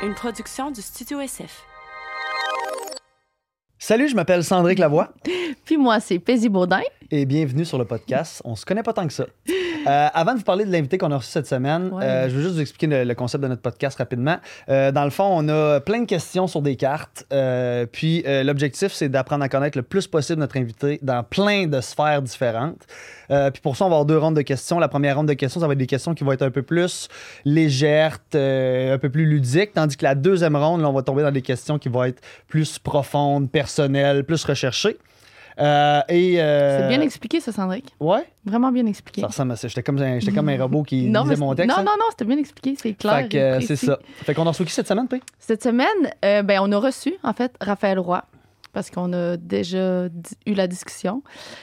une production du Studio SF. Salut, je m'appelle Sandrick Lavoie. Puis moi, c'est Paisy Baudin. Et bienvenue sur le podcast. On se connaît pas tant que ça. Avant de vous parler de l'invité qu'on a reçu cette semaine, je veux juste vous expliquer le concept de notre podcast rapidement. Dans le fond, on a plein de questions sur des cartes. Puis l'objectif, c'est d'apprendre à connaître le plus possible notre invité dans plein de sphères différentes. Puis pour ça, on va avoir 2 rondes de questions. La première ronde de questions, ça va être des questions qui vont être un peu plus légères, un peu plus ludiques. Tandis que la deuxième ronde, là, on va tomber dans des questions qui vont être plus profondes, personnelles, plus recherchées. C'est bien expliqué, ça, Sandrick. Ouais? Vraiment bien expliqué. Ça ressemble à ça. J'étais comme un robot qui lisait mon texte. Non, c'était bien expliqué, c'est clair. Fait que c'est ça. Fait qu'on a reçu qui cette semaine, P? Cette semaine, on a reçu, en fait, Raphaël Roy, parce qu'on a déjà eu la discussion.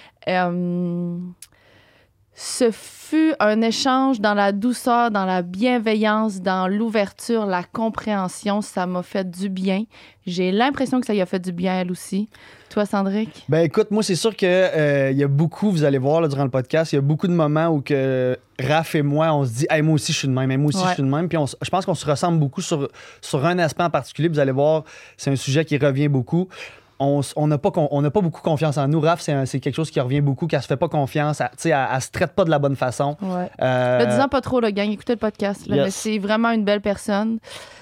Ce fut un échange dans la douceur, dans la bienveillance, dans l'ouverture, la compréhension. Ça m'a fait du bien. J'ai l'impression que ça y a fait du bien, elle aussi. Toi, Sandrick? Ben écoute, moi, c'est sûr qu'il y a beaucoup, vous allez voir là, durant le podcast, il y a beaucoup de moments où que Raph et moi, on se dit hey, « moi aussi, je suis de même, hey, moi aussi, je suis de même ». Puis je pense qu'on se ressemble beaucoup sur un aspect en particulier. Vous allez voir, c'est un sujet qui revient beaucoup. On n'a pas beaucoup confiance en nous. Raph, c'est quelque chose qui revient beaucoup, qu'elle se fait pas confiance, elle se traite pas de la bonne façon. Ouais. Disons pas trop, le gang, écoutez le podcast. Là, yes. Mais c'est vraiment une belle personne.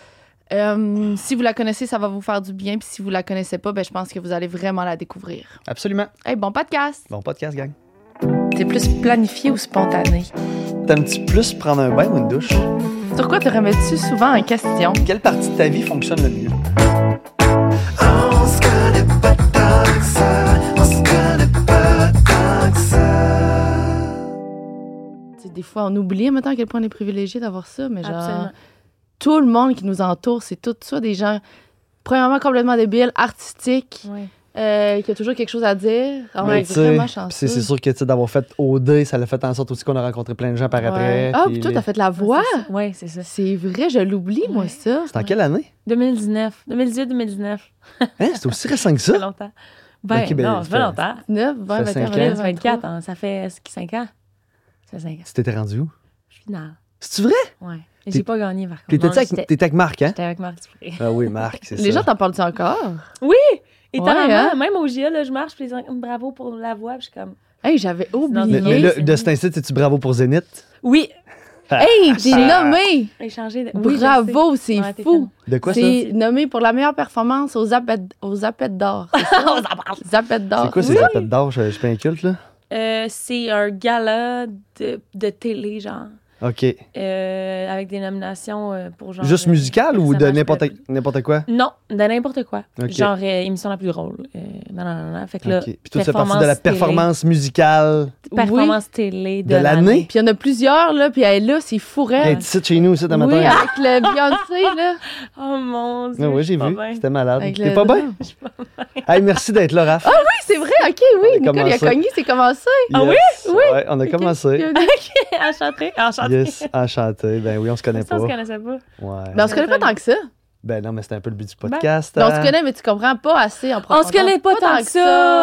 Si vous la connaissez, ça va vous faire du bien. Puis si vous la connaissez pas, je pense que vous allez vraiment la découvrir. Absolument. Hey, bon podcast! Bon podcast, gang. T'es plus planifié ou spontané? T'aimes-tu plus prendre un bain ou une douche? Sur quoi te remets-tu souvent en question? Quelle partie de ta vie fonctionne le mieux? On se connaît pas tant que ça, on se connaît pas tant que ça. T'sais, des fois, on oublie maintenant à quel point on est privilégié d'avoir ça, mais genre, Absolument. tout le monde qui nous entoure, c'est tout ça, des gens, premièrement, complètement débiles, artistiques, qui a toujours quelque chose à dire. On est vraiment chanceux. C'est sûr que d'avoir fait OD, ça l'a fait en sorte aussi qu'on a rencontré plein de gens par après. Ah, puis toi, t'as fait la voix? Oui, c'est ça. C'est vrai, je l'oublie, moi, ça. C'est en quelle année? 2018-2019. Hein? C'est aussi récent que Ça fait ça? longtemps. Ben, Ok, ben, non, ça fait longtemps. 9, 20, Ça fait 21, 5 ans. 22, 24, hein, ça fait 5 ans. Ça fait 5 ans. Tu t'étais rendu où? Finale. C'est-tu vrai? Ouais. Mais j'ai pas gagné, par contre. T'étais Non, avec Marc, hein? J'étais avec Marc Dupré. Ah oui, Marc, c'est ça. Les gens t'en parlent-tu encore? Oui! Étonnamment, hein? même au GA, là, je marche, puis les gens bravo pour la voix, puis je suis comme... Hey, j'avais oublié. Mais là, c'est de cet instant, c'est-tu bravo pour Zénith? Oui! Hey, t'es nommé! Échanger de... Oui, je Bravo, sais. c'est Ouais, t'es fou! De quoi ça? C'est nommé pour la meilleure performance aux Zapettes d'or. C'est ça? Zapettes d'or. C'est quoi ces appels d'or? Je suis pas inculte, là? C'est un gala de télé, genre. OK. Avec des nominations pour genre... Juste musical ou de personnage n'importe quoi? Non, de n'importe quoi. Ok. Genre émission la plus drôle. Non. Fait que là, OK. Puis toi, tu fais partie de la performance musicale performance télé de l'année? Puis il y en a plusieurs, là, puis elle est là, c'est qui fourré. est ici chez nous, aussi, dans Oui, matin. avec le Beyoncé, là. Oh mon Dieu. Ah oui, j'ai je suis vu. pas bien. C'était malade. Avec T'es le pas bien? drum. Hey, merci d'être là, Raph. Oui, c'est vrai, OK, oui. On a Nicole, il a commencé. cogné, c'est commencé. Ah oui? Oui? Ouais, on a commencé. Enchanté. Yes, enchanté. Ben oui, on se connaît Ça, pas. on se connaissait pas. Ouais. Mais on se connaît pas tant que ça. Ben non, mais c'était un peu le but du podcast. Mais on se hein? connaît, mais tu comprends pas assez en On profondeur. se connaît pas tant que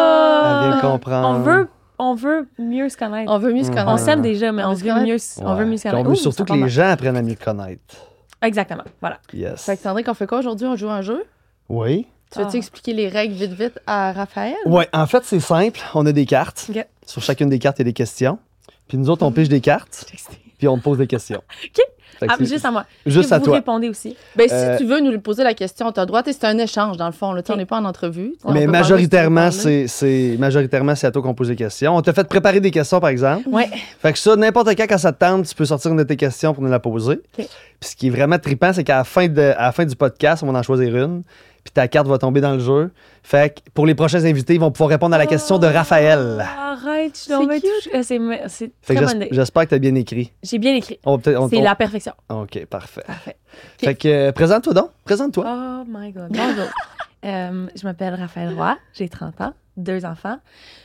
ça. Elle vient comprendre. On veut mieux se connaître. On veut mieux se connaître. On s'aime déjà, mais On on veut se veut connaître. mieux, on veut mieux se Puis connaître. on veut Ouh, surtout ça que part les mal. gens apprennent à mieux te connaître. Exactement, voilà. Yes. Fait que Sandrick, on fait quoi aujourd'hui? On joue un jeu? Oui. Tu veux-tu expliquer les règles vite à Raphaël? Ouais, en fait, c'est simple. On a des cartes. OK. Sur chacune des cartes, il y a des questions. Puis nous autres, on pige des cartes, puis on te pose des questions. OK. Fait que Ah, c'est- juste à moi. Juste à vous toi. répondez aussi. Ben, si tu veux nous poser la question, tu as le droit. C'est un échange, dans le fond. Là. On Ok. n'est pas en entrevue. On Mais peut parler majoritairement, si tu veux c'est à toi qu'on pose des questions. On t'a fait préparer des questions, par exemple. Ouais. Fait que ça, n'importe quand ça te tente, tu peux sortir une de tes questions pour nous la poser. OK. Puis ce qui est vraiment trippant, c'est qu'à la fin du podcast, on va en choisir une. Puis ta carte va tomber dans le jeu. Fait que pour les prochains invités, ils vont pouvoir répondre à la question de Raphaël. Arrête, je suis C'est donc bien cute. touchée. C'est Fait très que bonne idée. j'espère que tu as bien écrit. J'ai bien écrit. C'est C'est la perfection. OK, parfait. Parfait. Fait que présente-toi donc. Présente-toi. Oh my God. Bonjour. Je m'appelle Raphaël Roy. J'ai 30 ans, 2 enfants.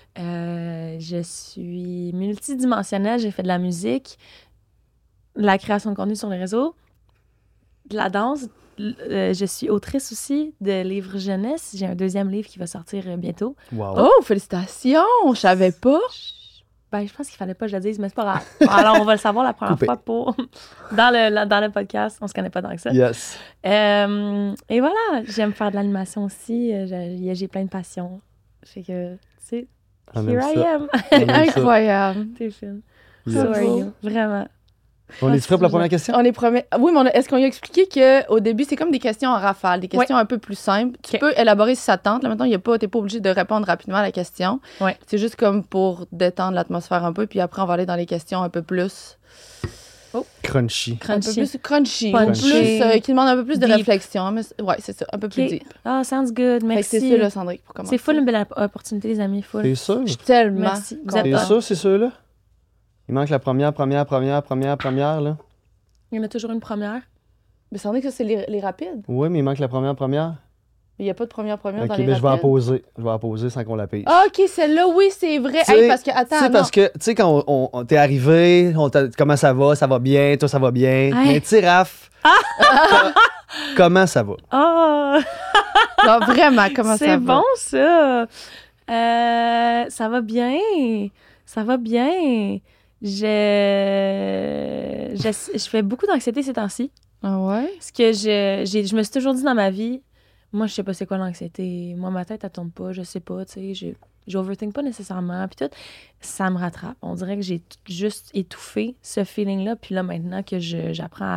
Je suis multidimensionnelle. J'ai fait de la musique, de la création de contenu sur les réseaux, de la danse. Je suis autrice aussi de livres jeunesse. J'ai un 2e livre qui va sortir bientôt. Wow. Oh, félicitations! Je savais pas. Ben, je pense qu'il fallait pas que je le dise, mais c'est pas grave. Alors, on va le savoir la première Coupé. fois dans le podcast. On se connaît pas tant que ça. Yes. Et voilà, j'aime faire de l'animation aussi. J'ai plein de passions. Fait que, tu sais, On here aime I ça. am. On aime ça. Incroyable. T'es fine. Yes. So are you. Vraiment. On est prêt pour la première question? On est promis. Oui, mais est-ce qu'on lui a expliqué qu'au début, c'est comme des questions en rafale, des questions un peu plus simples. Tu Ok. peux élaborer si ça te tente. Là, maintenant, t'es pas obligé de répondre rapidement à la question. Ouais. C'est juste comme pour détendre l'atmosphère un peu, puis après, on va aller dans les questions un peu plus... Crunchy. Un peu Crunchy. plus crunchy. Punchy. Plus, qui demandent un peu plus de Deep. réflexion. Mais ouais, c'est ça. Un peu plus Ok. deep. Ah, sounds good. Fait que Merci. c'est ça, là, Sandrick, pour commencer. C'est full une belle opportunité, les amis. Full. T'es sûr? Je suis tellement... Merci. Vous êtes T'es Ah. sûr, c'est ceux-là? Il manque la première, là. Il y en a toujours une première. Mais Sandrick, ça, c'est les rapides. Oui, mais il manque la première. Il n'y a pas de première Ok, dans ben les je vais en rapides. poser. Je vais en poser sans qu'on la pige. Ah, OK, celle-là, oui, c'est vrai. Tu sais- Hey, parce que, attends, Tu sais, parce que, tu sais, quand t'es arrivé, comment ça va bien, toi, ça va bien. Ouais. Mais tu sais, Raph, comment ça va? Oh! non, vraiment, comment ça va? C'est bon, ça. Ça va bien. Ça va bien. Je fais beaucoup d'anxiété ces temps-ci. Ah ouais? Parce que je me suis toujours dit dans ma vie, moi, je sais pas c'est quoi l'anxiété. Moi, ma tête, elle tourne pas. Je sais pas, tu sais. J'overthink pas nécessairement. Puis tout, ça me rattrape. On dirait que j'ai juste étouffé ce feeling-là. Puis là, maintenant que j'apprends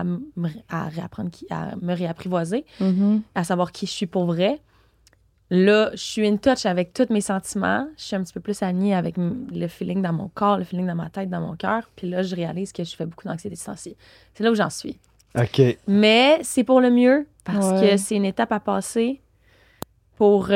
à me réapprivoiser, à savoir qui je suis pour vrai, là, je suis in touch avec tous mes sentiments. Je suis un petit peu plus alignée avec le feeling dans mon corps, le feeling dans ma tête, dans mon cœur. Puis là, je réalise que je fais beaucoup d'anxiété ce temps-ci. C'est là où j'en suis. OK. Mais c'est pour le mieux parce Ouais. que c'est une étape à passer pour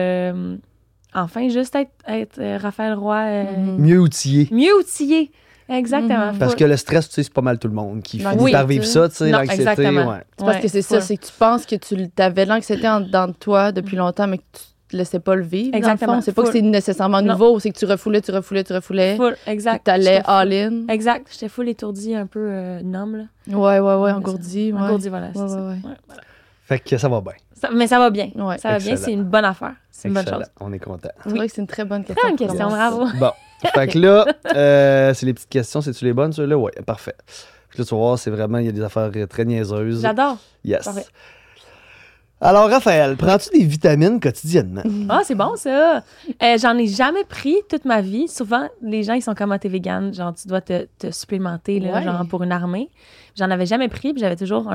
enfin juste être Raphaël Roy Mieux outillé. mieux outillé. Exactement. Parce que le stress, tu sais, c'est pas mal tout le monde qui finit Oui. par vivre ça, tu sais, Non, l'anxiété. exactement. Ouais. C'est parce que c'est ça, full. c'est que tu penses que tu avais l'anxiété en dedans de toi depuis longtemps, mais que tu te laissais pas le vivre. Exactement. Dans le fond. C'est pas que Full. c'est nécessairement Non. nouveau, c'est que tu refoulais. Full, exact. Tu allais J'étais full- all-in. Exact. J'étais full étourdie, un peu numb. Là. Ouais, C'est engourdi. ça. Ouais. Engourdi, voilà. Ouais, c'est ça. ouais. Ouais, voilà. Fait que ça va bien. Mais ça va bien. Ouais. Ça va bien, Excellent. c'est une bonne affaire. C'est une bonne Excellent. chose. On est content. C'est vrai que c'est une très bonne question. Très bonne pour question, commencer. bravo. Bon. Fait que là, c'est les petites questions. C'est-tu les bonnes, ceux-là? Oui, parfait. Puis là, tu vas voir, c'est vraiment, il y a des affaires très niaiseuses. J'adore. Yes. Parfait. Alors, Raphaël, prends-tu des vitamines quotidiennement? Ah, c'est bon, ça. J'en ai jamais pris toute ma vie. Souvent, les gens, ils sont comme, ah, t'es vegan, genre, tu dois te supplémenter, là, Ouais. genre, pour une armée. J'en avais jamais pris, puis j'avais toujours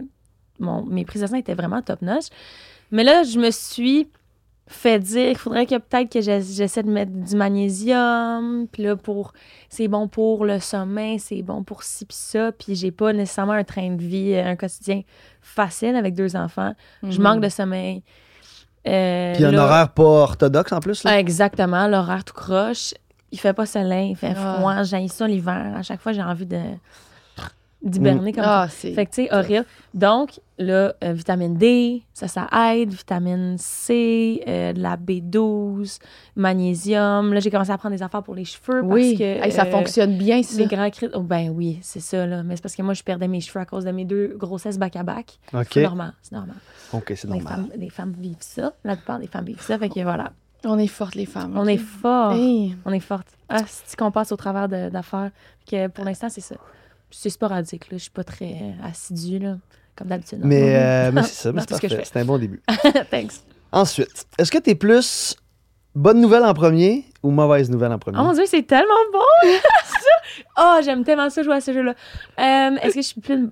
mes prises de sang étaient vraiment top-notch. Mais là, je me suis fait dire qu'il faudrait que peut-être que j'essaie de mettre du magnésium, puis là, c'est bon pour le sommeil, c'est bon pour ci puis ça, puis j'ai pas nécessairement un train de vie, un quotidien facile avec 2 enfants. Je manque de sommeil. Puis un Là- horaire pas orthodoxe en plus, là? Exactement, l'horaire tout croche. Il fait pas soleil, il fait Ah. froid, j'haïs ça l'hiver. À chaque fois, j'ai envie d'hiberner comme ça. Ah, c'est. Fait que, tu sais, horrible. Donc, là, vitamine D, ça aide. Vitamine C, de la B12, magnésium. Là, j'ai commencé à prendre des affaires pour les cheveux Oui, parce que... Hey, ça fonctionne bien, ça. Les grands cris... Oh, ben oui, c'est ça, là. Mais c'est parce que moi, je perdais mes cheveux à cause de mes 2 grossesses back-à-back. OK. C'est normal, c'est normal. OK, c'est normal. Les femmes vivent ça. La plupart des femmes vivent ça. Fait que voilà. On est fortes, les femmes. On est fort. Hey. On est forte. Ah, c'est qu'on passe au travers d'affaires. Que pour l'instant, c'est ça. C'est sporadique, là. Je suis pas très assidue, là, comme d'habitude. Mais c'est ça, mais Dans c'est tout ce que je parfait. fais. C'est un bon début. Thanks. Ensuite, est-ce que t'es plus bonne nouvelle en premier ou mauvaise nouvelle en premier? Oh mon Dieu, c'est tellement bon! Oh, j'aime tellement ça jouer à ce jeu-là. Est-ce que je suis pleine...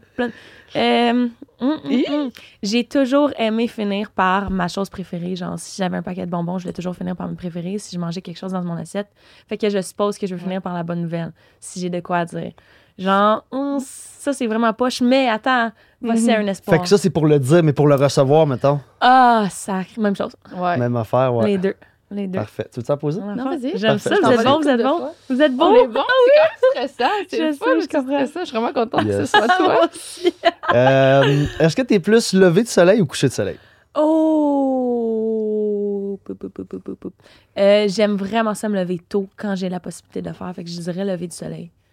J'ai toujours aimé finir par ma chose préférée. Genre, si j'avais un paquet de bonbons, je voulais toujours finir par mes préférés. Si je mangeais quelque chose dans mon assiette. Fait que je suppose que je vais finir par la bonne nouvelle, si j'ai de quoi à dire. Genre, ça, c'est vraiment poche, mais attends, voici un espoir. Fait que ça, c'est pour le dire, mais pour le recevoir, mettons. Ah, sacré, même chose. Ouais. Même affaire, ouais. Les deux. Parfait. Tu veux t'en poser? Non, vas-y. J'aime Parfait. ça, Je vous êtes t'en bon, fais vous êtes une couple de bon. fois. Vous êtes On bon. est bon, c'est quand même stressant. C'est Je le sais, fun, je c'est comprends. stressant. Je suis vraiment contente Yes. que ce soit toi. Moi aussi. Est-ce que t'es plus lever de soleil ou coucher de soleil? Oh! J'aime vraiment ça me lever tôt quand j'ai la possibilité de le faire. Fait que je dirais lever du soleil.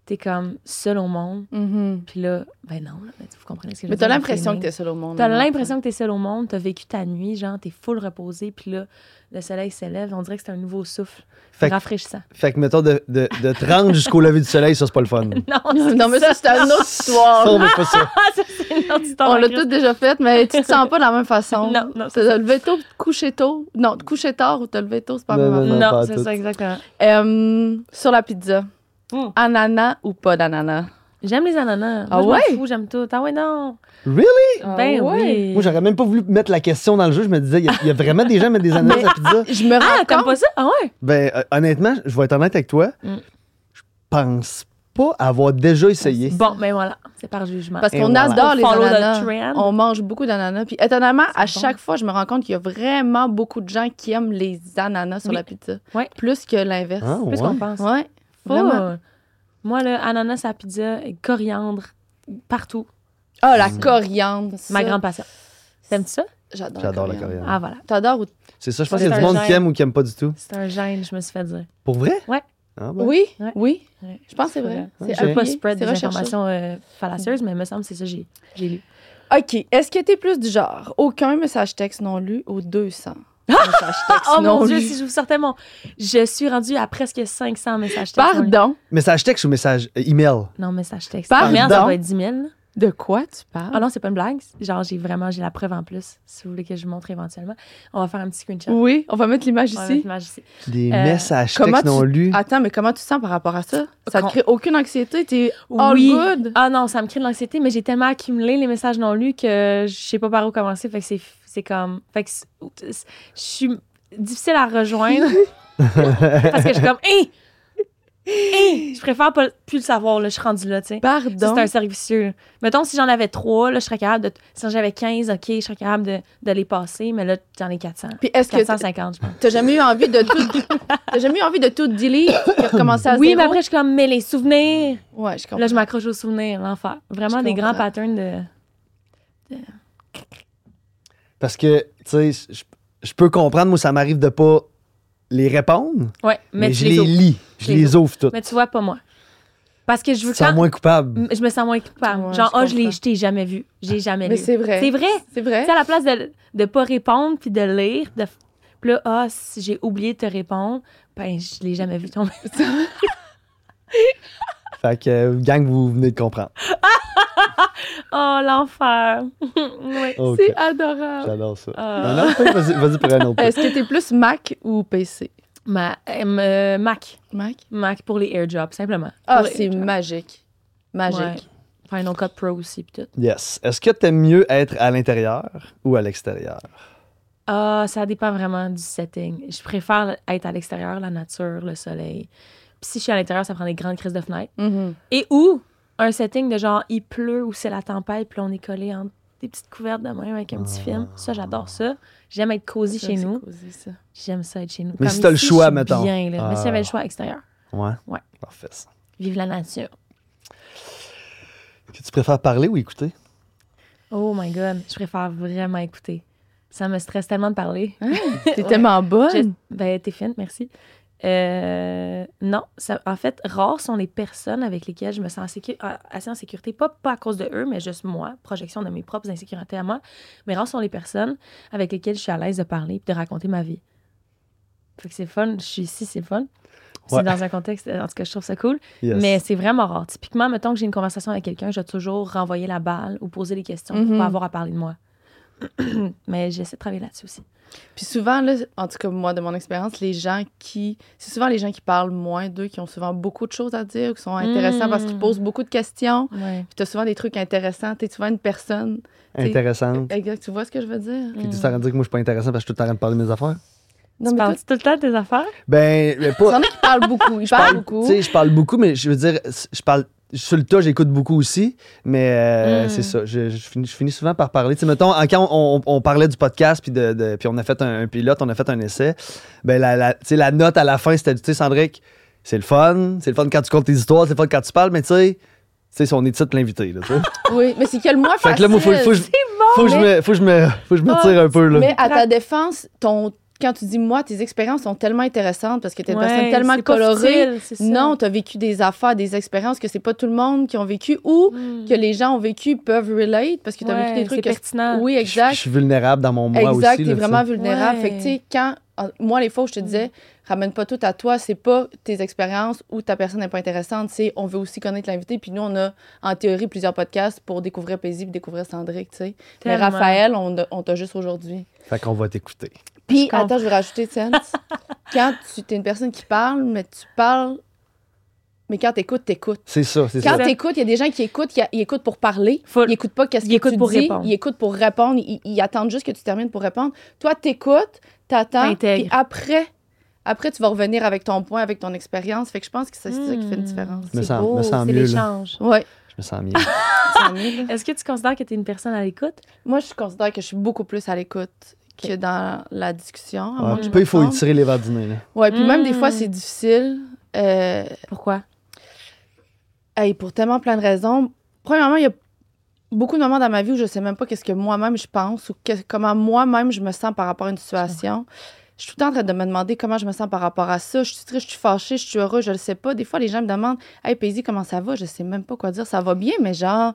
t'es comme seul au monde. Mhm. Puis là, ben non, là, vous comprenez ce que je veux Mais dire. t'as l'impression que t'es seul au monde. T'as non? l'impression que t'es seul au monde, t'as vécu ta nuit, genre, t'es full reposé, puis là, le soleil s'élève, on dirait que c'est un nouveau souffle. Fait que- Rafraîchissant. Fait que, mettons, de te rendre jusqu'au lever du soleil, ça, c'est pas le fun. Non, mais ça, c'est une autre histoire. Ça, on veut pas ça. Ça, c'est une autre histoire. On l'a tous déjà fait, mais tu te sens pas de la même façon. Non, non, T'as levé tôt, te coucher tôt. Non, te coucher tard ou te lever tôt, c'est pas la Non, même non, affaire. pas Non, à c'est tout. ça, exactement. Sur la pizza, ananas ou pas d'ananas? J'aime les ananas. Ah Moi, je m'en ouais? fous, j'aime tout. Ah ouais, non. Really? Ben ouais. oui. Moi, j'aurais même pas voulu mettre la question dans le jeu. Je me disais, il y a vraiment des gens qui mettent des ananas à la pizza. Je me Ah, rends t'aimes compte. pas ça? Ah ouais? Ben, honnêtement, je vais être honnête avec toi. Mm. Je pense pas avoir déjà essayé. Bon, ben voilà, c'est par jugement. Parce Et qu'on voilà. adore les Follow the ananas. trend. On mange beaucoup d'ananas. Puis étonnamment, à C'est bon. chaque fois, je me rends compte qu'il y a vraiment beaucoup de gens qui aiment les ananas sur Oui. la pizza. Ouais. Plus que l'inverse. Ah, Plus ouais. qu'on pense. Ouais, Pas, vraiment. moi, le ananas à la pizza, coriandre, partout. Ah, la coriandre. Ma ça, grande passion. T'aimes-tu ça? J'adore, J'adore la coriandre. Ah, voilà. T'adores ou... C'est ça, je pense C'est qu'il y a du un monde gène. qui aime ou qui aime pas du tout. C'est un gène, je me suis fait dire. Pour vrai? Ouais. Ah, ben. Oui, Ouais. oui. Ouais. Je pense que c'est vrai. C'est Je veux pas appuyé, spread c'est des recherché. informations fallacieuses, mais il me semble que c'est ça que j'ai lu. OK. Est-ce que t'es plus du genre aucun message texte non lu ou 200 messages texte Oh non mon Dieu, lus? si je vous sortais mon... Je suis rendue à presque 500 messages textes. Pardon? Message texte ou message email? Non, message texte. Pardon? Merde, ça va être 10 000. De quoi tu parles? Ah non, c'est pas une blague. Genre, j'ai la preuve en plus. Si vous voulez que je vous montre éventuellement. On va faire un petit screenshot. Oui, on va mettre l'image On va ici. mettre l'image ici. Des Euh, messages comment textes non tu- lus. Attends, mais comment tu te sens par rapport à ça? Ça te Con- crée aucune anxiété? T'es all Oui. good? Ah non, ça me crée de l'anxiété, mais j'ai tellement accumulé les messages non lus que je sais pas par où commencer. Fait que c'est comme... Fait que je suis difficile à rejoindre. Parce que je suis comme... Je préfère pas plus le savoir, là. Je suis rendue là, tu sais. Ça, Pardon? c'est un cercle vicieux. Mettons, si j'en avais 3, là, je serais capable de... Si j'en avais 15, OK, je serais capable de les passer, mais là, j'en ai 400. Puis est-ce que 450, je pense. t'as jamais eu envie de tout... T'as jamais eu envie de tout delete et recommencer à Oui, zéro? mais après, je suis comme, mais les souvenirs. Ouais, je comprends. Là, je m'accroche aux souvenirs, l'enfer. Vraiment Je des grands comprends. patterns de... Parce que, tu sais, je peux comprendre, moi, ça m'arrive de pas les répondre, Ouais, mais tu je les les ouvres. lis. Je Tu les les ouvre toutes. Mais tu vois, pas moi. Parce que je veux Tu te sens quand... moins coupable. Je me sens moins coupable. Ouais, Genre, je comprends. je t'ai jamais vu. J'ai jamais Mais lu. c'est vrai. C'est vrai. C'est vrai? Tu sais, à la place de pas répondre puis de lire, puis là, si j'ai oublié de te répondre, ben, je l'ai jamais vu tomber. Fait que, gang, vous venez de comprendre. Oh, l'enfer. Oui. Ok. C'est adorable. J'adore ça. Ah. Non, non, vas-y pour un autre. Est-ce que t'es plus Mac ou PC? Mac. Mac? Mac pour les airdrops, simplement. Ah, Pour les c'est airdrops. magique. Magique. Ouais. Final Cut Pro aussi, puis tout. Yes. Est-ce que t'aimes mieux être à l'intérieur ou à l'extérieur? Ah, ça dépend vraiment du setting. Je préfère être à l'extérieur, la nature, le soleil. Puis si je suis à l'intérieur, ça prend des grandes crises de fenêtres. Mhm. Et ou un setting de genre, il pleut ou c'est la tempête, puis on est collé entre des petites couvertes de même avec un petit film. Ça, j'adore ça. J'aime être cosy Ça, chez c'est nous. cosy, ça. J'aime ça être chez nous. Mais Comme si t'as le ici, choix, je suis mettons. bien, là. Mais si Ah. j'avais le choix extérieur. Ouais. Ouais. Parfait. Ça. Vive la nature. Que tu préfères parler ou écouter? Oh my God. Je préfère vraiment écouter. Ça me stresse tellement de parler. T'es tellement bonne. Ben, t'es fine, merci. Non, en fait, rares sont les personnes avec lesquelles je me sens assez en sécurité. Pas à cause de eux, mais juste moi, projection de mes propres insécurités à moi. Mais rares sont les personnes avec lesquelles je suis à l'aise de parler et de raconter ma vie. Fait que c'est fun. Je suis ici, c'est fun. C'est Ouais. dans un contexte, en tout cas, je trouve ça cool. Yes. Mais c'est vraiment rare. Typiquement, mettons que j'ai une conversation avec quelqu'un, je vais toujours renvoyer la balle ou poser des questions pour Mhm. pas avoir à parler de moi. Mais j'essaie de travailler là-dessus aussi. Puis souvent, là, en tout cas, moi, de mon expérience, c'est souvent les gens qui parlent moins d'eux, qui ont souvent beaucoup de choses à dire, qui sont intéressants parce qu'ils posent beaucoup de questions. Ouais. Puis t'as souvent des trucs intéressants. T'es souvent une personne. Intéressante. Exact, tu vois ce que je veux dire? Puis tu t'arrêtes de dire que moi, je suis pas intéressant parce que je suis tout le temps en train de parler de mes affaires? Non, Tu mais parles tout le temps de tes affaires? Ben, il y pas. en a qui parlent beaucoup. Ils parlent beaucoup. Tu sais, je parle beaucoup, mais je veux dire, je parle. Sur le tas, j'écoute beaucoup aussi, mais c'est ça. Je finis souvent par parler. Tu sais, mettons, quand on parlait du podcast, puis on a fait un pilote, on a fait un essai, ben tu sais, la note à la fin, c'était, tu sais, Sandrick, c'est le fun quand tu comptes tes histoires, c'est le fun quand tu parles, mais tu sais, on est titre l'invité, là, tu sais. Oui, mais c'est qu'il y a le moins Fait facile. que là, moi, faut que je me tire un peu, là. Mais à ta défense, ton quand tu dis, moi, tes expériences sont tellement intéressantes parce que t'es une Ouais, personne tellement c'est pas colorée. futile, c'est ça. Non, t'as vécu des affaires, des expériences que c'est pas tout le monde qui ont vécu ou que les gens ont vécu peuvent relate parce que t'as vécu des trucs c'est pertinent. Oui, Je exact. suis vulnérable dans mon moi Exact, aussi. t'es là, vraiment tu sais. vulnérable. Ouais. Fait que, tu sais, quand. Moi, les fois où je te disais, ramène pas tout à toi, c'est pas tes expériences ou ta personne n'est pas intéressante, c'est on veut aussi connaître l'invité. Puis nous, on a, en théorie, plusieurs podcasts pour découvrir Paisy puis découvrir Cendric, tu sais. Mais Tellement. Raphaël, on t'a juste aujourd'hui. Fait qu'on va t'écouter. Puis, comprends. attends, je vais rajouter, Sense. Quand tu es une personne qui parle, mais tu parles. Mais quand t'écoutes, t'écoutes. C'est ça, c'est Quand ça. t'écoutes, il y a des gens qui écoutent, ils écoutent pour parler. Full. Ils écoutent pas qu'est-ce Ils que écoutent tu pour dis. répondre. Ils écoutent pour répondre. Ils attendent juste que tu termines pour répondre. Toi, t'écoutes, t'attends. T'intègres. Puis après, tu vas revenir avec ton point, avec ton expérience. Fait que je pense que c'est ça qui fait une différence. Me C'est sens- beau, me sens c'est mieux, là. l'échange. Ouais. Je me sens mieux. Tant mieux, là. Est-ce que tu considères que tu es une personne à l'écoute? Moi, je considère que je suis beaucoup plus à l'écoute que dans la discussion. à Ouais, moins que je puis me il faut trompe. étirer les verres du nez. Là. Ouais, puis même des fois, c'est difficile. Pourquoi? Hey, pour tellement plein de raisons. Premièrement, il y a beaucoup de moments dans ma vie où je sais même pas qu'est-ce que moi-même je pense ou comment moi-même je me sens par rapport à une situation. Je suis tout le temps en train de me demander comment je me sens par rapport à ça. Je suis triste, je suis fâchée, je suis heureuse, je le sais pas. Des fois, les gens me demandent « Hey, Paisy, comment ça va? » Je sais même pas quoi dire. Ça va bien, mais genre...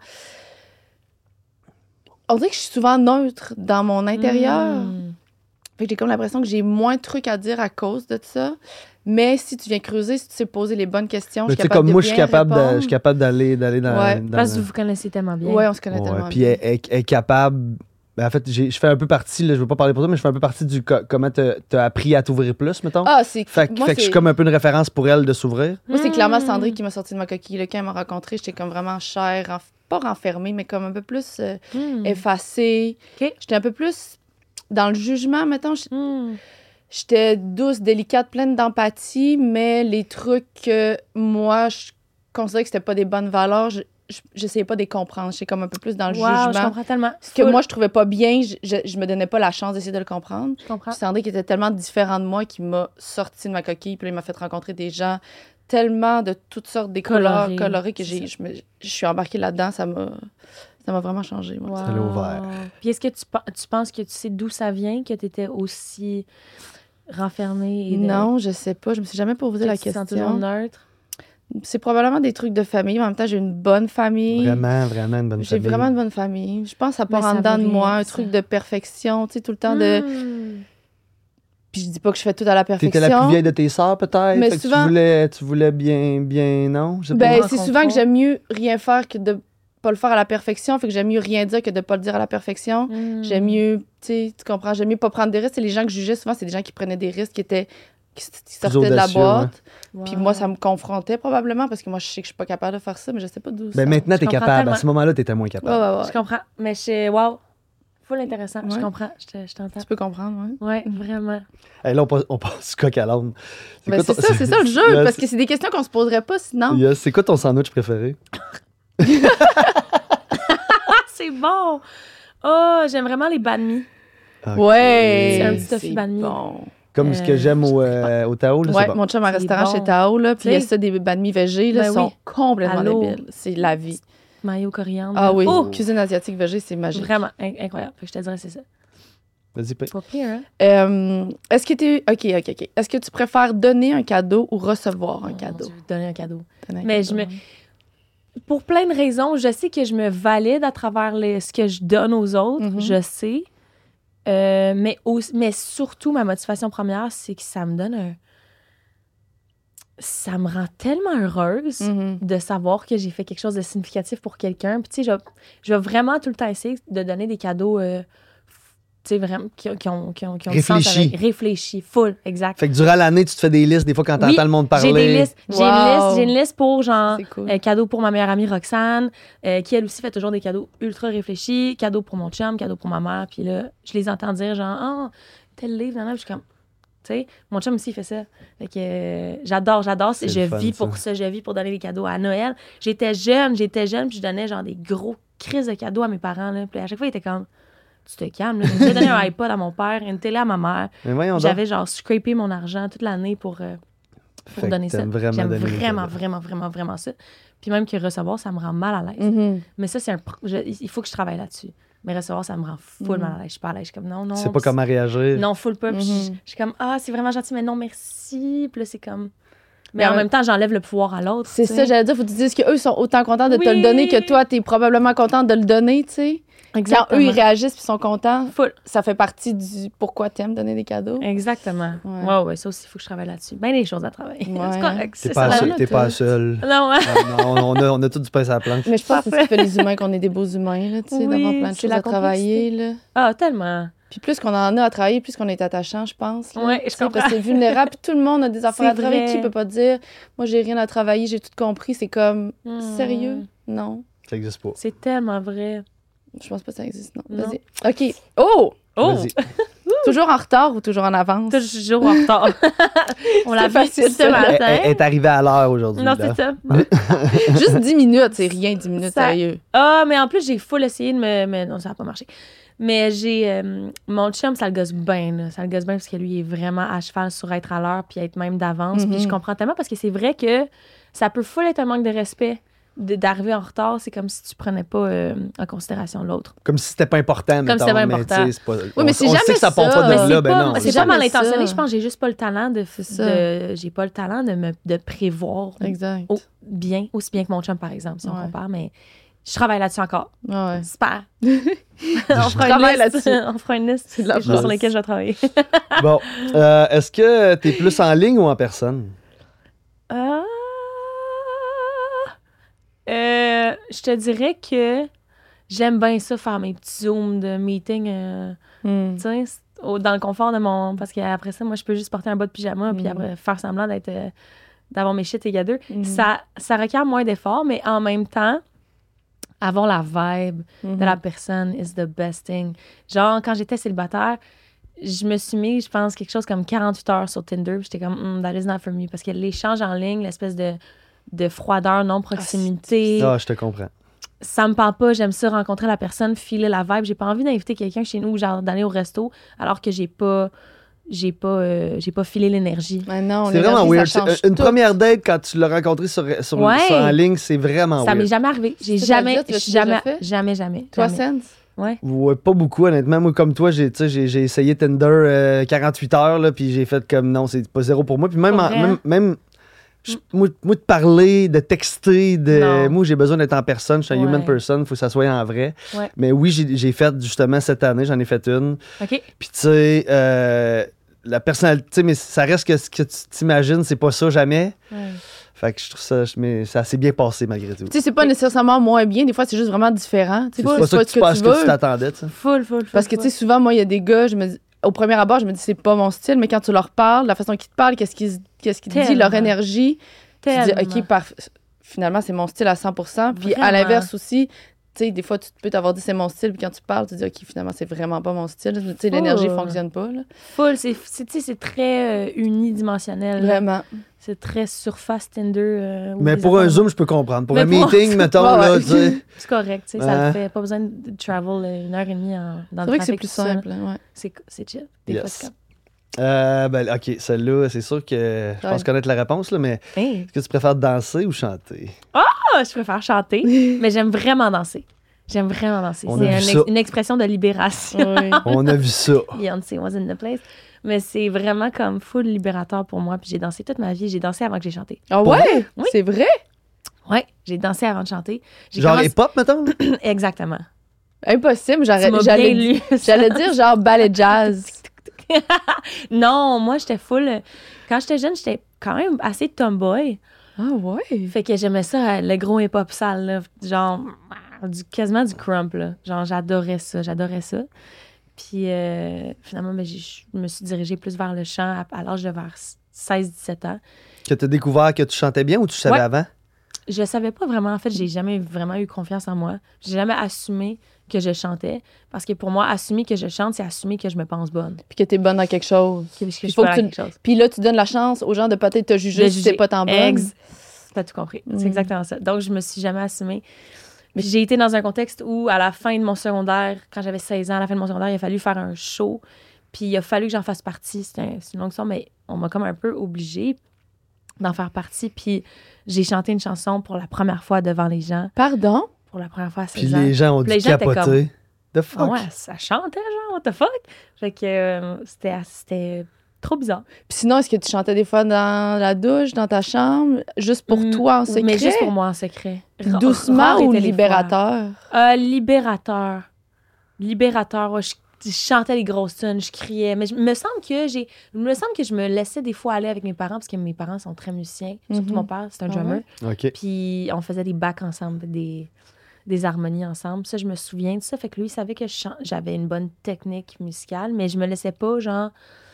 On dirait que je suis souvent neutre dans mon intérieur. Fait que j'ai comme l'impression que j'ai moins de trucs à dire à cause de ça. Mais si tu viens creuser, si tu sais poser les bonnes questions, Mais je tu suis sais, capable comme de moi, je suis bien capable répondre. je suis capable d'aller dans, Ouais, dans Parce que le- vous vous connaissez tellement bien. Ouais, on se connaît Ouais, tellement puis bien. elle est capable. Ben, en fait, je fais un peu partie, là, je veux pas parler pour toi, mais je fais un peu partie du comment t'as appris à t'ouvrir plus, mettons. Ah, c'est... fait que moi, je suis c'est- comme un peu une référence pour elle de s'ouvrir. Moi, c'est clairement Cendric qui m'a sorti de ma coquille. Là, quand elle m'a rencontrée, j'étais comme vraiment chère, pas renfermée, mais comme un peu plus effacée. OK. J'étais un peu plus dans le jugement, mettons. J'étais douce, délicate, pleine d'empathie, mais les trucs que moi, je considérais que c'était pas des bonnes valeurs, j'essayais pas de les comprendre. J'étais comme un peu plus dans le Wow, je jugement. comprends tellement. Ce que Full. moi, je trouvais pas bien, je me donnais pas la chance d'essayer de le comprendre. Je comprends. Puis Cendric était tellement différent de moi qu'il m'a sorti de ma coquille. Puis là, il m'a fait rencontrer des gens tellement de toutes sortes des couleurs Colorés, colorées que c'est je suis embarquée là-dedans. Ça m'a vraiment changé. Moi. Ça l'a ouvert. Puis est-ce que tu penses que tu sais d'où ça vient, que tu étais aussi renfermée? Et Non, je sais pas. Je me suis jamais posé la tu te sens toujours question. neutre? C'est probablement des trucs de famille, mais en même temps, j'ai une bonne famille. Vraiment, vraiment une bonne J'ai famille. vraiment une bonne famille. Je pense que ça part Mais en ça dedans de vaut moi, rien, un ça. truc de perfection, tu sais, tout le temps de... Puis je dis pas que je fais tout à la perfection. T'étais la plus vieille de tes sœurs, peut-être? Mais Fait que souvent- tu voulais bien, non? Je sais pas. Ben, pas. c'est souvent que j'aime mieux rien faire que de pas le faire à la perfection. Fait que j'aime mieux rien dire que de pas le dire à la perfection. J'aime mieux, tu comprends, j'aime mieux pas prendre des risques. Et les gens que je jugeais, souvent, c'est des gens qui prenaient des risques, qui sortaient de la audacieux, boîte. Wow. Puis moi, ça me confrontait probablement parce que moi, je sais que je suis pas capable de faire ça, mais je sais pas d'où ça. Ben maintenant, t'es Je comprends capable. tellement. À ce moment-là, t'étais moins Ouais, capable. ouais, ouais. Je comprends. Mais wow, full intéressant. Je Ouais. comprends. Je t'entends. Tu peux comprendre, ouais. Ouais, vraiment. Hey, là, on passe du coq à l'âne. Ben, c'est ça le jeu, Yes. parce que c'est des questions qu'on se poserait pas sinon. Yes. C'est quoi ton sandwich préféré? C'est bon! Oh, j'aime vraiment les banh mi. Ok. Ouais. C'est un petit tofu banh mi. bon. Comme ce que j'aime au Tao, là, Ouais, c'est bon. mon chum a un C'est restaurant bon. chez Tao, là, puis il y a Tu sais. ça, des banh mi végés, là, Ben sont oui. complètement Allô. débiles. C'est la vie. Mayo coriandre. Ah oui, Oh! cuisine asiatique végé, c'est magique. Vraiment incroyable. Fait que je te dirais c'est ça. Vas-y, P. Pas pire, hein? Est-ce que tu... OK. Est-ce que tu préfères donner un cadeau ou recevoir un Oh, cadeau? mon Dieu, donner un cadeau. Donner un Mais cadeau. pour plein de raisons, je sais que je me valide à travers ce que je donne aux autres. Mhm. Je sais. Mais surtout, ma motivation première, c'est que ça me donne ça me rend tellement heureuse Mhm. de savoir que j'ai fait quelque chose de significatif pour quelqu'un. Puis, tu sais, je vais vraiment tout le temps essayer de donner des cadeaux, tu sais, vraiment, qui ont du sens Réfléchis. avec- réfléchis, full, exact. Fait que durant l'année, tu te fais des listes, des fois, quand t'entends Oui, le monde parler. J'ai des listes. Wow. J'ai une liste pour, genre, C'est cool. cadeau pour ma meilleure amie Roxane, qui, elle aussi, fait toujours des cadeaux ultra réfléchis. Cadeau pour mon chum, cadeau pour ma mère. Puis là, je les entends dire, genre, « Ah, tel livre, nan, nan. » Puis je suis comme... Tu sais, mon chum aussi, il fait ça. Fait que j'adore. C'est Je le fun, vis ça. pour ça. Je vis pour donner des cadeaux à Noël. J'étais jeune, puis je donnais, genre, des gros crises de cadeaux à mes parents, là. Puis à chaque fois, ils étaient comme... Tu te calmes, là. J'ai donné un iPod à mon père, une télé à ma mère. Mais voyons donc. J'avais genre scrapé mon argent toute l'année pour pour Fait que donner ça. t'aimes vraiment J'aime donner des vraiment, cadeaux. vraiment, vraiment, vraiment ça. Puis même que recevoir, ça me rend mal à l'aise. Mhm. Mais ça, il faut que je travaille là-dessus. Mais recevoir, ça me rend full mal à l'aise. Je suis pas à l'aise. Je suis comme, non. Tu sais pas puis comment réagir. non, full pas. Puis Mhm. je suis comme, c'est vraiment gentil, mais non, merci. Puis là, c'est comme. Mais Mais en en même temps, j'enlève le pouvoir à l'autre. C'est tu sais. ça, j'allais dire, faut que tu dises qu'eux sont autant contents de te le Oui. donner que toi, t'es probablement contente de le donner, tu sais. Quand Exactement. eux, ils réagissent puis sont contents, Full. ça fait partie du pourquoi t'aimes donner des cadeaux. Exactement. Ouais. Ouais, ça aussi, il faut que je travaille là-dessus. Ben des choses à travailler. Ouais. C'est correct. T'es C'est pas, ça, seul, la t'es vie. pas seul. Non, ouais. Ah, non, on a tout du pain sur la planche. Mais je pense que c'est ce qui Parfait. fait les humains qu'on est des beaux humains, là, tu sais, Oui, d'avoir plein de c'est choses la à travailler, là. Ah, tellement. Puis plus qu'on en a à travailler, plus qu'on est attachant, je pense. Là. Ouais, je Tu sais, comprends. Parce que c'est vulnérable, puis tout le monde a des affaires à C'est travailler. vrai. Qui peut pas dire, moi, j'ai rien à travailler, j'ai tout compris. C'est comme, Hmm. sérieux? Non. Ça existe pas. C'est tellement vrai. Je pense pas que ça existe, non. Non. Vas-y. OK. Oh! Oh! Vas-y. Toujours en retard ou toujours en avance? Toujours en retard. On l'a C'est vu facile, ce ça. matin. Elle est arrivée à l'heure aujourd'hui. Non, là. c'est ça. Juste 10 minutes, c'est rien, 10 minutes, Ça- sérieux. Ah, mais en plus, j'ai full essayé de me. Mais non, ça n'a pas marché. Mais j'ai. Mon chum, ça le gosse bien, là. Ça le gosse bien parce que lui, il est vraiment à cheval sur être à l'heure puis être même d'avance. Mhm. Puis je comprends tellement parce que c'est vrai que ça peut full être un manque de respect d'arriver en retard. C'est comme si tu prenais pas en considération l'autre. Comme si c'était pas important, Comme si mettons, c'était pas mais important. tu sais, c'est pas... mais c'est on sait jamais que ça part ça. pas Mais de là, ben non. c'est c'est pas mal jamais ça. intentionné. Je pense que j'ai juste pas le talent ça. j'ai pas le talent de prévoir Exact. bien, aussi bien que mon chum, par exemple, si on Ouais. compare. Mais je travaille là-dessus encore. Ouais. Super. On fera travaille une liste. là-dessus. On fera une liste. C'est de la des choses sur chance. lesquelles je vais travailler. Bon, est-ce que t'es plus en ligne ou en personne? Je te dirais que j'aime bien ça, faire mes petits zooms de meeting, Hmm. tu sais, dans le confort de mon... Parce qu'après ça, moi, je peux juste porter un bas de pyjama puis après faire semblant d'avoir mes shit et deux. Mhm. Ça requiert moins d'efforts, mais en même temps, avoir la vibe Mhm. de la personne is the best thing. Genre, quand j'étais célibataire, je me suis mis, je pense, quelque chose comme 48 heures sur Tinder. Puis j'étais comme, that is not for me. Parce que l'échange en ligne, l'espèce de froideur, non-proximité, Ah, je te comprends. ça me parle pas. J'aime ça, rencontrer la personne, filer la vibe. J'ai pas envie d'inviter quelqu'un chez nous, genre d'aller au resto, alors que j'ai pas filé l'énergie. Mais non, C'est vraiment l'énergie, ça weird. change Une tout. première date, quand tu l'as rencontré Ouais. en ligne, c'est vraiment Ça m'est weird. jamais arrivé. J'ai C'est ça, jamais, tu l'as-tu déjà fait? jamais. Toi, jamais. Sense? Ouais. Ouais, pas beaucoup, honnêtement. Moi, comme toi, j'ai essayé Tinder 48 heures, là, puis j'ai fait comme non, c'est pas zéro pour moi. Puis même, Pour vrai? moi, de parler, de texter, Non. moi, j'ai besoin d'être en personne. Je suis un Ouais. human person, il faut que ça soit en vrai. Ouais. Mais oui, j'ai fait justement cette année, j'en ai fait une. OK. Puis tu sais, la personnalité, mais ça reste que ce que tu t'imagines, c'est pas ça jamais. Ouais. Fait que je trouve ça, mais ça s'est bien passé malgré tout. Tu sais, c'est pas nécessairement moins bien. Des fois, c'est juste vraiment différent. Tu sais, C'est faut pas ça que ce tu penses que tu veux. t'attendais, tu sais. Full. Parce que, tu sais, souvent, moi, il y a des gars, je me dis, au premier abord, je me dis, c'est pas mon style, mais quand tu leur parles, la façon qu'ils te parlent, qu'est-ce qu'ils te disent, leur Tellement. énergie, tu te Tellement. dis, OK, finalement, c'est mon style à 100%. Puis à Vraiment. l'inverse aussi, tu sais, des fois, tu peux t'avoir dit, c'est mon style, puis quand tu parles, tu te dis, OK, finalement, c'est vraiment pas mon style. Tu sais, l'énergie Oh. fonctionne pas, là. Full, tu sais, c'est très unidimensionnel. Vraiment. C'est très surface Tinder. ou Mais des pour un affaires Zoom, je peux comprendre. Pour Mais un pour- meeting, mettons, Ouais, là, ouais. tu sais. C'est correct, tu sais, ça Ouais. le fait. Pas besoin de travel 1h30 dans C'est le vrai que c'est trafic, plus tout ça, là. simple, ouais. C'est chill. Des Yes. fois, c'est comme... Ben, OK, celle-là, c'est sûr que je pense connaître la réponse, là, mais Hey. est-ce que tu préfères danser ou chanter? Ah, je préfère chanter, mais j'aime vraiment danser. J'aime vraiment danser. On a vu C'est ça. une expression de libération. Oui. On a vu ça. Beyoncé was in the place. Mais c'est vraiment comme full libérateur pour moi. Puis j'ai dansé toute ma vie. J'ai dansé avant que j'ai chanté. Ah Pour ouais? Oui. C'est vrai? Ouais, j'ai dansé avant de chanter. J'ai Genre commencé- hip-hop, mettons? là? Exactement. Impossible. Tu m'as J'allais bien lu. j'allais dire genre ballet jazz. Non, moi, j'étais full... Quand j'étais jeune, j'étais quand même assez tomboy. Ah ouais? Fait que j'aimais ça, le gros hip-hop sale, là. Genre, quasiment du crump, là. Genre, j'adorais ça. Puis, finalement, ben, je me suis dirigée plus vers le chant à l'âge de vers 16-17 ans. Que tu as découvert que tu chantais bien ou tu savais Ouais. avant? Je savais pas vraiment. En fait, j'ai jamais vraiment eu confiance en moi. J'ai jamais assumé que je chantais. Parce que pour moi, assumer que je chante, c'est assumer que je me pense bonne. Puis que t'es bonne dans quelque chose. Que je Il suis faut bonne que à tu- quelque chose. Puis là, tu donnes la chance aux gens de peut-être te juger De si juger. c'est pas tant bonne. T'as tout compris. Mm. C'est exactement ça. Donc, je me suis jamais assumée. Mais j'ai été dans un contexte où, à la fin de mon secondaire, quand j'avais 16 ans, à la fin de mon secondaire, il a fallu faire un show. Puis il a fallu que j'en fasse partie. C'est une longue histoire, mais on m'a comme un peu obligée. d'en faire partie. Puis j'ai chanté une chanson pour la première fois devant les gens. Pardon? Pour la première fois à 16 Puis ans. les gens ont Puis dû les gens étaient capoter. The fuck? Ah ouais, ça chantait, genre, what the fuck? Fait que c'était trop bizarre. Puis sinon, est-ce que tu chantais des fois dans la douche, dans ta chambre, juste pour toi en secret? Mais juste pour moi en secret. Doucement Rares ou étaient les libérateur? fois. Libérateur. Libérateur, ouais, je chantais les grosses tunes, je criais. Mais il me semble que je me laissais des fois aller avec mes parents, parce que mes parents sont très musiciens. Surtout mon père, c'est un Ah drummer. OK. Puis on faisait des backs ensemble, des harmonies ensemble. Ça, je me souviens de ça. Fait que lui, il savait que j'avais une bonne technique musicale, mais je me laissais pas, genre,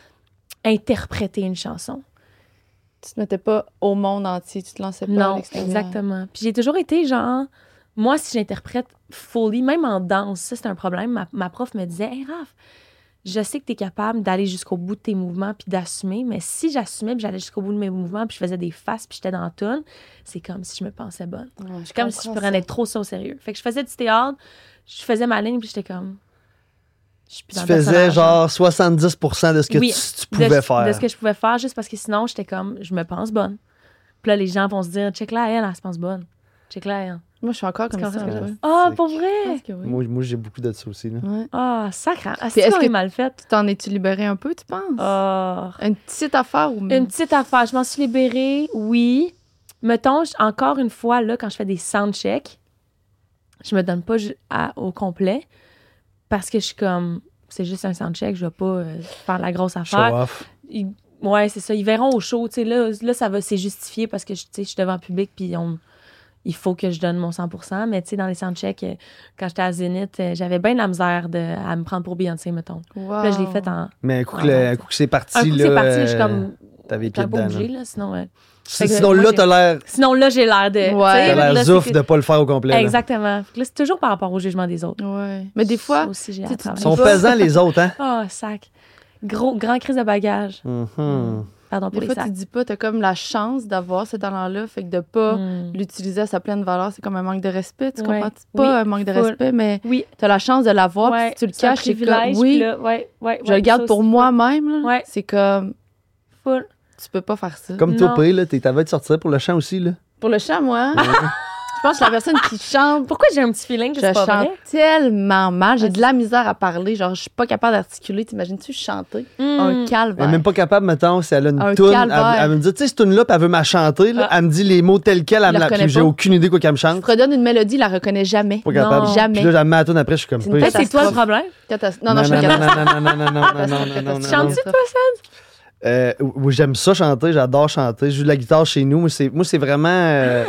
interpréter une chanson. Tu te mettais pas au monde entier, tu te lançais pas à Non, l'extérieur. exactement. Puis j'ai toujours été, genre, moi, si j'interprète fully, même en danse, ça, c'est un problème. Ma prof me disait, « Hey, Raph, je sais que tu es capable d'aller jusqu'au bout de tes mouvements puis d'assumer, mais si j'assumais puis j'allais jusqu'au bout de mes mouvements puis je faisais des faces puis j'étais dans la toune, c'est comme si je me pensais bonne. Ouais, je Comme si je comprends prenais ça. trop ça au sérieux. Fait que je faisais du théâtre, je faisais ma ligne puis j'étais comme... Je suis plus Tu dans le faisais personnage, genre 70% de ce que Oui, tu pouvais faire. de ce que je pouvais faire, juste parce que sinon, j'étais comme, je me pense bonne. Puis là, les gens vont se dire, check là, elle se pense bonne. Check là, elle. Moi, je suis encore comme Tu ça. comprends ce que je ouais. veux dire? Ah, C'est- pour Je vrai? pense que oui. Moi, j'ai beaucoup de ça aussi. Là. Ouais. Ah, sacré. Ah, Puis c'est est-ce qu'on est que- mal fait. T'en es-tu libéré un peu, tu penses? Ah. Une petite affaire ou Une petite affaire. Je m'en suis libérée, oui. Mettons, encore une fois, là, quand je fais des soundchecks, je me donne pas au complet parce que je suis comme, c'est juste un soundcheck, je vais pas faire la grosse Show affaire. off. Ouais, c'est ça. Ils verront au show. Tu sais, là, ça va, c'est justifié parce que tu sais, je suis devant le public puis il faut que je donne mon 100%. Mais tu sais, dans les soundchecks, quand j'étais à Zénith, j'avais bien de la misère à me prendre pour Beyoncé, mettons. Puis là, je l'ai fait en... Mais un coup, Ah, un coup que c'est parti, Un coup que là, c'est parti, je suis comme... t'avais les pieds J'avais pas dedans. bougé, là. là, sinon... Si- Fait que Sinon, moi, là, j'ai- t'as l'air Sinon, là, j'ai l'air de... Ouais. tu sais, t'as là, l'air c'est zouf que- de pas le faire au complet. là. Exactement. Fait que là, c'est toujours par rapport au jugement des autres. Ouais. Mais des fois, Ça aussi, j'ai tu sais, à tu Ils travailler. sont pesants, les autres, hein? Oh, sac. Grand crise de bagage. Mhm. Pardon pour des les fois, tu sacs. dis pas, t'as comme la chance d'avoir ce talent-là, fait que de pas l'utiliser à sa pleine valeur, c'est comme un manque de respect, tu Ouais. comprends? C'est pas Oui, un manque de full. respect, mais Oui. t'as la chance de l'avoir, Ouais, puis si tu le c'est un caches, c'est privilège. comme, oui, puis là, ouais, je le garde ça pour aussi, moi-même, là. Ouais. C'est comme, full. tu peux pas faire ça. Comme toi, Non. P, là, t'avais de sortir pour le chant aussi, là. Pour le chant, moi, je pense que la personne qui chante, Pourquoi j'ai un petit feeling que je c'est pas chante vrai? tellement mal, j'ai Ah, de la misère à parler, genre, je suis pas capable d'articuler, t'imagines-tu chanter? Un Elle calvaire. est même pas capable, mettons, si elle a une Un toune, calvaire. elle me dit, tu sais, cette toune-là, puis elle veut ma chanter, là, Ah. elle me dit les mots tels quels, Je elle me la la- reconnais puis j'ai pas. aucune idée quoi qu'elle me Je chante. redonne une mélodie, il la reconnaît jamais. Pas capable. Non. Jamais. Puis là, je la mets à la toune après, je suis comme C'est une P. Peut-être c'est toi le problème. Non, non, je suis pas capable. non, non, non, non, non, non, non, non. Chantes-tu, toi, ça? Oui, j'aime ça chanter, j'adore chanter. Je joue de la guitare chez nous. Moi, c'est vraiment,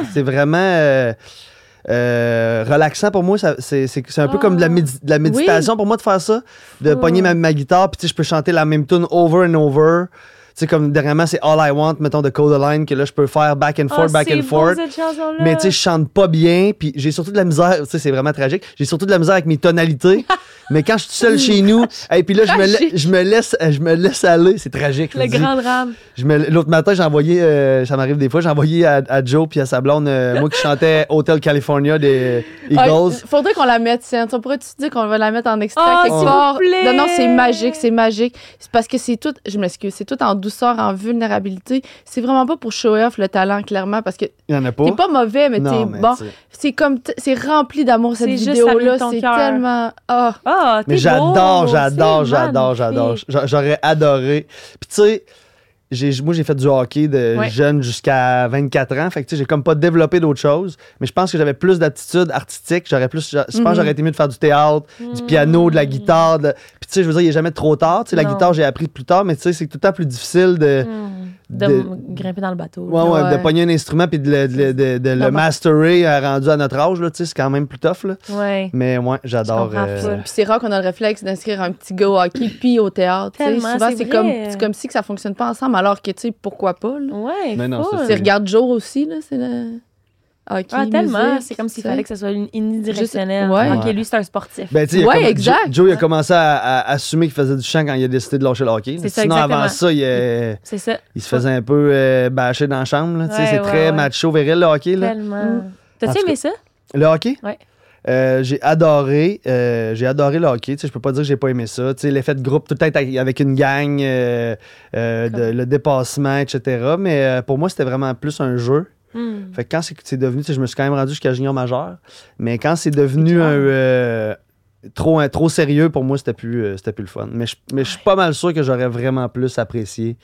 relaxant pour moi. C'est un peu comme de la méditation pour moi de faire ça, de pogner ma guitare, puis tu sais, je peux chanter la même tune over and over. Tu sais, comme dernièrement, c'est All I Want, mettons, de Codaline, que là, je peux faire back and forth, back and forth. cette chanson-là. Mais tu sais, je chante pas bien, puis j'ai surtout de la misère, tu sais, c'est vraiment tragique. J'ai surtout de la misère avec mes tonalités. Mais quand je suis tout seul chez nous, et puis là, je me laisse aller. C'est tragique. je Le vous dis. grand drame. L'autre matin, j'ai envoyé, ça m'arrive des fois, j'ai envoyé à Joe puis à sa blonde, moi qui chantais Hotel California des Eagles. Faudrait qu'on la mette, Cynthia. On pourrait-tu dire qu'on va la mettre en extrait Oh, quelque s'il part? vous plaît! Non, non, c'est magique, c'est magique. C'est parce que c'est tout, je m'excuse, c'est tout en douceur, en vulnérabilité. C'est vraiment pas pour show off le talent, clairement, parce que Il y en a pas. t'es pas mauvais, mais Non, t'es mais bon. tu sais. C'est comme, c'est rempli d'amour, cette C'est juste, ça vidéo-là. vient de ton C'est cœur. tellement. Ah! Ah, t'es Mais j'adore, beau, j'adore, c'est j'adore, j'adore. magnifique. J'aurais adoré. Puis tu sais, moi, j'ai fait du hockey de Ouais. jeune jusqu'à 24 ans. Fait que tu sais, j'ai comme pas développé d'autres choses. Mais je pense que j'avais plus d'aptitude artistique. Je pense que j'aurais été mieux de faire du théâtre, du piano, de la guitare. Puis tu sais, je veux dire, il est jamais trop tard. Tu sais, la Non. guitare, j'ai appris plus tard. Mais tu sais, c'est tout le temps plus difficile de... De grimper dans le bateau. Ouais, de Ouais. pogner un instrument puis de le masterer rendu à notre âge, là, tu sais, c'est quand même plus tough, là. Ouais. Mais ouais, j'adore. Je comprends full. Puis c'est rare qu'on a le réflexe d'inscrire un petit gars au hockey puis au théâtre. tu sais. Tellement, Souvent, c'est c'est vrai. comme si que ça fonctionne pas ensemble, alors que, tu sais, pourquoi pas, là. Ouais, Mais non, full. ça, Tu sais, regarde Joe aussi, là, c'est le hockey, Ah, tellement. musique, C'est comme s'il tu sais. fallait que ce soit unidirectionnel. Juste- ouais. Ok, lui, c'est un sportif. Ben, tu sais, Ouais, exact. Joe, il a commencé à assumer qu'il faisait du chant quand il a décidé de lâcher le hockey. C'est ça, Sinon, avant exactement. ça, il C'est ça. se faisait un peu bâcher dans la chambre. Là, tu sais, Ouais, c'est ouais, très ouais. macho, viril, le hockey. Là. Tellement. En T'as-tu tout aimé ça? Le hockey? Ouais. J'ai adoré le hockey. Tu sais, je peux pas dire que j'ai pas aimé ça. Tu sais, l'effet de groupe, tout être avec une gang, le dépassement, etc. Mais pour moi, c'était vraiment plus un jeu. Fait que quand c'est devenu, tu sais, je me suis quand même rendu jusqu'à junior majeur, mais quand c'est devenu trop sérieux, pour moi, c'était plus le fun. Mais je suis pas mal sûr que j'aurais vraiment plus apprécié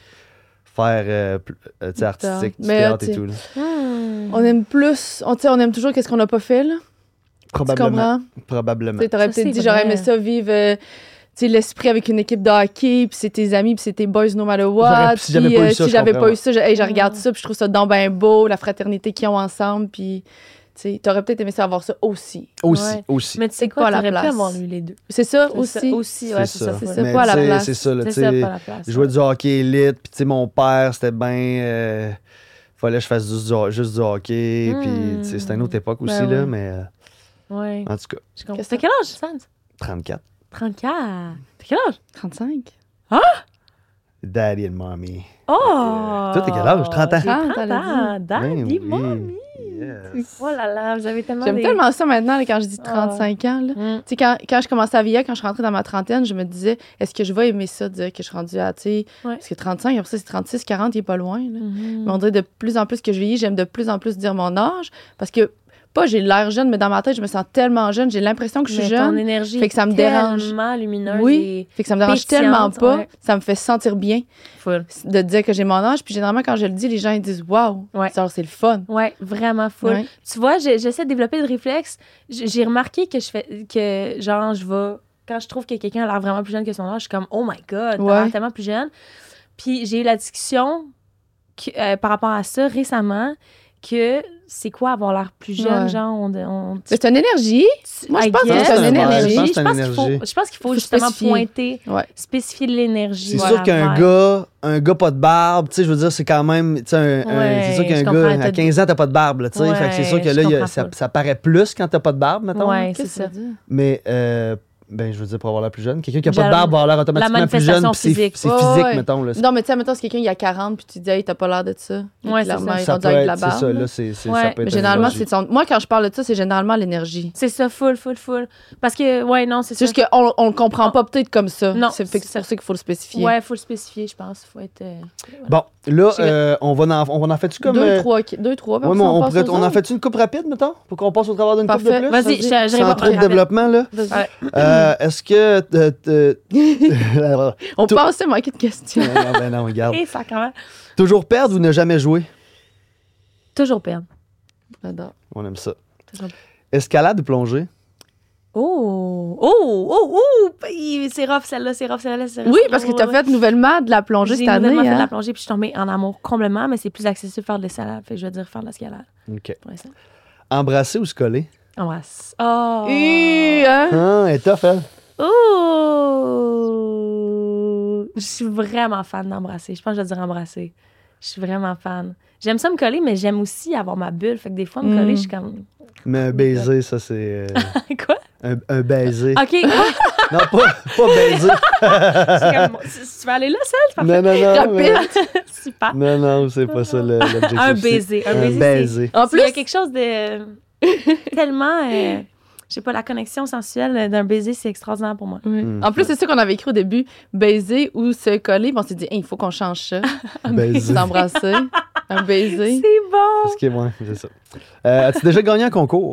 faire tu sais, artistique, du Mais, théâtre tu et sais, tout. Là. On aime plus, on aime toujours qu'est-ce qu'on n'a pas fait, là. Tu Probablement. comprends? Probablement. Tu t'aurais Ça, peut-être c'est dit, j'aurais aimé vrai. ça vivre tu sais, l'esprit avec une équipe de hockey, puis c'est tes amis, puis c'est tes boys no matter what. Si j'avais pas eu ça, si je j'avais comprends, pas eu ça, je regarde ça, puis je trouve ça donc ben beau, la fraternité qu'ils ont ensemble, puis tu sais, t'aurais peut-être aimé ça avoir ça aussi. Aussi. Mais tu sais C'est quoi, pas la t'aurais pu place. avoir eu les deux. C'est ça C'est aussi. ça aussi, ouais, c'est ça. C'est ça, Mais pas à la tu sais, place. C'est ça, là, C'est tu ça, sais. pas la place. Je jouais du hockey élite, puis tu sais, mon père, c'était bien... fallait que je fasse juste du hockey, puis tu sais, c'était une autre époque aussi, Ben là, ouais. mais Ouais. en tout cas, Je comprends. Qu'est-ce T'as quel âge, Sans? 34. 34. T'as quel âge? 35. Daddy and mommy. Oh! Toi, t'as quel âge? 30 ans? J'ai 30 t'as ans. Ben Daddy, oui. mommy. Yes. Oh là là, vous avez tellement J'aime des... tellement ça maintenant, là, quand je dis 35 ans. Là. Mm. Tu sais, quand je commençais à vieillir, quand je rentrais dans ma trentaine, je me disais, est-ce que je vais aimer ça, dire que je suis rendue à, tu sais, Ouais. parce que 35, après ça, c'est 36, 40, il est pas loin. Là. Mhm. Mais on dirait de plus en plus que je vieillis, j'aime de plus en plus dire mon âge, parce que, pas j'ai l'air jeune, mais dans ma tête, je me sens tellement jeune, j'ai l'impression que je suis Mais ton jeune. énergie fait que ça me est dérange. tellement lumineuse Oui, fait que ça me dérange pétillante, tellement pas, ouais. ça me fait sentir bien et full. de dire que j'ai mon âge, puis généralement, quand je le dis, les gens ils disent, waouh, Ouais. c'est le fun. Ouais, vraiment full. Ouais. Tu vois, j'essaie de développer le réflexe. J'ai remarqué que genre, je vais... Quand je trouve que quelqu'un a l'air vraiment plus jeune que son âge, je suis comme, oh my God, t'as Ouais. l'air tellement plus jeune. Puis j'ai eu la discussion par rapport à ça récemment, que c'est quoi avoir l'air plus jeune, Ouais. genre, C'est une énergie. Moi, je pense que guess. c'est une Ouais, énergie. je pense que Je c'est une pense qu'il faut, énergie. je pense qu'il faut Faut justement spécifier. pointer, Ouais. spécifier l'énergie. C'est voilà, sûr qu'un vers- gars pas de barbe, tu sais, je veux dire, c'est quand même, tu sais, Ouais, c'est sûr qu'un je comprends, gars, à t'as- 15 ans, t'as pas de barbe, là, tu sais, Ouais, fait que c'est sûr que je là, comprends ça, full. ça paraît plus quand t'as pas de barbe, mettons. Ouais, c'est Qu'est-ce que ça. ça veut dire? Mais, ben, je veux dire, pour avoir l'air plus jeune, quelqu'un qui a pas de Genre, barbe va avoir l'air automatiquement plus jeune, manifestation puis c'est physique. c'est Ouais, physique, ouais. mettons, là. Non, mais tu sais, mettons, c'est quelqu'un, il y a 40, puis tu dis, hey, t'as pas l'air de ça. Ouais, c'est Clairement, ça. il est Ça rendu peut avec de être, la c'est barbe. ça, là. là, ça peut Ouais, être Mais une généralement, énergie. moi, quand je parle de ça, c'est généralement l'énergie. C'est ça, full. Parce que, ouais, non, c'est C'est ça. juste qu'on le comprend pas peut-être comme ça. Non, C'est fait que c'est c'est pour ça qu'il faut le spécifier. Ouais, faut le spécifier, je pense. Faut être. Bon, là, Je on va en fait-tu comme... 2, 3, 3. ouais, mais on en fait-tu une coupe rapide, mettons, pour qu'on passe au travers d'une coupe de Parfait. plus? Vas-y, je Sans trop de développement, là. Est-ce que... On Tout- passe à manquer de questions. Ben non, regarde. Et ça, quand même. Toujours perdre ou ne jamais jouer? Toujours perdre. J'adore. On aime ça. Toujours- Escalade ou plongée? C'est rough, celle-là, c'est rough. Oui, parce que tu as fait nouvellement de la plongée J'ai cette année. nouvellement fait de la Hein? plongée, puis je suis tombée en amour complètement, mais c'est plus accessible de faire de l'escalade. Fait que je vais dire faire de l'escalade OK. pour l'instant. Embrasser ou se coller? Embrasse. Oh! Hein? Ah, elle est tough, elle. Oh! Je suis vraiment fan d'embrasser. Je pense que je vais dire embrasser. Je suis vraiment fan. J'aime ça me coller, mais j'aime aussi avoir ma bulle. Fait que des fois, me coller, je suis comme... Mais un baiser, ça, c'est... Quoi? un baiser. OK. Non, pas baiser. C'est comme, tu vas aller là, seul? Non, non, non. mais- Rapide. Super. Non, non, c'est pas ça l'objectif. Un c'est baiser. Un Un baiser, baiser. En Il y plus, a quelque chose de tellement... je sais pas, la connexion sensuelle d'un baiser, c'est extraordinaire pour moi. En plus, c'est ça qu'on avait écrit au début, baiser ou se coller. Puis on s'est dit, hey, il faut qu'on change ça. Baiser. S'embrasser. Un baiser. C'est bon! Ce qui est ouais, c'est ça. As-tu déjà gagné un concours?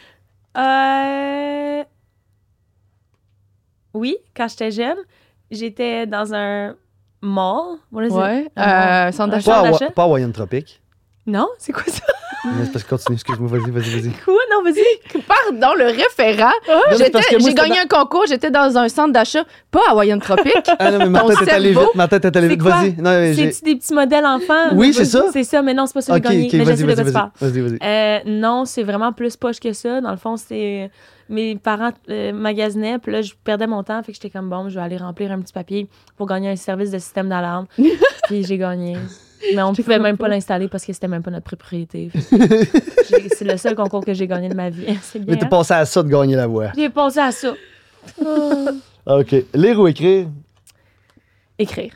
Oui, quand j'étais jeune, j'étais dans un mall. What is it? Ouais. Un mall. Centre Un d'achat. champ Pas d'achat? à Hawaiian Tropic. Non, c'est quoi ça? Mais c'est parce que continue, excuse-moi, vas-y. Quoi? Non, vas-y. Pardon, le référent. Non, mais parce que moi, J'ai c'était gagné un concours, j'étais dans un centre d'achat, pas à Hawaiian Tropic. Ah non, mais ma Ton tête est allée cerveau, vite, C'est quoi? vas-y. Non, mais j'ai... C'est-tu des petits modèles enfants? Oui, c'est ça. C'est ça, mais non, c'est pas ça que Ok, j'ai gagné. ok, Mais je vas-y, sais de quoi tu parles. vas-y. Non, c'est vraiment plus poche que ça. Dans le fond, c'est... Mes parents magasinaient, puis là, je perdais mon temps, fait que j'étais comme, bon, je vais aller remplir un petit papier pour gagner un service de système d'alarme. Puis j'ai gagné. Mais on ne pouvait même pas l'installer parce que c'était même pas notre propriété. C'est le seul concours que j'ai gagné de ma vie. C'est bien. Mais t'es hein? passé à ça de gagner la voix. J'ai pensé à ça. OK. Lire ou écrire? Écrire.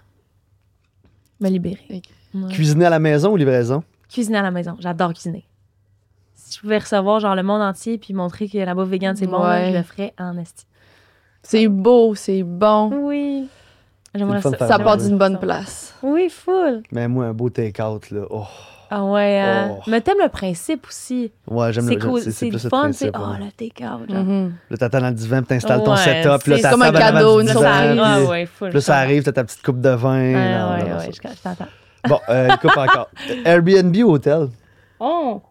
Me libérer. Écrire. Ouais. Cuisiner à la maison ou livraison? Cuisiner à la maison. J'adore cuisiner. si je pouvais recevoir genre le monde entier puis montrer que la bouffe végane, c'est bon, là, je le ferais en esti. C'est beau, c'est bon. Oui. J'aimerais C'est le fun de ça. faire Ça part ouais. d'une bonne place. Oui, full. Mais moi, un beau take-out, là. Oh. Ah ouais, hein. Oh. Mais t'aimes le principe aussi. Ouais, j'aime C'est le cool, c'est c'est plus le le fun, c'est principe. Ouais. le take-out. genre. Mhm. Là, t'attends dans le divan, puis t'installes ton Ouais, setup, puis là, c'est t'as comme un table en avant cadeau, du une divan, surprise. puis- Ah ouais, full. Puis là, ça arrive, t'as ta petite coupe de vin. Ouais, Non, ouais, non, ouais, ça- je t'entends. Bon, coupe encore. Airbnb ou hôtel? Oh!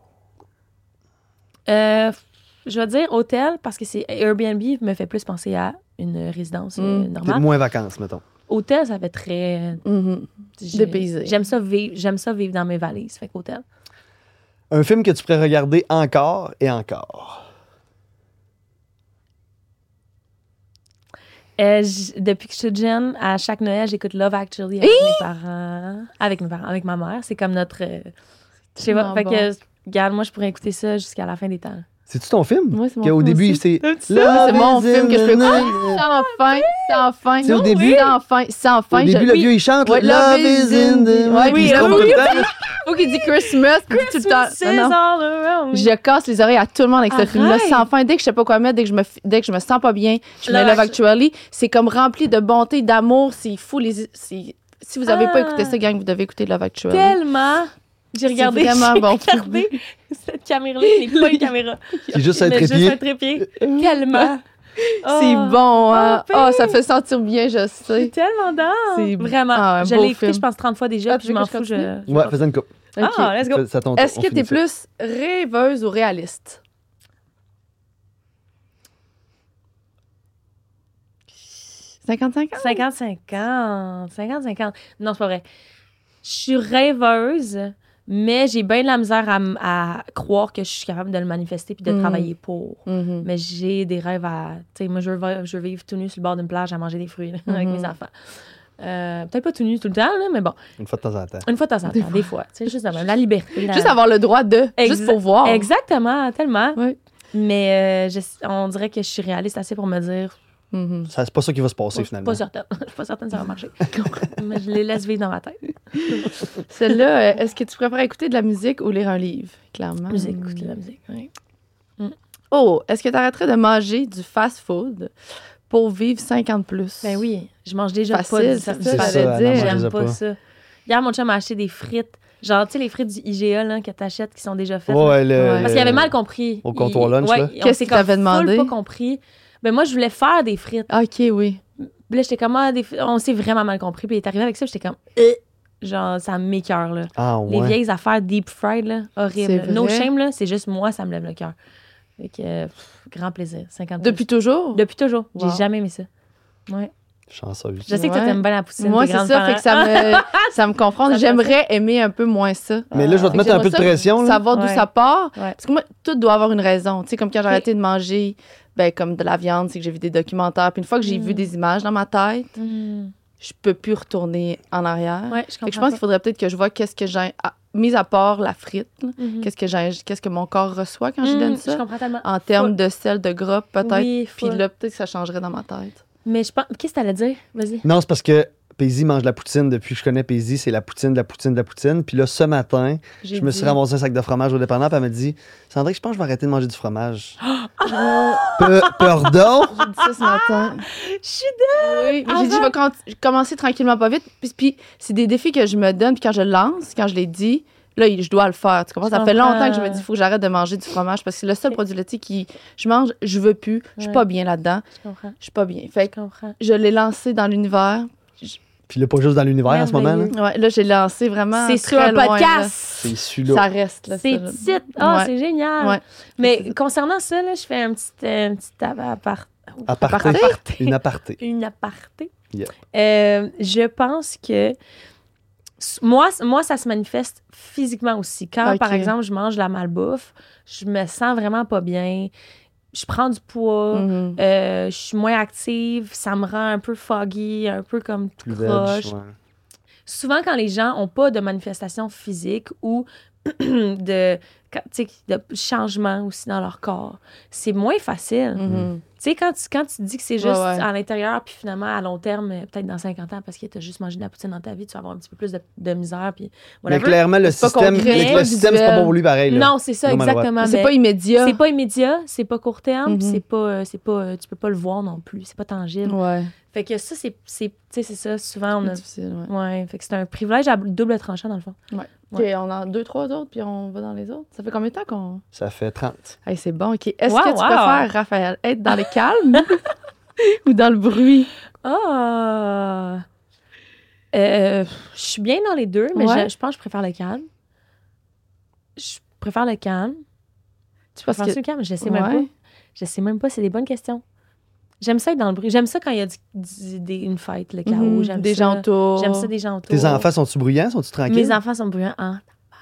Je vais dire hôtel parce que c'est Airbnb me fait plus penser à une résidence Peut-être normale. moins vacances, mettons. Hôtel, ça fait très... Mhm. Dépaysé. J'aime ça vivre dans mes valises. Fait qu'hôtel. Un film que tu pourrais regarder encore et encore. Depuis que je suis jeune, à chaque Noël, j'écoute Love Actually avec mes parents. Avec mes parents, avec ma mère. C'est comme notre... je sais pas. tellement Fait bon. que, regarde, moi, je pourrais écouter ça jusqu'à la fin des temps. C'est-tu ton film? Moi, c'est mon Qu'au film début, aussi. c'est. C'est mon film que je peux écouter écouter. sans fin. C'est au début? Sans fin. Au début, le vieux, il chante. Ouais, Love is in the. Ouais, puis il oui, se trompe oui, tout le temps. Faut qu'il dit Christmas, puis tout le temps. C'est Non, non. all around. Je casse les oreilles à tout le monde avec ce Arrête. film-là sans fin. Dès que je sais pas quoi mettre, dès que je me sens pas bien, je mets Love Love Actually. C'est comme rempli de bonté, d'amour. C'est fou. Si vous avez pas écouté ça, gang, vous devez écouter Love Actually. Tellement. J'ai regardé, vraiment j'ai bon. regardé cette caméra-là, c'est pas une caméra. C'est juste un Mais juste trépied. un trépied. Tellement. C'est Oh. bon, hein? Oh, Oh, ça fait sentir bien, je C'est sais. tellement dingue. C'est- Vraiment. Ah, un je beau l'ai écouté, film. je pense, 30 fois déjà, Ah, puis tu je veux m'en que je fous. continue? Ouais, faisais une coupe. Ok. Ah, let's go. Ça tombe. Est-ce que t'es plus rêveuse ou réaliste? 50-50? 50-50. 50-50. Non, c'est pas vrai. Je suis rêveuse, mais j'ai bien de la misère à croire que je suis capable de le manifester puis de Mm. travailler pour. Mhm. Mais j'ai des rêves à... Tu sais, moi, je veux vivre tout nu sur le bord d'une plage à manger des fruits là, avec mes enfants. Peut-être pas tout nu tout le temps, là, mais bon. Une fois de temps en temps. Une fois de temps en temps, des fois. Tu sais, juste de même. La liberté. Juste avoir le droit de. Juste pour voir. Exactement, tellement. Oui. Mais on dirait que je suis réaliste assez pour me dire... Mhm. C'est pas ça qui va se passer finalement. Pas certaine. Je suis pas certaine que ça va marcher. Mais je les laisse vivre dans ma tête. Celle-là, est-ce que tu préfères écouter de la musique ou lire un livre? Clairement. Musique, écoute la musique. Oui. Oh, est-ce que tu arrêterais de manger du fast-food pour vivre 50 plus? Ben oui, je mange déjà Facile, pas du c'est ça, fast-food. j'allais C'est ça, dire. non, J'aime mange-les pas pas. ça. Hier, mon chum a acheté des frites. Genre, tu sais, les frites du IGA là, que t'achètes qui sont déjà faites. là. Ouais, Ouais. Parce qu'il avait mal compris. Au comptoir lunch, ouais, là. on Qu'est-ce s'est qu'il t'avait comme full demandé? pas compris. Ben moi, je voulais faire des frites. OK, oui. Puis là, j'étais comme, on s'est vraiment mal compris. Puis il est arrivé avec ça, j'étais comme, genre, ça m'écoeure, là. Ah Les ouais. vieilles affaires deep fried, là, horrible. C'est No vrai? shame, là, c'est juste moi, ça me lève le cœur. Fait que, grand plaisir. 50 Depuis toujours? Depuis toujours. Wow. J'ai jamais aimé ça. Ouais. Chanceuse. Je sais que Ouais. toi, t'aimes bien la poutine. Moi, t'es c'est grande ça, fan, fait que ça me confronte. Ça te J'aimerais aimer un peu moins ça. Mais là, je vais te Fait que mettre un peu de j'aimerais ça pression. Là. Savoir d'où Ouais. ça part. Ouais. Parce que moi, tout doit avoir une raison. Tu sais, comme quand j'ai Ok. arrêté de manger ben, comme de la viande, c'est que j'ai vu des documentaires. Puis une fois que j'ai Mm. vu des images dans ma tête, Mm. je peux plus retourner en arrière. Ouais, je Fait comprends. que je pense qu'il faudrait peut-être que je vois qu'est-ce que j'ai... mis à part la frite, là, Mhm. qu'est-ce que mon corps reçoit quand je donne Je ça. comprends tellement. En termes de sel, de gras, peut-être. Oui, Puis full. là, peut-être que ça changerait dans ma tête. Mais je pense. Qu'est-ce que t'allais dire? Vas-y. Non, c'est parce que Paisy mange de la poutine depuis que je connais Paisy. C'est la poutine, de la poutine, de la poutine. Puis là, ce matin, je me suis ramassé un sac de fromage au dépanneur. Puis elle m'a dit Sandrine, je pense que je vais arrêter de manger du fromage. Pardon? J'ai dit ça ce matin. Je suis de... Oui, mais j'ai dit, je vais commencer tranquillement, pas vite. Puis c'est des défis que je me donne. Puis quand je le lance, quand je l'ai dit, là, je dois le faire. Tu comprends? Je Ça fait comprends. longtemps que je me dis, il faut que j'arrête de manger du fromage parce que c'est le seul produit laitier qui je mange, je veux plus. Je suis Ouais. pas bien là-dedans. Je comprends. Je suis pas bien. Fait Je que comprends. je l'ai lancé dans l'univers. Puis là, pas juste dans l'univers en ce moment. Là. Merveilleux. Ouais, là, j'ai lancé vraiment. C'est sur un très loin, podcast. C'est là. celui-là. Ça reste, là. C'est ça, là. petite. Ah, Ouais. c'est génial. Ouais. Mais concernant ça, là, je fais un petit Aparté. Une aparté. Une aparté. Yeah. Je pense que moi, ça se manifeste physiquement aussi. Quand, Ok. par exemple, je mange de la malbouffe, je me sens vraiment pas bien. Je prends du poids. Mhm. Je suis moins active. Ça me rend un peu foggy, un peu comme tout Plus veg. croche. Ouais. Souvent, quand les gens n'ont pas de manifestation physique ou de tu sais, de changement aussi dans leur corps. C'est moins facile. Mhm. Tu sais, quand tu dis que c'est juste Ouais. à l'intérieur, puis finalement, à long terme, peut-être dans 50 ans, parce que tu as juste mangé de la poutine dans ta vie, tu vas avoir un petit peu plus de misère, puis Mais whatever. clairement, le C'est pas système, concret, le système, c'est pas bon pour lui pareil. Là. Non, c'est ça, Vraiment exactement. C'est mais pas immédiat. c'est pas immédiat, c'est pas court terme, Mhm. puis c'est pas, tu peux pas le voir non plus, c'est pas tangible. Ouais. Fait que ça, tu sais, c'est ça, souvent, on C'est a... difficile, ouais. Ouais, fait que c'est un privilège à double tranchant, dans le fond. OK, on en a 2-3 autres, puis on va dans les autres. Ça fait combien de temps qu'on... Ça fait 30. Hey, c'est bon, OK. Est-ce Wow, que tu wow. préfères, Raphaël, être dans le calme ou dans le bruit? Ah! Je suis bien dans les deux, mais Ouais. je pense que je préfère le calme. Je préfère le calme. Tu Parce préfères que- le calme? Je sais même Ouais. pas. Je sais même pas, c'est des bonnes questions. J'aime ça être dans le bruit. J'aime ça quand il y a une fête, le chaos. Mhm, J'aime des ça. gens autour. J'aime ça des gens autour. Tes enfants sont-tu bruyants? Sont-tu tranquilles? Mes enfants sont bruyants. Ah,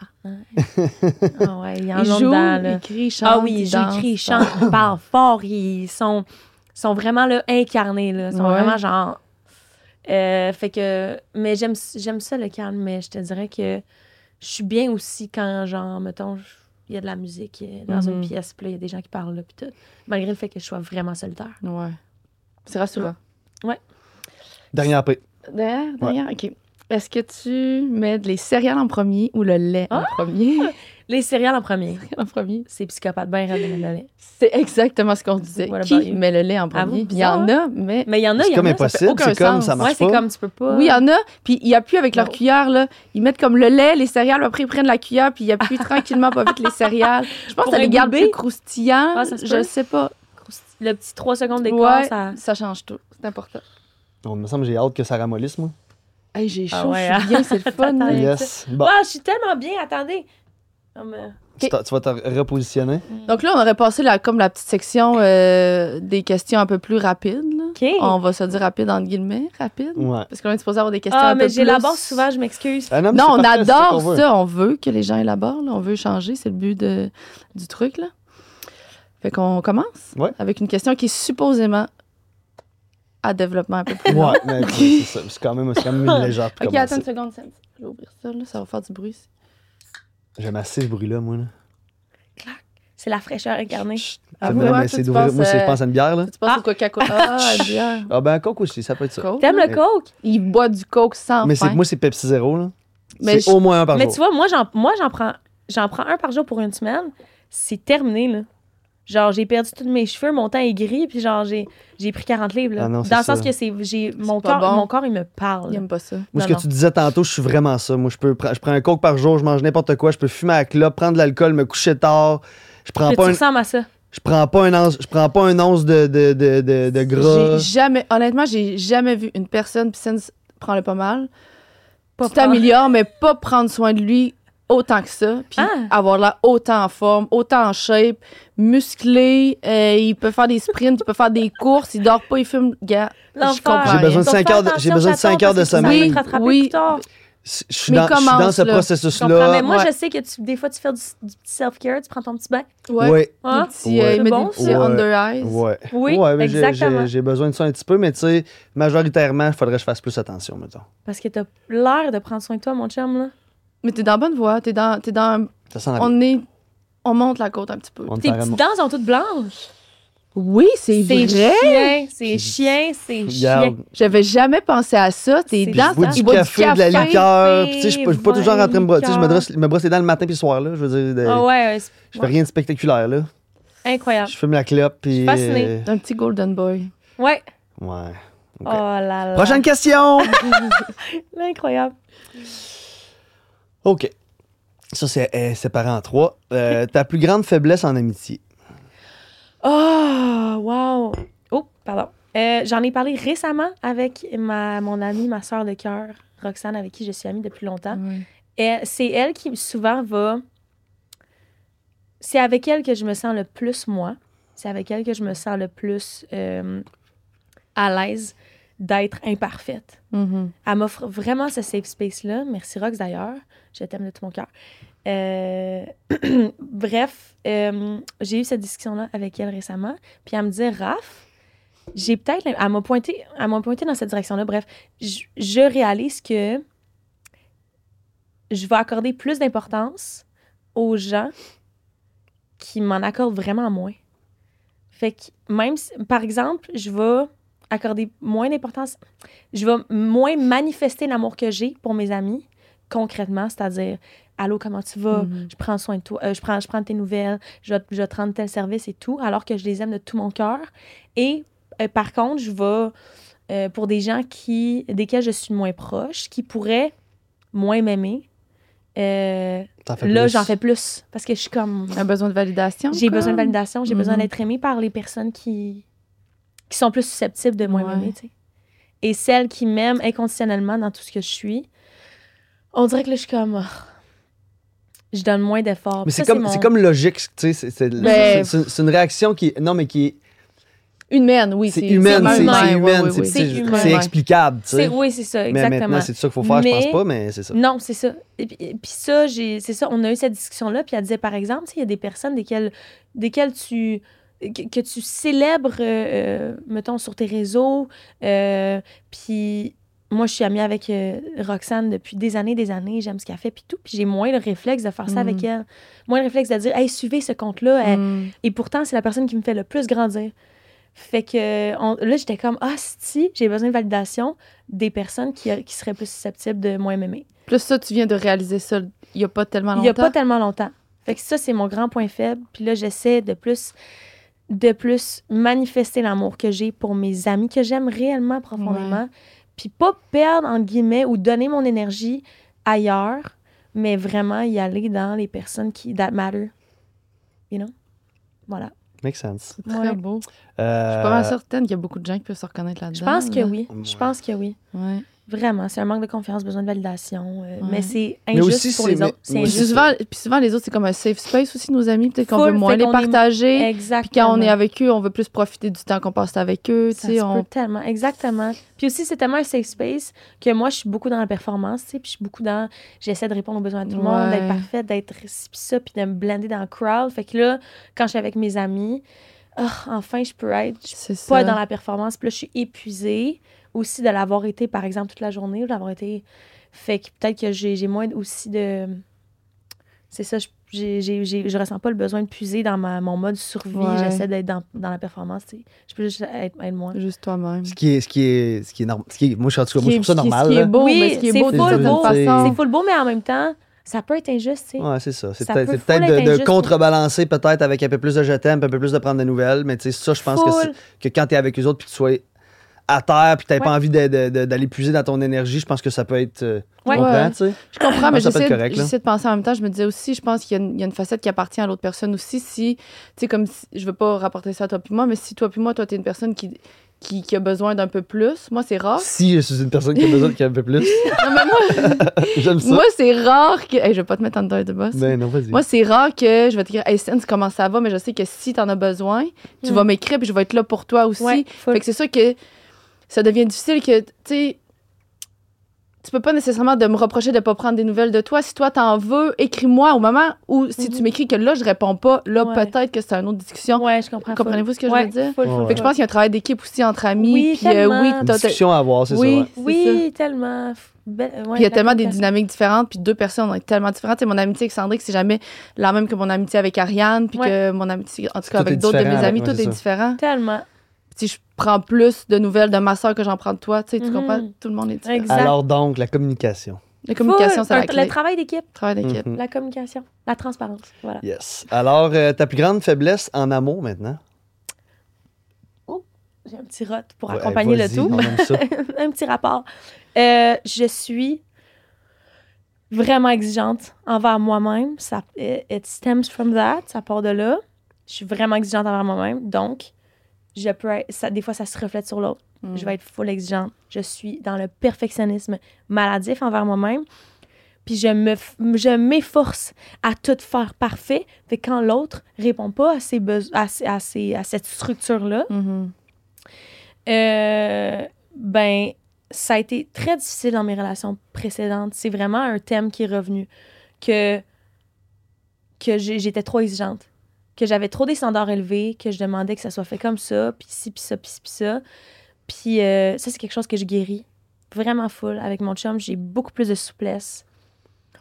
ouais, il y en Ils a jouent, dedans, là. ils crient, ils chantent. Ah oui, ils jouent, ils crient, ils chantent, ils parlent fort, ils sont vraiment là, incarnés. Là. Ils sont Ouais. vraiment genre. Fait que. Mais j'aime ça le calme, mais je te dirais que je suis bien aussi quand, genre, mettons, il y a de la musique dans Mhm. une pièce, puis là, il y a des gens qui parlent, là, puis tout. Malgré le fait que je sois vraiment solitaire. Ouais. C'est rassurant. Dernière paix. Derrière, OK. Est-ce que tu mets les céréales en premier ou le lait en premier? Les céréales en premier. En premier. C'est psychopathe, bien raide de mettre le lait. C'est exactement ce qu'on disait. What about Qui you? met le lait en Ah, premier? vous, Il y en bizarre, a, mais... Mais il y en a, C'est il y comme en a. ça fait impossible. aucun C'est comme sens. ça marche Ouais, c'est pas. comme tu peux pas. Oui, il y en a, puis ils appuient avec leur Non. cuillère, là. Ils mettent comme le lait, les céréales, puis après ils prennent la cuillère, puis ils appuient tranquillement pas vite les céréales. Je pense Pour que ça les garde imbiber? plus croustillants. Ah, ça se Je peut. sais pas. Le petit 3 secondes d'écart, Ouais, ça. change tout. C'est important. On me semble que j'ai hâte que ça ramollisse, moi. Hey, j'ai chaud, Ah ouais, je suis bien, c'est le fun. Attends, là. Yes. Bon, Ah, je suis tellement bien, attendez. tu vas te repositionner. Donc là, on aurait passé comme la petite section des questions un peu plus rapides. Là. OK. On va se dire rapide, entre guillemets, rapide. Ouais. Parce qu'on est supposé avoir des questions Ah, un peu mais plus... j'élabore souvent, je m'excuse. Ah mais Non, c'est on parfait, c'est adore qu'on veut. ça. On veut que les gens élaborent. Là. On veut changer. C'est le but du truc. Là. Fait qu'on commence Ouais. avec une question qui est supposément à développement un peu plus long. Ouais, mais c'est ça. C'est quand même une légère pour OK, commencer. attends une seconde. Sam. Je vais ouvrir ça. Là. Ça va faire du bruit. J'aime assez ce bruit-là, moi. Là. C'est la fraîcheur incarnée. Chut, Ah ça ouais, me toi, essayer tu d'ouvrir. penses, Moi, si je pense à une bière, là. Tu penses au Coca-Cola? Ah, une bière. Ah ben, un coke aussi, ça peut être ça. Coke. T'aimes le Mais- Coke? Il boit du Coke sans Mais fin. moi, c'est Pepsi Zero, là. Mais C'est au moins un par Mais jour. tu vois, moi, j'en prends un par jour pour une semaine. C'est terminé, là. Genre, j'ai perdu tous mes cheveux, mon teint est gris, puis genre, j'ai pris 40 livres, là. Ah non, c'est Dans le sens ça. que mon pas bon. corps, il me parle. Il aime pas ça. Moi, ce Non, que tu disais tantôt, je suis vraiment ça. Moi, je prends un coke par jour, je mange n'importe quoi, je peux fumer à la clope, prendre de l'alcool, me coucher tard. Je prends Tu pas ressembles à ça. je prends pas un once de gras. Honnêtement, j'ai jamais vu une personne, puis prends-le pas mal, Pas tu t'améliores, mais pas prendre soin de lui autant que ça, puis Ah. avoir l'air autant en forme, autant en shape, musclé, il peut faire des sprints, il peut faire des courses, il dort pas, il fume, gars, L'enfer. je comprends J'ai besoin de rien. cinq heures de- j'ai besoin de 5 heures de sommeil. Oui, te rattraper Oui. plus tard. Je suis Mais dans ce commence, là. Je comprends. processus-là. Mais moi, Ouais. je sais que des fois, tu fais du petit self-care, tu prends ton petit bain. Ouais. Oui. Des Hein? petits, Ouais. il met C'est bon, des petits ça? under eyes. Ouais. Oui, Ouais, mais exactement. j'ai besoin de ça un petit peu, mais tu sais, majoritairement, il faudrait que je fasse plus attention, mettons. Parce que t'as l'air de prendre soin de toi, mon chum, là. Mais t'es dans la bonne voie, t'es dans Ça sent la vie. on monte la côte un petit peu. On Tes paraît petites mon- dents sont toutes blanches. Oui, c'est vrai. chien, c'est chien, c'est chien. Regarde, J'avais jamais pensé à ça. Tes C'est dents, je bois ils du boivent café, de la café. liqueur. Puis, tu sais, je suis pas toujours en train de me brosser. Tu sais, je liqueur. me brosse les dents le matin puis le soir, là. Je veux dire, Ah ouais, c'est je fais rien de spectaculaire, là. incroyable. Je fume la clope, puis. Je suis fascinée. Un petit golden boy. Ouais. Ouais. Oh là là. Prochaine question! Incroyable. OK. Ça, c'est séparé en 3. Ta plus grande faiblesse en amitié. Oh, wow. Oh, pardon. J'en ai parlé récemment avec mon amie, ma sœur de cœur, Roxane, avec qui je suis amie depuis longtemps. Et c'est elle qui souvent va... C'est avec elle que je me sens le plus moi. C'est avec elle que je me sens le plus à l'aise d'être imparfaite. Mhm. Elle m'offre vraiment ce safe space-là. Merci, Rox, d'ailleurs. Je t'aime de tout mon cœur. Bref, j'ai eu cette discussion-là avec elle récemment. Puis elle me dit, Raph, j'ai peut-être... Elle m'a pointé dans cette direction-là. Bref, je réalise que je vais accorder plus d'importance aux gens qui m'en accordent vraiment moins. Fait que même si, par exemple, je vais accorder moins d'importance, je vais moins manifester l'amour que j'ai pour mes amis concrètement, c'est-à-dire allô, comment tu vas? Je prends soin de toi, je prends de tes nouvelles, je vais te rendre tel service et tout, alors que je les aime de tout mon cœur. Et par contre, je vais pour des gens desquels je suis moins proche, qui pourraient moins m'aimer. Là, j'en fais plus parce que je suis comme... Un besoin de validation? J'ai besoin de validation, j'ai besoin Mhm. d'être aimée par les personnes qui sont plus susceptibles de moins m'aimer, tu sais. Et celles qui m'aiment inconditionnellement dans tout ce que je suis, on dirait que là, je suis comme... je donne moins d'efforts. Mais Ça, c'est comme logique, tu sais. C'est une réaction qui... Non, mais qui est... Humaine, oui. C'est humaine, humain, c'est humaine, oui, oui, oui. C'est humain. c'est explicable, tu sais. Oui, c'est ça, Mais exactement. maintenant, c'est ça qu'il faut faire, je pense pas, mais c'est ça. Non, c'est ça. Et puis ça, c'est ça, on a eu cette discussion-là, puis elle disait, par exemple, il y a des personnes desquelles que tu célèbres, mettons, sur tes réseaux, puis moi, je suis amie avec Roxane depuis des années, j'aime ce qu'elle fait, puis tout, puis j'ai moins le réflexe de faire ça avec elle. Moins le réflexe de dire, hey, suivez ce compte-là, et pourtant, c'est la personne qui me fait le plus grandir. Fait que là, j'étais comme, si, j'ai besoin de validation des personnes qui seraient plus susceptibles de moins m'aimer. Plus ça, tu viens de réaliser ça il n'y a pas tellement longtemps. Il n'y a pas tellement longtemps. Fait que ça, c'est mon grand point faible. Puis là, j'essaie de plus manifester l'amour que j'ai pour mes amis, que j'aime réellement profondément. Ouais. Puis pas perdre, entre guillemets, ou donner mon énergie ailleurs, mais vraiment y aller dans les personnes that matter. You know? Voilà. Make sense. C'est très beau. Je suis Euh, pas mal certaine qu'il y a beaucoup de gens qui peuvent se reconnaître là-dedans. Je pense que là. oui. Ouais. Je pense que oui. Ouais. Vraiment. C'est un manque de confiance, besoin de validation. Mais c'est Mais injuste aussi, pour les c'est- autres. C'est mais- Puis injuste. souvent, les autres, c'est comme un safe space aussi, nos amis. Peut-être qu'on Full, veut moins fait les qu'on est- partager. Puis Exactement. quand on est avec eux, on veut plus profiter du temps qu'on passe avec eux. Ça Tu sais, se peut tellement, exactement. Puis aussi, c'est tellement un safe space que moi, je suis beaucoup dans la performance, tu sais, puis je suis beaucoup dans... J'essaie de répondre aux besoins de tout le monde, Ouais. d'être parfaite, d'être ci, puis ça, puis de me blender dans le crowd. Fait que là, quand je suis avec mes amis, enfin, je peux être... Je C'est suis pas ça. dans la performance, puis là, je suis épuisée aussi de l'avoir été, par exemple, toute la journée, ou de l'avoir été... Fait que peut-être que j'ai moins aussi de... C'est ça, je ressens pas le besoin de puiser dans mon mode survie. Ouais. J'essaie d'être dans la performance, tu sais. Je peux juste être moi. Juste toi-même. Ce qui est normal. Moi, je trouve ça normal. Ce qui est là. beau, Oui, mais ce qui est c'est beau d'une full certaine beau. façon. C'est full beau, mais en même temps, ça peut être injuste, tu sais. Ouais, c'est ça. C'est Ça peut-être peut c'est peut-être full être de injuste. contrebalancer peut-être avec un peu plus de je t'aime, un peu plus de prendre des nouvelles. Mais tu sais, ça, je pense Full. que quand t'es avec eux autres puis que tu sois à terre puis que t'aies Ouais. pas envie d'aller puiser dans ton énergie, je pense que ça peut être... tu Ouais. comprends, tu sais? Je comprends, mais Ça peut être j'essaie correct, là. de penser en même temps. Je me disais aussi, je pense qu'il y a une facette qui appartient à l'autre personne aussi. Si, tu sais, comme je veux pas rapporter ça à toi puis moi, mais si toi puis moi, toi, t'es une personne qui a besoin d'un peu plus, moi, c'est rare. Si je suis une personne qui a besoin de un peu plus, Non, mais moi, j'aime ça. moi, c'est rare que. Hey, je vais pas te mettre en dedans de boss. Ben non, vas-y. Moi, c'est rare que je vais te dire, hey, Sense, comment ça va? Mais je sais que si t'en as besoin, tu vas m'écrire puis je vais être là pour toi aussi. Ouais, full. Fait que c'est sûr que ça devient difficile que, tu sais, tu peux pas nécessairement de me reprocher de pas prendre des nouvelles de toi. Si toi, t'en veux, écris-moi au moment où, si tu m'écris que là, je réponds pas, là, Ouais. peut-être que c'est une autre discussion. Ouais, je comprends. Comprenez-vous ce que je veux dire? Full, Ouais, full, ouais. Fait que je pense qu'il y a un travail d'équipe aussi entre amis. Oui, puis, tellement. oui, Une t'as- discussion à avoir, c'est oui, ça. c'est ça. Oui, tellement. Puis il y a tellement des dynamiques différentes, puis deux personnes ont été tellement différentes. Tu sais, mon amitié avec Sandrick, c'est jamais la même que mon amitié avec Ariane, puis Ouais. que mon amitié, en tout cas, Tout est avec d'autres de mes différent, amis, ouais, tout c'est est ça. différent. Tellement. Si je prends plus de nouvelles de ma soeur que j'en prends de toi, tu sais, tu Mhm. comprends? Tout le monde est différent. Exact. Alors donc, la communication. La communication, Full. c'est la clé. Le travail d'équipe, Travail d'équipe. Mhm. la communication, la transparence. Voilà. Yes. Alors, ta plus grande faiblesse en amour maintenant? J'ai un petit rot pour Ouais, accompagner le vas-y, tout. on aime ça. Un petit rapport. Je suis vraiment exigeante envers moi-même. Ça, it stems from that. Ça part de là. Je suis vraiment exigeante envers moi-même. Donc, je peux des fois, ça se reflète sur l'autre. Je vais être full exigeante. Je suis dans le perfectionnisme maladif envers moi-même. Puis je m'efforce à tout faire parfait. Fait que quand l'autre répond pas à cette structure-là, Mhm. ben, ça a été très difficile dans mes relations précédentes. C'est vraiment un thème qui est revenu. Que j'étais trop exigeante. Que j'avais trop des standards élevés, que je demandais que ça soit fait comme ça, puis ci, puis ça, puis ci, puis ça. Puis ça, c'est quelque chose que je guéris vraiment full. Avec mon chum, j'ai beaucoup plus de souplesse.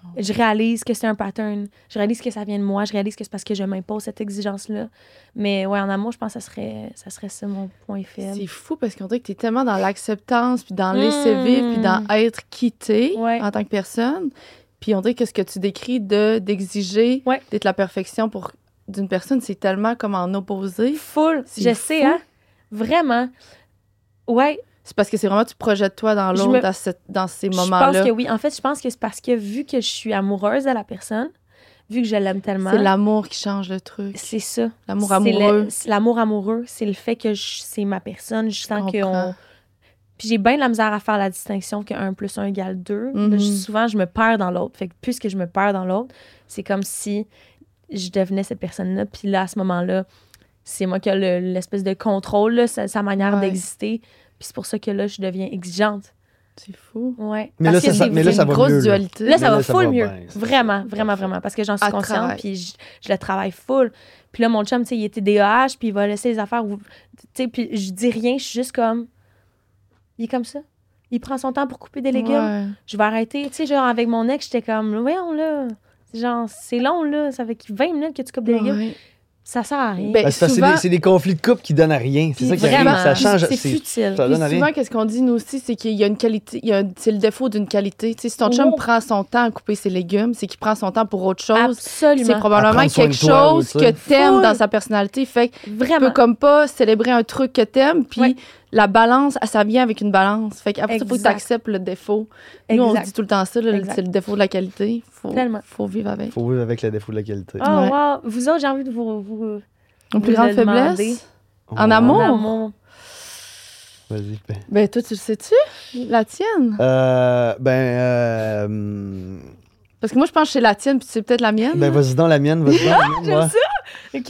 Je réalise que c'est un pattern. Je réalise que ça vient de moi. Je réalise que c'est parce que je m'impose cette exigence-là. Mais ouais, en amour, je pense que ça serait ça mon point faible. C'est fou parce qu'on dirait que t'es tellement dans l'acceptance, puis dans laisser vivre, puis dans être quitté en tant que personne. Puis on dirait que ce que tu décris d'exiger d'être la perfection d'une personne, c'est tellement comme en opposé. Full. Je sais, hein? Vraiment. Ouais. C'est parce que c'est vraiment tu projettes toi dans l'autre dans ces moments-là. Je pense que oui. En fait, je pense que c'est parce que vu que je suis amoureuse de la personne, vu que je l'aime tellement... C'est l'amour qui change le truc. C'est ça. L'amour amoureux. L'amour amoureux, c'est le fait que c'est ma personne. Je sens qu'on... Puis j'ai bien de la misère à faire la distinction que 1 + 1 = 2. Souvent, je me perds dans l'autre. Fait que puisque je me perds dans l'autre, c'est comme si je devenais cette personne-là. Puis là, à ce moment-là, c'est moi qui ai l'espèce de contrôle, là, sa manière d'exister. Puis c'est pour ça que là, je deviens exigeante. C'est fou. Ouais. Mais là, ça va mieux. Une grosse dualité. Là, ça va full mieux. Vraiment, vraiment, vraiment. Parce que j'en suis consciente, puis je le travaille full. Puis là, mon chum, tu sais, il était DAH, puis il va laisser les affaires. Tu sais, puis je dis rien, je suis juste comme... Il est comme ça. Il prend son temps pour couper des légumes. Ouais. Je vais arrêter. Tu sais, genre, avec mon ex, j'étais comme, voyons, là. Genre, c'est long, là. Ça fait 20 minutes que tu coupes des légumes. Ouais. Ça sert à rien. Ben, souvent... c'est des conflits de couple qui donnent à rien. C'est ça qui arrive. Ça change. C'est futile. Ça donne à rien. Souvent, qu'est-ce qu'on dit, nous aussi, c'est qu'il y a une qualité. C'est le défaut d'une qualité. Tu sais, si ton chum prend son temps à couper ses légumes, c'est qu'il prend son temps pour autre chose. Absolument. C'est probablement quelque chose que t'aimes dans sa personnalité. Fait que tu peux comme pas célébrer un truc que t'aimes, puis la balance, ça vient avec une balance. Fait qu'après, il faut que tu acceptes le défaut. Nous, on se dit tout le temps ça, c'est le défaut de la qualité. Faut vivre avec. Faut vivre avec le défaut de la qualité. Oh, wow. Vous autres, j'ai envie de vous Une plus grande faiblesse? En amour? Vas-y. Ben, toi, tu le sais-tu? La tienne? Parce que moi, je pense que c'est la tienne, puis c'est peut-être la mienne. Ben, vas-y donc la mienne. J'aime ça! OK.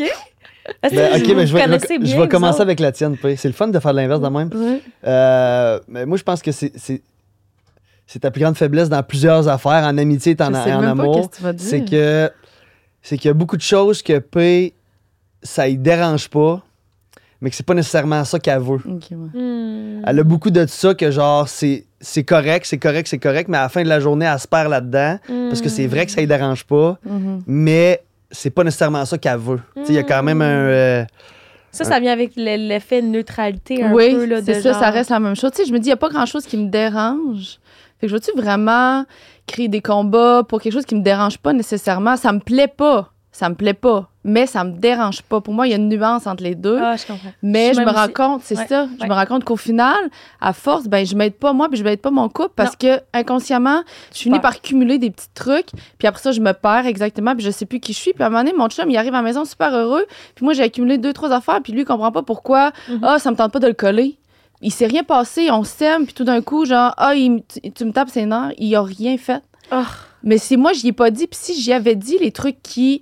Je vais commencer avec la tienne. C'est le fun de faire l'inverse de même. Ouais. Mais moi, je pense que c'est ta plus grande faiblesse dans plusieurs affaires, en amitié et en amour. C'est qu'il y a beaucoup de choses que P, ça y dérange pas, mais que c'est pas nécessairement ça qu'elle veut. Okay, ouais. Elle a beaucoup de ça que genre, c'est correct, mais à la fin de la journée, elle se perd là-dedans, parce que c'est vrai que ça y dérange pas, mais c'est pas nécessairement ça qu'elle veut. Il y a quand même un... Ça vient avec l'effet de neutralité un peu. Là, c'est ça, ça reste la même chose. Tu sais, je me dis, il n'y a pas grand-chose qui me dérange. Fait que je veux-tu vraiment créer des combats pour quelque chose qui me dérange pas nécessairement? Ça me plaît pas, mais ça me dérange pas. Pour moi, il y a une nuance entre les deux. Ah, je comprends. Mais je me rends compte, c'est ça, je me rends compte qu'au final, à force, ben je m'aide pas moi, puis je m'aide pas mon couple, parce que inconsciemment, je finis par cumuler des petits trucs, puis après ça, je me perds exactement, puis je sais plus qui je suis. Puis à un moment donné, mon chum, il arrive à la maison super heureux, puis moi, j'ai accumulé 2-3 affaires, puis lui, il comprend pas pourquoi, ça me tente pas de le coller. Il s'est rien passé, on s'aime, puis tout d'un coup, genre, tu me tapes ses nerfs, il a rien fait. Oh. Mais si moi, j'y ai pas dit, puis si j'y avais dit les trucs qui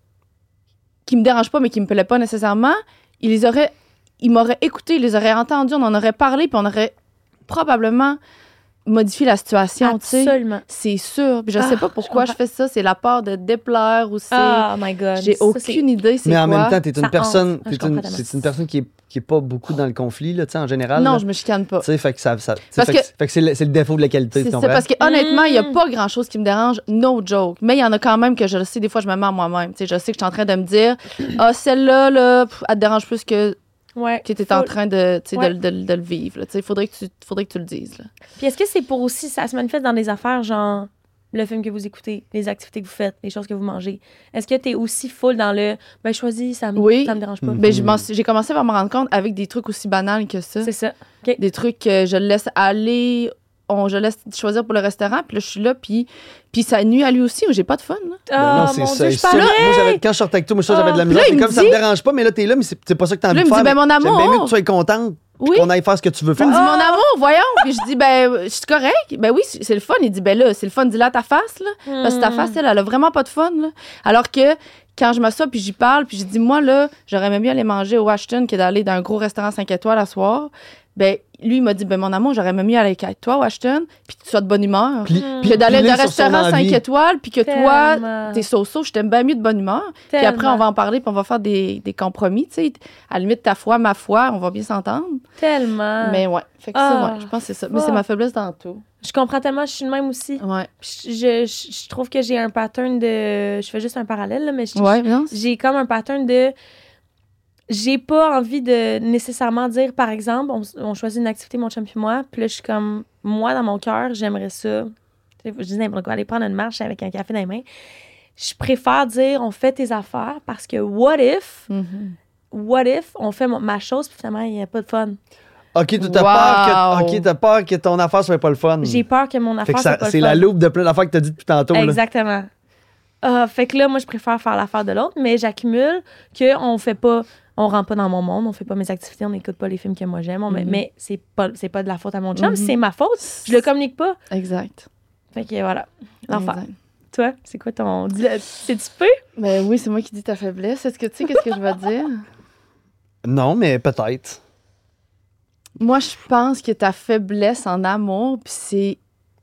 me dérangent pas, mais qui me plaît pas nécessairement, il m'aurait écouté, il les aurait entendus, on en aurait parlé, puis on aurait probablement modifié la situation. Absolument. C'est sûr. Puis je sais pas pourquoi je fais ça. C'est la part de déplaire ou c'est... Oh my God. J'ai aucune idée c'est quoi. Mais en quoi. même temps, t'es une personne... C'est une personne qui est pas beaucoup dans le conflit, là, en général. Non, là. je me chicane pas. Fait que c'est le défaut de la qualité. C'est ça, parce que honnêtement, il y a pas grand-chose qui me dérange, no joke. Mais il y en a quand même que je le sais, des fois, je me mets à moi-même. Je sais que je suis en train de me dire, celle-là, elle te dérange plus que tu étais en train de le vivre. Il faudrait que tu le dises. Là. Puis est-ce que c'est pour aussi, ça se manifeste dans des affaires, genre le film que vous écoutez, les activités que vous faites, les choses que vous mangez? Est-ce que t'es aussi full dans le choisis, ça me dérange pas? Ben, j'ai commencé à me rendre compte avec des trucs aussi banals que ça. C'est ça. Okay. Des trucs que je laisse aller, je laisse choisir pour le restaurant, puis là, je suis là, puis ça nuit à lui aussi, j'ai pas de fun. Là. Non, c'est ça. Moi, quand je sortais avec toi, j'avais de la misère. C'est comme ça me dérange pas, mais là, t'es là, mais c'est pas ça que t'as envie de faire. Là, il me dit, ben, mon amour. J'aime bien mieux que tu sois contente. Oui. Qu'on aille faire ce que tu veux faire. Il me dit, mon amour, voyons. Puis je dis, ben, je suis correct. Ben oui, c'est le fun. Il dit, ben là, c'est le fun. Dis-le à ta face, là. Parce que ta face, elle a vraiment pas de fun, là. Alors que quand je m'assois, puis j'y parle, puis je dis, moi, là, j'aurais même bien aller manger au Ashton que d'aller dans un gros restaurant 5 étoiles à soir. Ben, lui, il m'a dit, ben mon amour, j'aurais même mieux aller avec toi, Washington, puis que tu sois de bonne humeur. Puis Que d'aller piler d'un sur son restaurant 5 envie. étoiles, puis que Tellement. toi, t'es so-so, je t'aime bien mieux de bonne humeur. Puis après, on va en parler, puis on va faire des compromis, tu sais. À la limite, ta foi, ma foi, on va bien s'entendre. Tellement. Mais ouais, fait que ça, je pense que c'est ça. Mais c'est ma faiblesse dans tout. Je comprends tellement, je suis de même aussi. Ouais. Je trouve que j'ai un pattern de... Je fais juste un parallèle, là, mais Ouais, non? j'ai comme un pattern de... J'ai pas envie de nécessairement dire, par exemple, on choisit une activité, mon chum puis moi, puis là, je suis comme, moi, dans mon cœur, j'aimerais ça. Je dis n'importe quoi, aller prendre une marche avec un café dans les mains. Je préfère dire, on fait tes affaires parce que what if on fait ma chose, puis finalement, il n'y a pas de fun. OK, tu t'as peur que ton affaire soit pas le fun. J'ai peur que mon Fait affaire que soit pas le c'est fun. la loupe de plein d'affaires que t'as dit depuis tantôt. Là. Exactement. Fait que là, moi, je préfère faire l'affaire de l'autre, mais j'accumule qu'on fait pas, on rentre pas dans mon monde, on fait pas mes activités, on n'écoute pas les films que moi j'aime, mais c'est pas de la faute à mon chum, c'est ma faute. Je le communique pas. Exact. Fait que voilà, l'enfer. Exact. Toi, c'est quoi ton... C'est-tu peu? Ben oui, c'est moi qui dis ta faiblesse. Est-ce que tu sais qu'est-ce que je vais dire? Non, mais peut-être. Moi, je pense que ta faiblesse en amour, puis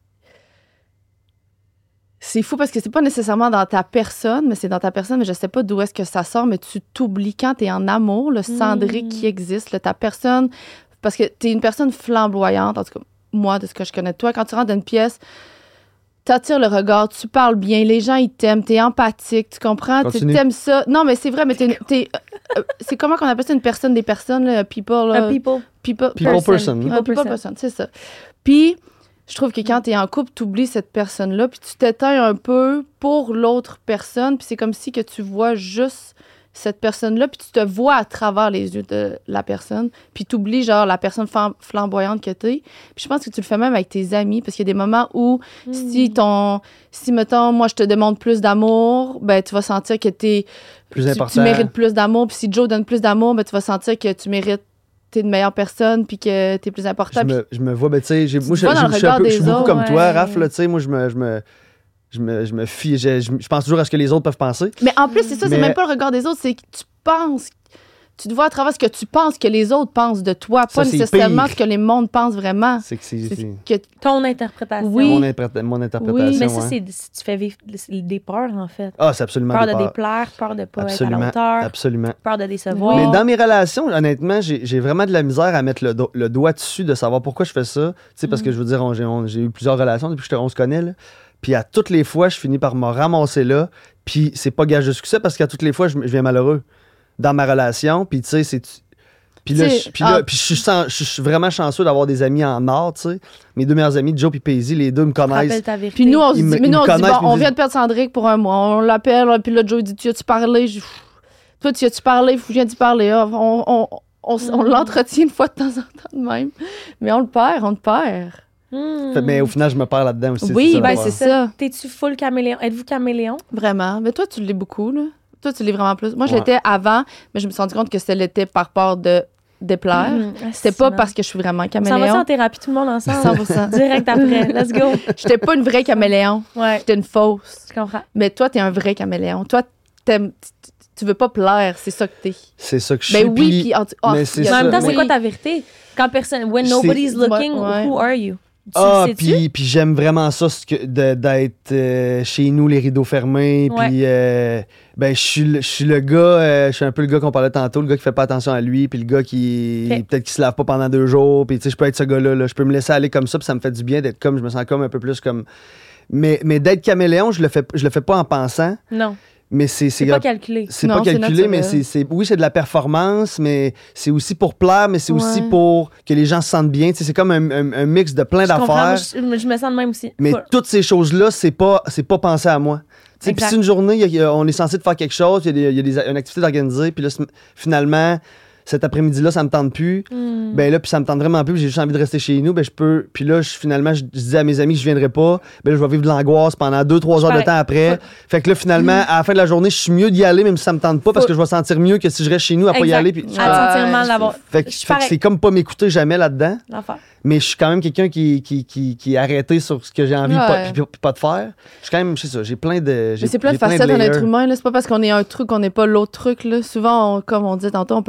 c'est fou parce que c'est pas nécessairement dans ta personne, mais c'est dans ta personne, mais je sais pas d'où est-ce que ça sort, mais tu t'oublies quand t'es en amour, le cendré qui existe, là, ta personne, parce que t'es une personne flamboyante, en tout cas, moi, de ce que je connais de toi, quand tu rentres dans une pièce, t'attires le regard, tu parles bien, les gens, ils t'aiment, t'es empathique, tu comprends, tu Continue. t'aimes ça. Non, mais c'est vrai, mais c'est comment qu'on appelle ça, une personne des personnes, là, people, là, People People person. person. people person, c'est ça. Puis, je trouve que quand t'es en couple, t'oublies cette personne-là, puis tu t'éteins un peu pour l'autre personne, puis c'est comme si que tu vois juste cette personne-là, puis tu te vois à travers les yeux de la personne, puis t'oublies, genre, la personne flamboyante que t'es. Puis je pense que tu le fais même avec tes amis, parce qu'il y a des moments où, si, mettons, moi, je te demande plus d'amour, ben, tu vas sentir que tu important. mérites plus d'amour, puis si Joe donne plus d'amour, ben, tu vas sentir que tu mérites t'es une meilleure personne puis que t'es plus important. Je me vois, ben, tu sais, moi, te vois dans le regard je suis des beaucoup autres, comme toi, ouais. Raph, là, tu sais, moi, je me fie, je pense toujours à ce que les autres peuvent penser. Mais en plus, c'est ça, c'est Mais- même pas le regard des autres, c'est que tu te vois à travers ce que tu penses que les autres pensent de toi, Ça, pas c'est nécessairement pire. ce que les mondes pensent vraiment. C'est que c'est Que, Ton interprétation. Oui. mon interprétation. Oui, Mais ça, ouais. c'est si tu fais vivre des peurs, en fait. Ah, c'est absolument Peur des de peurs. déplaire, peur de pas être à Absolument, la hauteur, absolument. peur de décevoir. Mais dans mes relations, honnêtement, j'ai vraiment de la misère à mettre le doigt dessus de savoir pourquoi je fais ça. Tu sais, parce que je veux dire, j'ai eu plusieurs relations depuis qu'on se connaît, là. Puis à toutes les fois, je finis par me ramasser là. Puis c'est pas gage de succès parce qu'à toutes les fois, je viens malheureux dans ma relation. Puis tu sais, c'est... Puis là, Tu sais, je suis vraiment chanceux d'avoir des amis en or, tu sais. Mes deux meilleurs amis, Joe et Paisy, les deux me connaissent. Rappelle ta vérité. puis nous, on se Ils dit, me- mais ils nous, me on se dit, connaissent, bon, ils me on disent- vient de perdre Cendrick pour un mois. On l'appelle, puis là, Joe dit, tu as-tu parlé? Toi, tu as-tu parlé? Je viens d'y parler. Ah, on l'entretient une fois de temps en temps de même. Mais on le perd. Mais au final, je me perds là-dedans aussi. Oui, ça, ben l'affaire. c'est ça. T'es-tu full caméléon? Êtes-vous caméléon? Vraiment. Mais toi, tu l'es beaucoup, là. Toi, tu l'es vraiment plus. Moi, je Ouais. l'étais avant, mais je me suis rendu compte que c'était l'été par peur de déplaire. C'était pas parce que je suis vraiment On s'en va en caméléon. thérapie tout le monde ensemble. 100%. Direct après. Let's go. J'étais pas une vraie caméléon. Ouais, J'étais une fausse. je comprends. Mais toi, t'es un vrai caméléon. Toi, tu veux pas plaire. C'est ça que t'es. C'est ça que je Ben suis. oui, puis- puis mais c'est il y a ça. Mais en même temps, c'est oui. quoi ta vérité? Quand personne... When C'est- nobody's looking, Ouais. who are you? Tu Ah, le sais-tu? puis j'aime vraiment ça, d'être chez nous, les rideaux fermés. Ouais. Puis, ben, je suis le gars, je suis un peu le gars qu'on parlait tantôt, le gars qui fait pas attention à lui, puis le gars qui, Ok. peut-être qui se lave pas pendant 2 jours. Puis, tu sais, je peux être ce gars-là, là. Je peux me laisser aller comme ça, puis ça me fait du bien d'être comme, je me sens comme un peu plus comme. Mais d'être caméléon, je le fais pas en pensant, Non, mais c'est pas calculé. c'est Non, pas c'est calculé, mais naturel. oui, c'est de la performance, mais c'est aussi pour plaire, mais c'est aussi Ouais. pour que les gens se sentent bien. Tu sais, c'est comme un mix de plein Je comprends, moi, d'affaires. je me sens de même aussi. Mais Full. toutes ces choses-là, c'est pas pensé à moi. Tu sais, puis Exact. si une journée, on est censé de faire quelque chose, il y a une activité d'organiser, puis là, finalement, cet après-midi-là, ça me tente plus. Ben là, puis ça me tente vraiment plus, puis j'ai juste envie de rester chez nous, ben je peux. Puis là, finalement, je dis à mes amis que je viendrai pas. Ben là, je vais vivre de l'angoisse pendant 2-3 heures de pareil. temps après. Fait que là, finalement, à la fin de la journée, je suis mieux d'y aller, même si ça me tente pas, parce que je vais sentir mieux que si je reste chez nous à pas y Exact. aller. Puis, À te sentir mal d'avoir... fait que Je suis fait que pareil. c'est comme pas m'écouter jamais là-dedans. L'affaire. Mais je suis quand même quelqu'un qui est arrêté sur ce que j'ai envie Ouais. puis pas de faire. Je suis quand même, je sais ça, j'ai plein de. Mais c'est plein de facettes d'un être humain. Là. C'est pas parce qu'on est un truc qu'on n'est pas l'autre truc. Là. Souvent, comme on disait tantôt, on peut être deux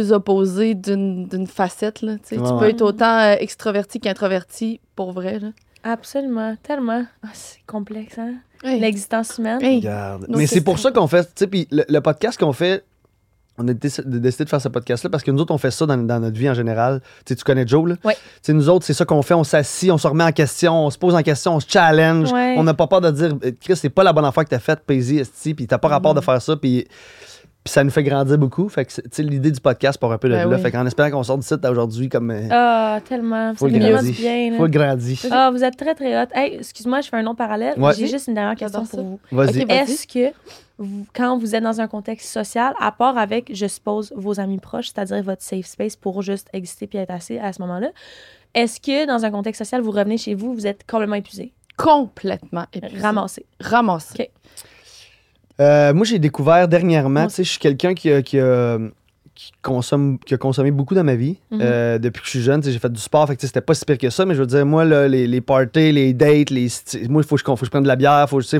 deux opposés d'une facette. Là, tu sais. Tu peux être autant extraverti qu'introverti, pour vrai. Là. Absolument, tellement. Ah, c'est complexe, hein? Hey. L'existence humaine. Hey. Regarde. Donc, Mais c'est c'est pour très ça qu'on fait, tu sais, puis le podcast qu'on fait, on a décidé de faire ce podcast-là parce que nous autres, on fait ça dans notre vie en général. Tu sais, tu connais Joe, là? Oui. Tu sais, nous autres, c'est ça qu'on fait. On s'assit, on se remet en question, on se pose en question, on se challenge. Ouais. On n'a pas peur de dire, Chris, c'est pas la bonne affaire que t'as faite, Paisy, esti, puis t'as pas rapport de faire ça, puis ça nous fait grandir beaucoup. Fait que, tu sais, l'idée du podcast part un peu de Ben là. oui. Fait qu'en espérant qu'on sorte du site aujourd'hui comme. Ah, tellement. Faut Ça le fait tellement du grandir. bien. là. Faut grandir. Ah, vous êtes très, très hot. Hey, excuse-moi, je fais un nom parallèle. Ouais. J'ai juste une dernière question J'adore pour ça. vous. Vas-y. Ok, vas-y. Est-ce que, quand vous êtes dans un contexte social, à part avec, je suppose, vos amis proches, c'est-à-dire votre safe space pour juste exister puis être assis à ce moment-là, est-ce que, dans un contexte social, vous revenez chez vous, vous êtes complètement épuisé? Complètement épuisé. Ramassé. Ramassé. OK. Moi, j'ai découvert dernièrement, Moi tu sais, je suis quelqu'un qui a consommé beaucoup dans ma vie. Mhm. Depuis que je suis jeune, tu sais, j'ai fait du sport, fait que tu sais, c'était pas si pire que ça, mais je veux dire, moi, là, les parties, les dates, moi, il faut que je prenne de la bière, faut que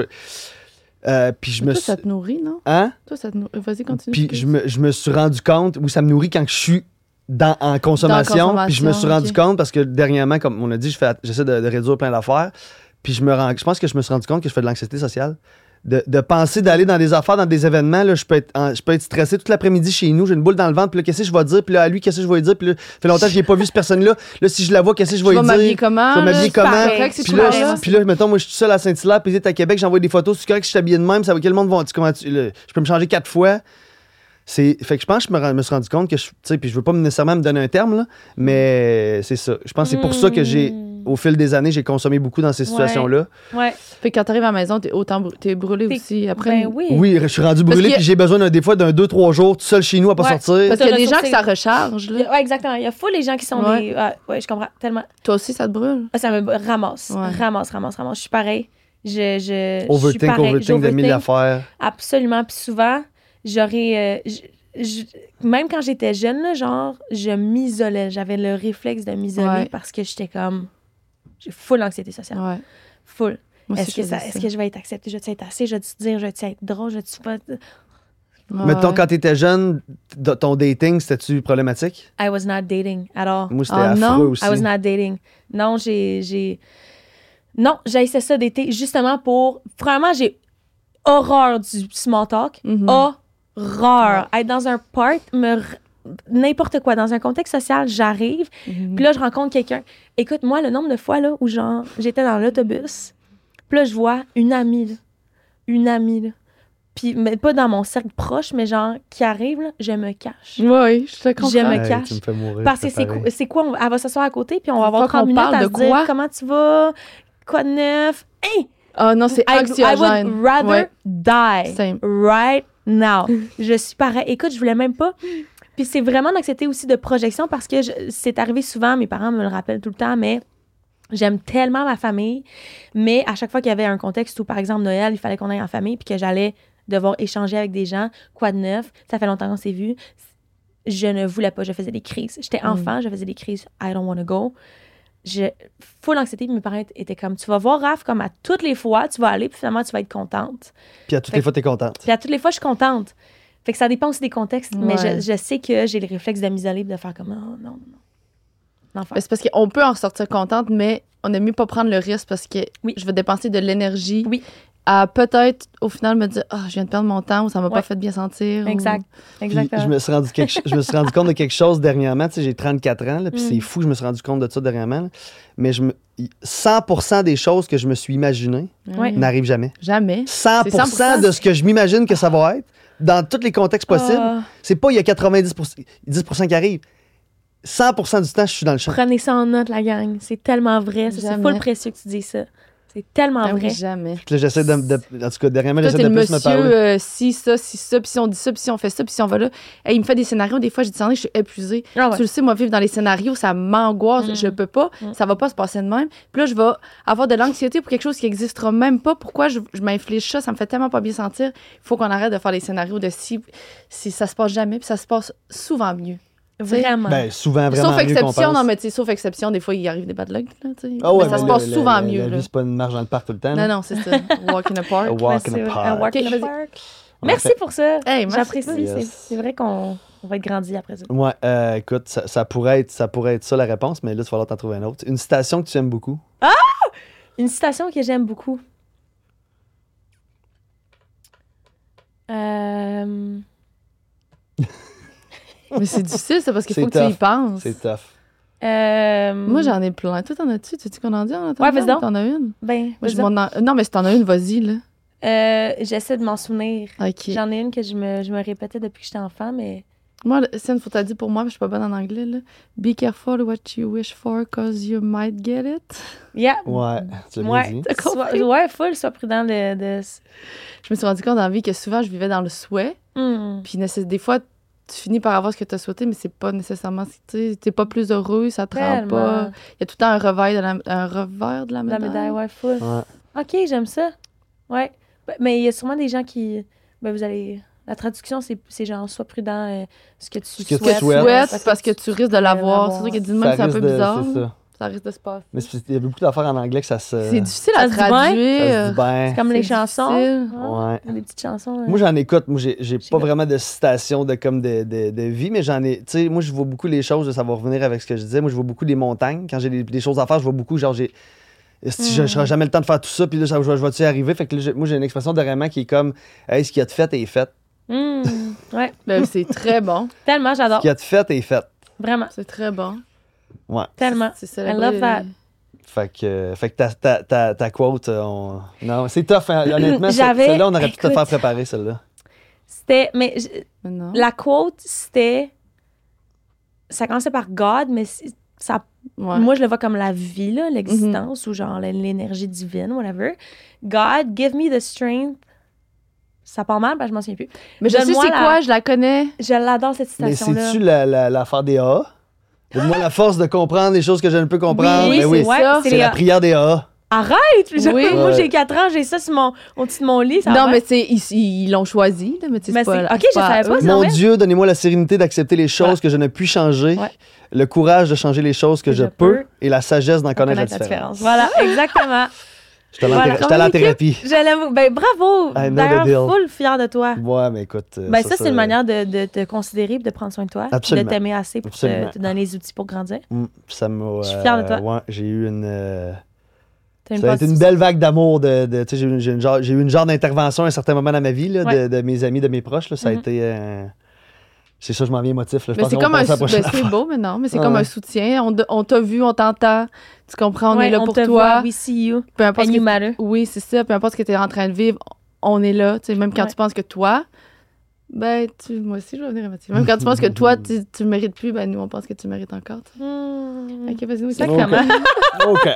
puis je me Toi, suis... ça te nourrit, non? Hein? Toi, ça te nourrit. Vas-y, continue. Puis je me suis rendu compte, oui, ça me nourrit quand je suis en consommation, puis je me suis rendu ok. compte, parce que dernièrement, comme on a dit, j'essaie de réduire plein d'affaires, puis je pense que je me suis rendu compte que je fais de l'anxiété sociale. De penser d'aller dans des affaires, dans des événements, là, je peux être stressé toute l'après-midi chez nous, j'ai une boule dans le ventre, puis là, qu'est-ce que je vais dire, puis là, à lui, qu'est-ce que je vais lui dire, puis là, ça fait longtemps que je n'ai pas vu cette personne-là, là, si je la vois, qu'est-ce que je vais Tu vas lui m'habiller dire, comment? je vais m'habiller là? comment, C'est correct, c'est puis tout là, pareil. puis là, mettons, moi, je suis tout seul à Saint-Hilaire, puis t'es à Québec, j'envoie des photos, c'est correct que je suis habillé de même, ça va quel monde va, je peux me changer 4 fois. Fait que je pense que je me suis rendu compte que, tu sais, puis je veux pas nécessairement me donner un terme, là, mais c'est ça. Je pense que c'est pour ça que au fil des années, j'ai consommé beaucoup dans ces situations-là. Ouais. Fait que quand t'arrives à la maison, t'es brûlé T'es- aussi. Après, Ben oui. Oui, je suis rendu brûlé, que- puis j'ai besoin des fois d'un 2-3 jours tout seul chez nous à pas Ouais. sortir. parce qu'il y a des gens ressourcer. que ça recharge. Là. Ouais, exactement. Il y a fou les gens qui sont Ouais. des. Ouais, je comprends tellement. Toi aussi, ça te brûle. Ah, ça me ramasse. Ouais. Ramasse. Je suis pareil. Je suis Overthink pareil. de 1000 J'overthink. affaires. Absolument. Puis souvent, j'aurais. Même quand j'étais jeune, là, genre, je m'isolais. J'avais le réflexe de m'isoler Ouais. parce que j'étais comme. J'ai full anxiété sociale. Ouais. Full. Moi aussi, Est-ce que, je faisais est-ce que je vais être acceptée? Je vais être assez? Je vais te dire? Je vais être drôle? Je vais pas. Ouais. Mettons, quand t'étais jeune, ton dating, c'était-tu problématique? I was not dating at all. Moi, c'était Ah, non? affreux aussi. I was not dating. Non, Non, j'ai essayé ça d'été justement pour. Vraiment, j'ai horreur du small talk. Mhm. Horreur. Être dans un party, n'importe quoi, dans un contexte social, j'arrive, Mhm. puis là, je rencontre quelqu'un. Écoute, moi, le nombre de fois là, où genre, j'étais dans l'autobus, puis là, je vois une amie, là. Puis, mais pas dans mon cercle proche, mais genre, qui arrive, là, je me cache. Oui, je te comprends. Je me Hey, cache. tu me fais mourir. Parce que c'est pareil. c'est quoi? Elle va s'asseoir à côté, puis on va avoir Faut 30 qu'on minutes parle à de se dire quoi? comment tu vas, quoi de neuf. Hey! Ah non, c'est I anxiogène. would rather Ouais. die Same. right now. Je suis pareil. Écoute, je voulais même pas. Puis c'est vraiment d'anxiété aussi de projection parce que c'est arrivé souvent, mes parents me le rappellent tout le temps, mais j'aime tellement ma famille. Mais à chaque fois qu'il y avait un contexte où, par exemple, Noël, il fallait qu'on aille en famille puis que j'allais devoir échanger avec des gens, quoi de neuf, ça fait longtemps qu'on s'est vus, je ne voulais pas, je faisais des crises. J'étais enfant, je faisais des crises, I don't want to go. Full anxiété, puis mes parents étaient comme, tu vas voir Raph, comme à toutes les fois, tu vas aller, puis finalement, tu vas être contente. Puis à toutes les fois, t'es contente. Puis à toutes les fois, je suis contente. Fait que ça dépend aussi des contextes, mais Ouais. je sais que j'ai le réflexe de m'isoler et de faire comme, non. L'enfer. Ben, c'est parce qu'on peut en ressortir contente, mais on aime mieux pas prendre le risque parce que Oui. je vais dépenser de l'énergie Oui. à peut-être, au final, me dire je viens de perdre mon temps ou ça m'a Ouais. pas fait bien sentir. Exact. Puis Exactement. je me suis rendu compte de quelque chose dernièrement. Tu sais, j'ai 34 ans, là, puis Mm. c'est fou, je me suis rendu compte de ça dernièrement. là. Mais 100% des choses que je me suis imaginées Ouais. n'arrivent jamais. Jamais. 100%, 100%. de ce que je m'imagine que ça va être, dans tous les contextes possibles, Ah. c'est pas il y a 10% qui arrivent. 100% du temps, je suis dans le champ. Prenez ça en note, la gang. C'est tellement vrai. Ça, c'est Jamais. full précieux que tu dis ça. C'est tellement Ah oui, vrai. jamais. Puis là, j'essaie en tout cas, dernièrement, Toi, j'essaie t'es de le plus me monsieur, parler. si ça, puis si on dit ça, puis si on fait ça, puis si on va là. Hey, il me fait des scénarios, des fois, j'ai dit, je suis épuisée. Ah ouais. Tu le sais, moi, vivre dans les scénarios, ça m'angoisse. Je peux pas. Ça va pas se passer de même. Puis là, je vais avoir de l'anxiété pour quelque chose qui n'existera même pas. Pourquoi je m'inflige ça? Ça me fait tellement pas bien sentir. Il faut qu'on arrête de faire les scénarios de si ça se passe jamais, puis ça se passe souvent mieux. Vraiment. Ben, souvent, vraiment Sauf mieux qu'on exception, pense. non, mais tu sais, sauf exception, des fois, il arrive des bad luck, là, tu sais. Ah ouais, mais ça mais se passe la- souvent la- mieux, La là. vie, c'est pas une marche dans le parc tout le temps. Non, là. non, c'est ça. Walk in the park. A walk in Ouais, the c'est park. un walk in Ok, the vas-y. park. On Merci fait- pour ça. Hey, merci. J'apprécie. Yes. C'est vrai qu'on On va être grandi après ça. Ouais, écoute, ça pourrait être ça la réponse, mais là, il va falloir t'en trouver un autre. Une citation que tu aimes beaucoup? Une citation que j'aime beaucoup. Mais c'est difficile, ça, parce qu'il C'est faut que tu y tough. penses. C'est tough. Moi, j'en ai plein. Toi, t'en as-tu? Tu sais qu'on en dit en attendant? Ouais, vas-y donc. T'en as une? Ben, Moi, non, mais si t'en as une, vas-y, là. j'essaie de m'en souvenir. OK. J'en ai une que je me répétais depuis que j'étais enfant, mais... Moi, c'est une photo dit pour moi, mais je suis pas bonne en anglais, là. Be careful what you wish for, cause you might get it. Yeah. Ouais, tu l'as Ouais. bien dit. T'as compris? Ouais, full, sois prudent de... Je me suis rendu compte dans la vie que souvent, je vivais dans le souhait. Puis des fois, tu finis par avoir ce que tu as souhaité, mais c'est pas nécessairement... Tu sais, t'es pas plus heureux, ça te rend pas... Il y a tout le temps un revers de la médaille. La médaille, ouais, full. Ouais. OK, j'aime ça. Ouais. Mais il y a sûrement des gens qui... Ben, vous allez... La traduction, c'est genre, sois prudent, ce que tu Ce que tu souhaites. souhaites. Parce que tu risques de l'avoir. C'est sûr qu'il y a du monde, c'est un peu bizarre. C'est ça. Ça risque de se passer. Mais il y a beaucoup d'affaires en anglais que ça se... C'est difficile ça à se dit bien? traduire. Ça se dit bien. Comme les C'est chansons. difficile. Ah, Ouais. des petites chansons. Moi, j'en écoute. Moi, j'ai pas J'ai- vraiment de citation de vie, mais j'en ai. Tu sais, moi, je vois beaucoup les choses, ça va revenir avec ce que je disais. Moi, je vois beaucoup les montagnes. Quand j'ai des choses à faire, je vois beaucoup, genre, je n'aurai jamais le temps de faire tout ça, puis là, je vais-tu y arriver? Fait que là, moi, j'ai une expression de Raymond qui est comme, hey, ce qui a de fait est fait. Ouais, Ben, c'est très bon. tellement, Ce j'adore. qui a de fait est fait. Vraiment, C'est très bon. Ouais. tellement. C'est I célébré. love that. Fait que ta quote, non, c'est tough, hein. Honnêtement, J'avais- celle-là, on aurait pu te écoute. faire préparer, celle-là. C'était... Mais Mais non. la quote, c'était... Ça commençait par God, mais ça... Ouais. Moi, je le vois comme la vie, là, l'existence, ou genre l'énergie divine, whatever. God, give me the strength. Ça part mal, parce que je m'en souviens plus. Mais je sais Donne-moi c'est la- quoi, je la connais. Je l'adore, cette Mais citation-là. c'est-tu l'affaire des AA? Donne-moi la force de comprendre les choses que je ne peux comprendre. Oui, Ben c'est ça. c'est la prière des AA. Arrête! Genre, Oui. Moi, Ouais. j'ai 4 ans, j'ai ça au-dessus de mon lit. Ça Non, va. mais tu sais, ils l'ont choisi, là, mais tu sais, Mais c'est pas... c'est- ok, c'est je savais pas eux. ça. Mon vrai? Dieu, donnez-moi la sérénité d'accepter les choses Voilà. que je ne puis changer, Ouais. le courage de changer les choses que je peux et la sagesse d'en connaître la différence. Voilà, exactement. J'étais Voilà. allé en thérapie. Je l'aime. Ben, bravo! I know the D'ailleurs, deal. full fière de toi. Ouais, mais écoute. Ben, ça, c'est une manière de te considérer et de prendre soin de toi. Absolument. De t'aimer assez pour Absolument. te donner les outils pour grandir. Ça m'a. Je suis fière de toi. Ouais, j'ai eu une. T'as Ça a été une belle vague d'amour. Tu sais, j'ai eu une genre d'intervention à un certain moment dans ma vie, là, Ouais. de mes amis, de mes proches. Là, ça a Mhm. été. C'est ça, je m'en viens émotif. Là. Je Mais pense c'est qu'on va comme un passer à la prochaine ben, c'est affaire. beau, mais non, mais c'est Ah comme ouais. un soutien. On t'a vu, on t'entend. Tu comprends, on Ouais, est là on pour te toi. voit, we see you. Peu importe And ce you que matter. Oui, c'est ça. Peu importe ce que tu es en train de vivre, on est là. Tu sais, même quand Ouais. tu penses que toi, ben, moi aussi, je vais venir émotive. Même quand tu penses que toi, tu le mérites plus, ben, nous, on pense que tu le mérites encore. tu sais. Ok, vas-y, nous, Sacrément. OK.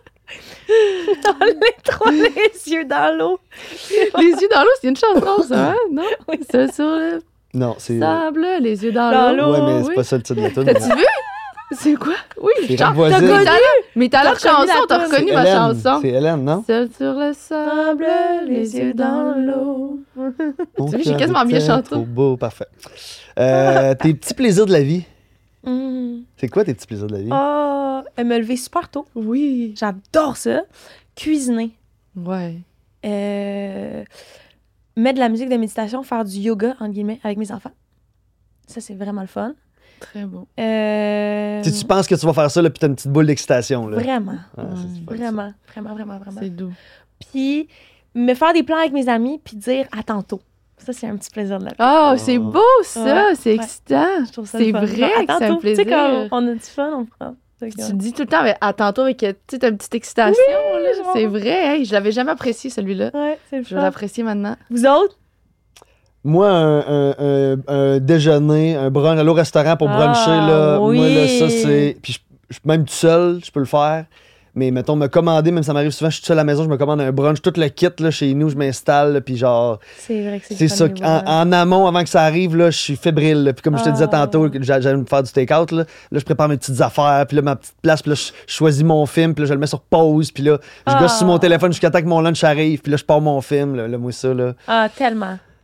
Les trois, les yeux dans l'eau. Les yeux dans l'eau, c'est une chanson, ça, hein? Non? Oui, C'est sur le Non, c'est. sable, les yeux dans Dans l'eau. Ouais, mais c'est Oui. pas ça le titre de la tune. T'as-tu vu? C'est quoi? Oui, C'est je chante. Rap Voisine. Mais t'as l'air T'as reconnu chanson, la t'as toune. reconnu ma chanson. C'est Hélène, non? Seul sur le sable, les yeux dans l'eau. Mon Tu vois, j'ai cœur quasiment bien était chanté. Trop beau, parfait. Tes petits plaisirs de la vie. C'est quoi tes petits plaisirs de la vie? Oh, me lever super tôt. Oui. J'adore ça. Cuisiner. Ouais. Mettre de la musique de méditation, faire du yoga, entre guillemets, avec mes enfants. Ça, c'est vraiment le fun. Très beau. Tu penses que tu vas faire ça, là, puis t'as une petite boule d'excitation. Là. Vraiment. Ouais, c'est super, Vraiment. Vraiment. C'est doux. Puis, me faire des plans avec mes amis, puis dire à tantôt. Ça, c'est un petit plaisir de la vie. Oh, c'est beau, ça. Ouais, C'est ouais. excitant. Je trouve ça C'est le fun. vrai Genre, à que c'est un tantôt. Tu sais, plaisir. quand on a du fun, on prend. Puis tu le dis tout le temps, mais à tantôt avec tu sais, t'as une petite excitation. là. genre. C'est vrai. Hey, je l'avais jamais apprécié, celui-là. Ouais, c'est le Je vais fun. l'apprécier maintenant. Vous autres? Moi, un déjeuner, un brunch, aller au restaurant pour bruncher, là, oui. moi, là, ça, c'est... Puis même tout seul, je peux le faire. Mais mettons, me commander, même ça m'arrive souvent, je suis tout seul à la maison, je me commande un brunch, tout le kit, là, chez nous, je m'installe, là, puis genre... C'est vrai que c'est C'est le ça, fun, les voyages. en amont, avant que ça arrive, là, je suis fébrile. Là. Puis comme je te disais tantôt, que j'allais me faire du take-out, là, je prépare mes petites affaires, puis là, ma petite place, puis là, je choisis mon film, puis là, je le mets sur pause, puis là, je gosse sur mon téléphone jusqu'à temps que mon lunch arrive, puis là, je pars mon film, là, moi, ça, là. Ah, tellement.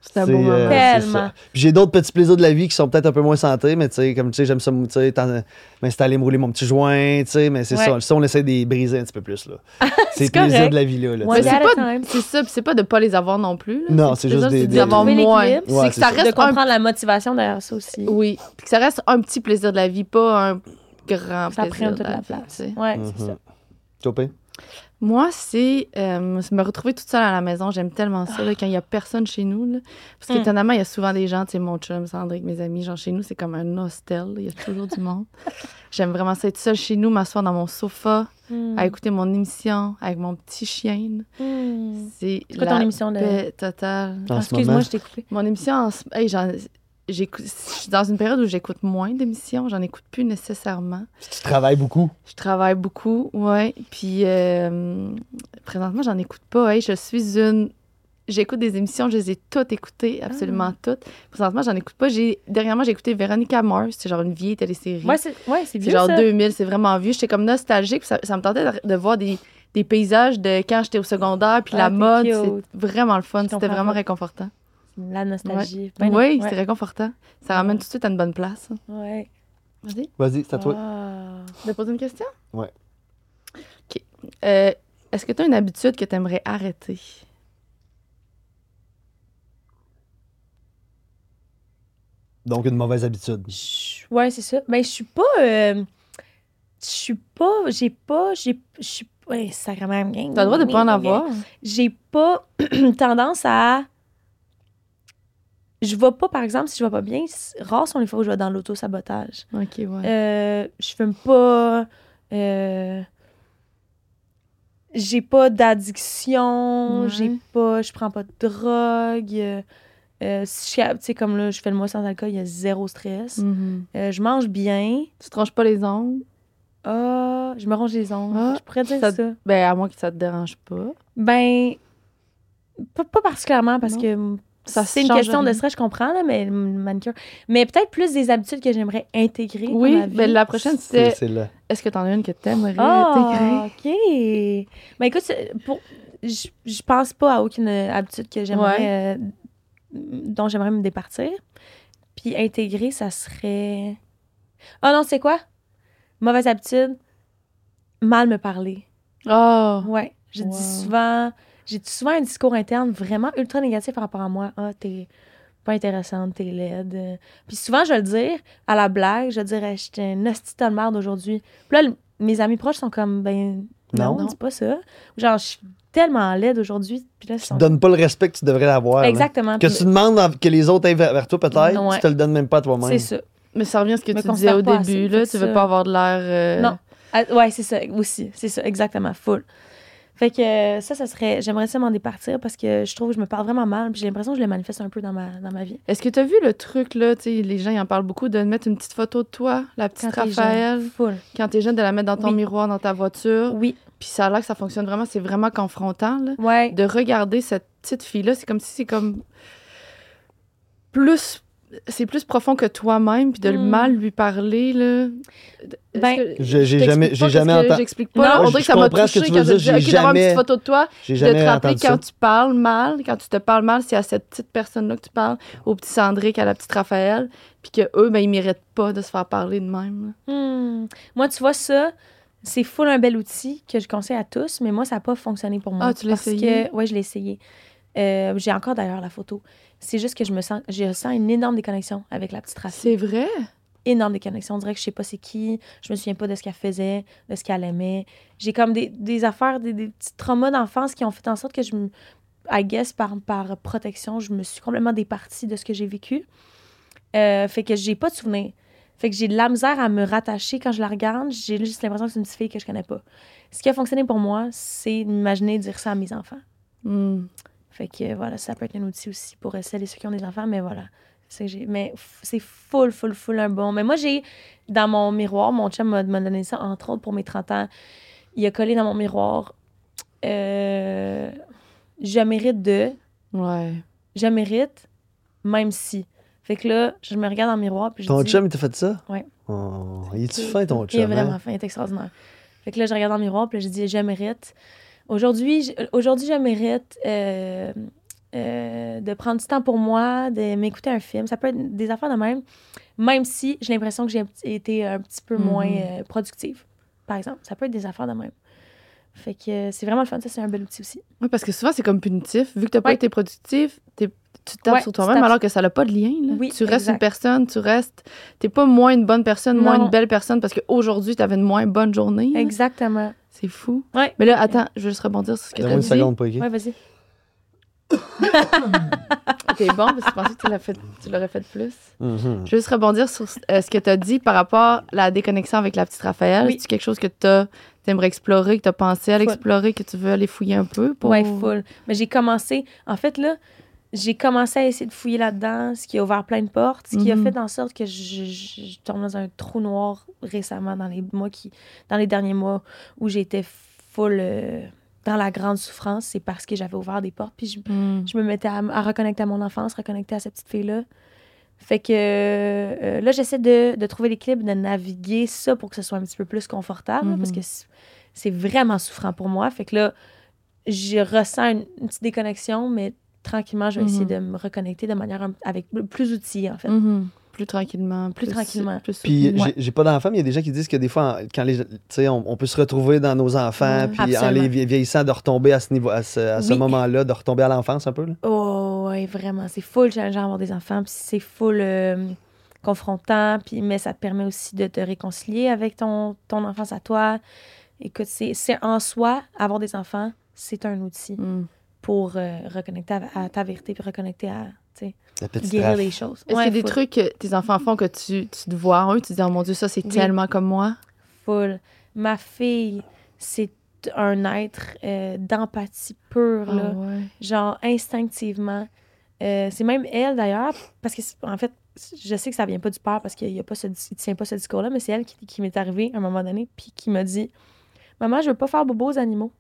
C'est un beau moment. c'est Tellement. ça. Puis j'ai d'autres petits plaisirs de la vie qui sont peut-être un peu moins santé, mais tu sais, comme tu sais, j'aime ça, tu sais, m'installer, me rouler mon petit joint, tu sais, mais c'est Ouais. ça, on essaie de les briser un petit peu plus, là. C'est C'est le plaisir correct. de la vie, là. Ouais, tu sais. c'est at a pas- time. C'est ça, puis c'est pas de pas les avoir non plus. là. Non, c'est juste ça, des- c'est des- d'avoir Trouver moins. l'équilibre. Ouais, C'est que c'est ça ça. reste De un comprendre la motivation derrière ça aussi. Oui, puis que ça reste un petit plaisir de la vie, pas un grand Ça plaisir prend de toute la vie, place. tu sais. Ouais, c'est ça. Topé? Moi, c'est me retrouver toute seule à la maison. J'aime tellement ça, là, quand il n'y a personne chez nous. Là. Parce qu'étonnamment, il y a souvent des gens, tu sais, mon chum, Sandrick, mes amis, genre chez nous, c'est comme un hostel. Il y a toujours du monde. J'aime vraiment ça, être seule chez nous, m'asseoir dans mon sofa, à écouter mon émission avec mon petit chien. là. C'est quoi ton la émission de- paix totale. En ce Excuse-moi, moment. je t'ai coupé. Mon émission, hey, je suis dans une période où j'écoute moins d'émissions. J'en écoute plus nécessairement. Tu travailles beaucoup. Je travaille beaucoup, ouais. Puis présentement, j'en écoute pas. Hey, j'écoute des émissions, je les ai toutes écoutées, absolument toutes. Présentement, j'en écoute pas. Dernièrement, j'ai écouté Veronica Mars. C'est genre une vieille télésérie. Ouais, c'est C'est vieux, genre ça. 2000, c'est vraiment vieux. J'étais comme nostalgique. Puis ça me tentait de voir des paysages de quand j'étais au secondaire. Puis Ah, la t'es mode, cute. c'est vraiment le fun. Je C'était comprends vraiment pas. réconfortant. La nostalgie. Oui, Ben, ouais. c'était réconfortant. Ça ramène tout de suite à une bonne place. Ouais. Vas-y. Vas-y, c'est à toi. Ah. De poser une question? Ouais. OK. Est-ce que tu as une habitude que tu aimerais arrêter? Donc, une mauvaise habitude. Ouais, c'est ça. Ben, je suis pas. Je suis. Ouais, sacrément. Tu as le droit de pas en avoir. J'ai pas tendance à. Je vais pas, par exemple, si je vais pas bien, rares sont les fois où je vais dans l'auto-sabotage. OK, ouais. Je fume pas. J'ai pas d'addiction. Ouais. Je prends pas de drogue. Si tu sais, comme là, je fais le mois sans alcool, il y a zéro stress. Mhm. Je mange bien. Tu te tranches pas les ongles? Ah, je me ronge les ongles. Ah, Je pourrais dire ça- ça. Ben, à moins que ça te dérange pas. Ben, pas particulièrement parce Non. que Ça c'est une change question de rien. stress, je comprends, là, mais manicure. Mais peut-être plus des habitudes que j'aimerais intégrer. dans Oui, ma vie. ben la prochaine, C'est c'est là. est-ce que t'en as une que t'aimerais Ah, intégrer? OK. Ben écoute, je pense pas à aucune habitude que j'aimerais dont j'aimerais me départir. Puis intégrer, ça serait... Ah non, c'est quoi? Mauvaise habitude, mal me parler. Oh! Ouais. J'ai Wow. dit souvent un discours interne vraiment ultra négatif par rapport à moi. Ah, t'es pas intéressante, t'es laide. Puis souvent, je vais le dire à la blague, je vais dire, j'étais une hostie de merde aujourd'hui. Puis là, mes amis proches sont comme, ben non, Non. dis pas ça. Genre, je suis tellement laide aujourd'hui. Puis là, ils Tu sont... te donnes pas le respect que tu devrais avoir. là. Exactement. Que Puis tu demandes que les autres aillent vers toi, peut-être, Ouais. tu te le donnes même pas à toi-même. c'est ça. Mais ça revient à ce que Me tu disais au considère pas début, assez, là. fait Tu que veux ça- pas avoir de l'air... Non. Ah, ouais, c'est ça aussi. C'est ça, exactement. Full. Fait que ça serait... J'aimerais ça m'en départir parce que je trouve que je me parle vraiment mal. Puis j'ai l'impression que je le manifeste un peu dans ma vie. Est-ce que tu as vu le truc, là, tu sais, les gens, ils en parlent beaucoup, de mettre une petite photo de toi, la petite Quand t'es Raphaël, jeune. Full. quand t'es jeune, de la mettre dans ton Oui. miroir, dans ta voiture. Oui. Puis ça a l'air que ça fonctionne vraiment, c'est vraiment confrontant, là. Ouais. De regarder cette petite fille-là, c'est comme si c'est comme plus... C'est plus profond que toi-même, puis de le mal lui parler, là. Est-ce Ben, que- J'ai je jamais t'explique pas jamais qu'est-ce que entendu. J'explique Non, pas. là. On je dirait que ça m'a comprends ce que touché tu veux quand tu dire, dis, j'ai OK, d'avoir une jamais- petite photo de toi, J'ai de jamais te rappeler entendu quand ça. tu parles mal, quand tu te parles mal, c'est à cette petite personne-là que tu parles, au petit Sandrick, à la petite Raphaël, puis qu'eux, ben, ils méritent pas de se faire parler de même. là. Moi, tu vois, ça, c'est full un bel outil que je conseille à tous, mais moi, ça n'a pas fonctionné pour moi. Ah, tu l'as Parce essayé? Oui, je l'ai essayé. J'ai encore d'ailleurs la photo. C'est juste que je sens une énorme déconnexion avec la petite Raphaël. C'est vrai? Énorme déconnexion. On dirait que je sais pas c'est qui, je me souviens pas de ce qu'elle faisait, de ce qu'elle aimait. J'ai comme des affaires, des petits traumas d'enfance qui ont fait en sorte que I guess, par protection, je me suis complètement départie de ce que j'ai vécu. Fait que j'ai pas de souvenirs. Fait que j'ai de la misère à me rattacher quand je la regarde. J'ai juste l'impression que c'est une petite fille que je connais pas. Ce qui a fonctionné pour moi, c'est m'imaginer dire ça à mes enfants. Hmm. Fait que voilà, ça peut être un outil aussi pour celles et ceux qui ont des enfants, mais voilà. Mais c'est full un bon. Mais moi, j'ai, dans mon miroir, mon chum m'a donné ça, entre autres, pour mes 30 ans. Il a collé dans mon miroir je mérite de, Ouais. je mérite, même si. Fait que là, je me regarde dans le miroir, puis je Ton dis... chum, il t'a fait ça? Ouais. Oh, il est-tu fin, ton chum? Il est vraiment hein? fin, il est extraordinaire. Fait que là, je regarde dans le miroir, puis là, je dis, je mérite. Aujourd'hui, je mérite, même si. Fait que là, je me regarde dans le miroir, puis je dis, je mérite. Aujourd'hui, je mérite, même si. Fait que là, je regarde dans le miroir, puis je dis, je mérite. Aujourd'hui, je mérite, même si. Fait que là, je regarde dans le miroir, puis je dis, je mérite. Aujourd'hui, je mérite, de prendre du temps pour moi, de m'écouter un film. Ça peut être des affaires de même si j'ai l'impression que j'ai été un petit peu moins productive, par exemple. Ça peut être des affaires de même. Fait que c'est vraiment le fun. Ça, c'est un bel outil aussi. Oui, parce que souvent, c'est comme punitif. Vu que tu n'as pas Ouais. été productif, tu tapes Ouais, sur tu toi-même tapes alors que ça n'a pas de lien. Là. Oui, tu restes exact. une personne, t'es pas moins une bonne personne, moins Non. une belle personne parce qu'aujourd'hui, tu avais une moins bonne journée. là. Exactement. C'est fou. Ouais. Mais là, attends, je veux juste rebondir sur ce que tu Donne-moi as une dit. seconde, pas écrit. Ouais, vas-y. T'es bon parce que je pensais que tu l'aurais fait plus. Mhm. Je veux juste rebondir sur ce que tu as dit par rapport à la déconnexion avec la petite Raphaël. Oui. C'est quelque chose que tu aimerais explorer, que tu as pensé à Full. l'explorer, que tu veux aller fouiller un peu pour... Ouais, full. Mais j'ai commencé à essayer de fouiller là-dedans, ce qui a ouvert plein de portes, ce qui a Mhm. fait en sorte que je tombe dans un trou noir récemment, dans les derniers mois où j'étais full dans la grande souffrance. C'est parce que j'avais ouvert des portes, puis je me mettais à reconnecter à mon enfance, reconnecter à cette petite fille-là. Fait que là, j'essaie de trouver l'équilibre, de naviguer ça pour que ce soit un petit peu plus confortable, Mhm. parce que c'est vraiment souffrant pour moi. Fait que là, je ressens une petite déconnexion, mais tranquillement, je vais essayer de me reconnecter de manière avec plus d'outils, en fait. Mhm. Plus tranquillement. Plus tranquillement. Plus Puis souple. j'ai pas d'enfants, mais il y a des gens qui disent que des fois, quand tu sais, on peut se retrouver dans nos enfants, Ouais. puis en Absolument. les vieillissant, de retomber à ce niveau, à ce Oui. moment-là, de retomber à l'enfance un peu. Là. Oh, ouais, vraiment. C'est full challengeant d'avoir des enfants, puis c'est full confrontant, puis, mais ça te permet aussi de te réconcilier avec ton enfance à toi. Écoute, c'est en soi, avoir des enfants, c'est un outil Mm. pour reconnecter à ta vérité, puis reconnecter à, tu sais, La petite guérir raf. les choses. Est-ce qu'il y a des trucs que tes enfants font que tu te vois en eux, tu te dis, oh mon Dieu, ça, c'est Oui. tellement comme moi? Full. Ma fille, c'est un être d'empathie pure, Ah là. ouais. Genre instinctivement. C'est même elle, d'ailleurs, parce que, en fait, je sais que ça vient pas du père parce qu'il tient pas ce discours-là, mais c'est elle qui m'est arrivée à un moment donné, puis qui m'a dit « Maman, je veux pas faire bobo aux animaux.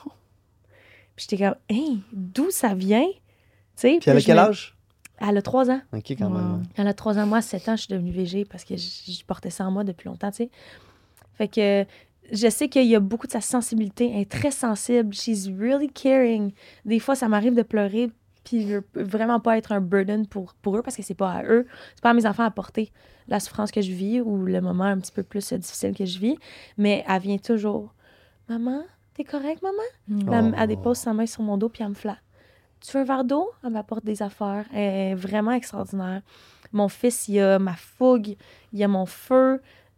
Puis j'étais comme « Hein, d'où ça vient? » Tu sais, Puis elle a je quel me- âge? Elle a 3 ans. OK, quand même. ouais. Elle a 3 ans. Moi, à 7 ans, je suis devenue VG parce que je portais ça en moi depuis longtemps, tu sais. Fait que je sais qu'il y a beaucoup de sa sensibilité. Elle est très sensible. She's really caring. Des fois, ça m'arrive de pleurer puis je veux vraiment pas être un burden pour eux parce que c'est pas à eux. C'est pas à mes enfants à porter la souffrance que je vis ou le moment un petit peu plus difficile que je vis. Mais elle vient toujours. « Maman, t'es correcte, maman? » Là, elle dépose sa main sur mon dos puis elle me flatte. Tu veux un verre d'eau? Elle m'apporte des affaires. Elle est vraiment extraordinaire. Mon fils, il a ma fougue, il a mon feu,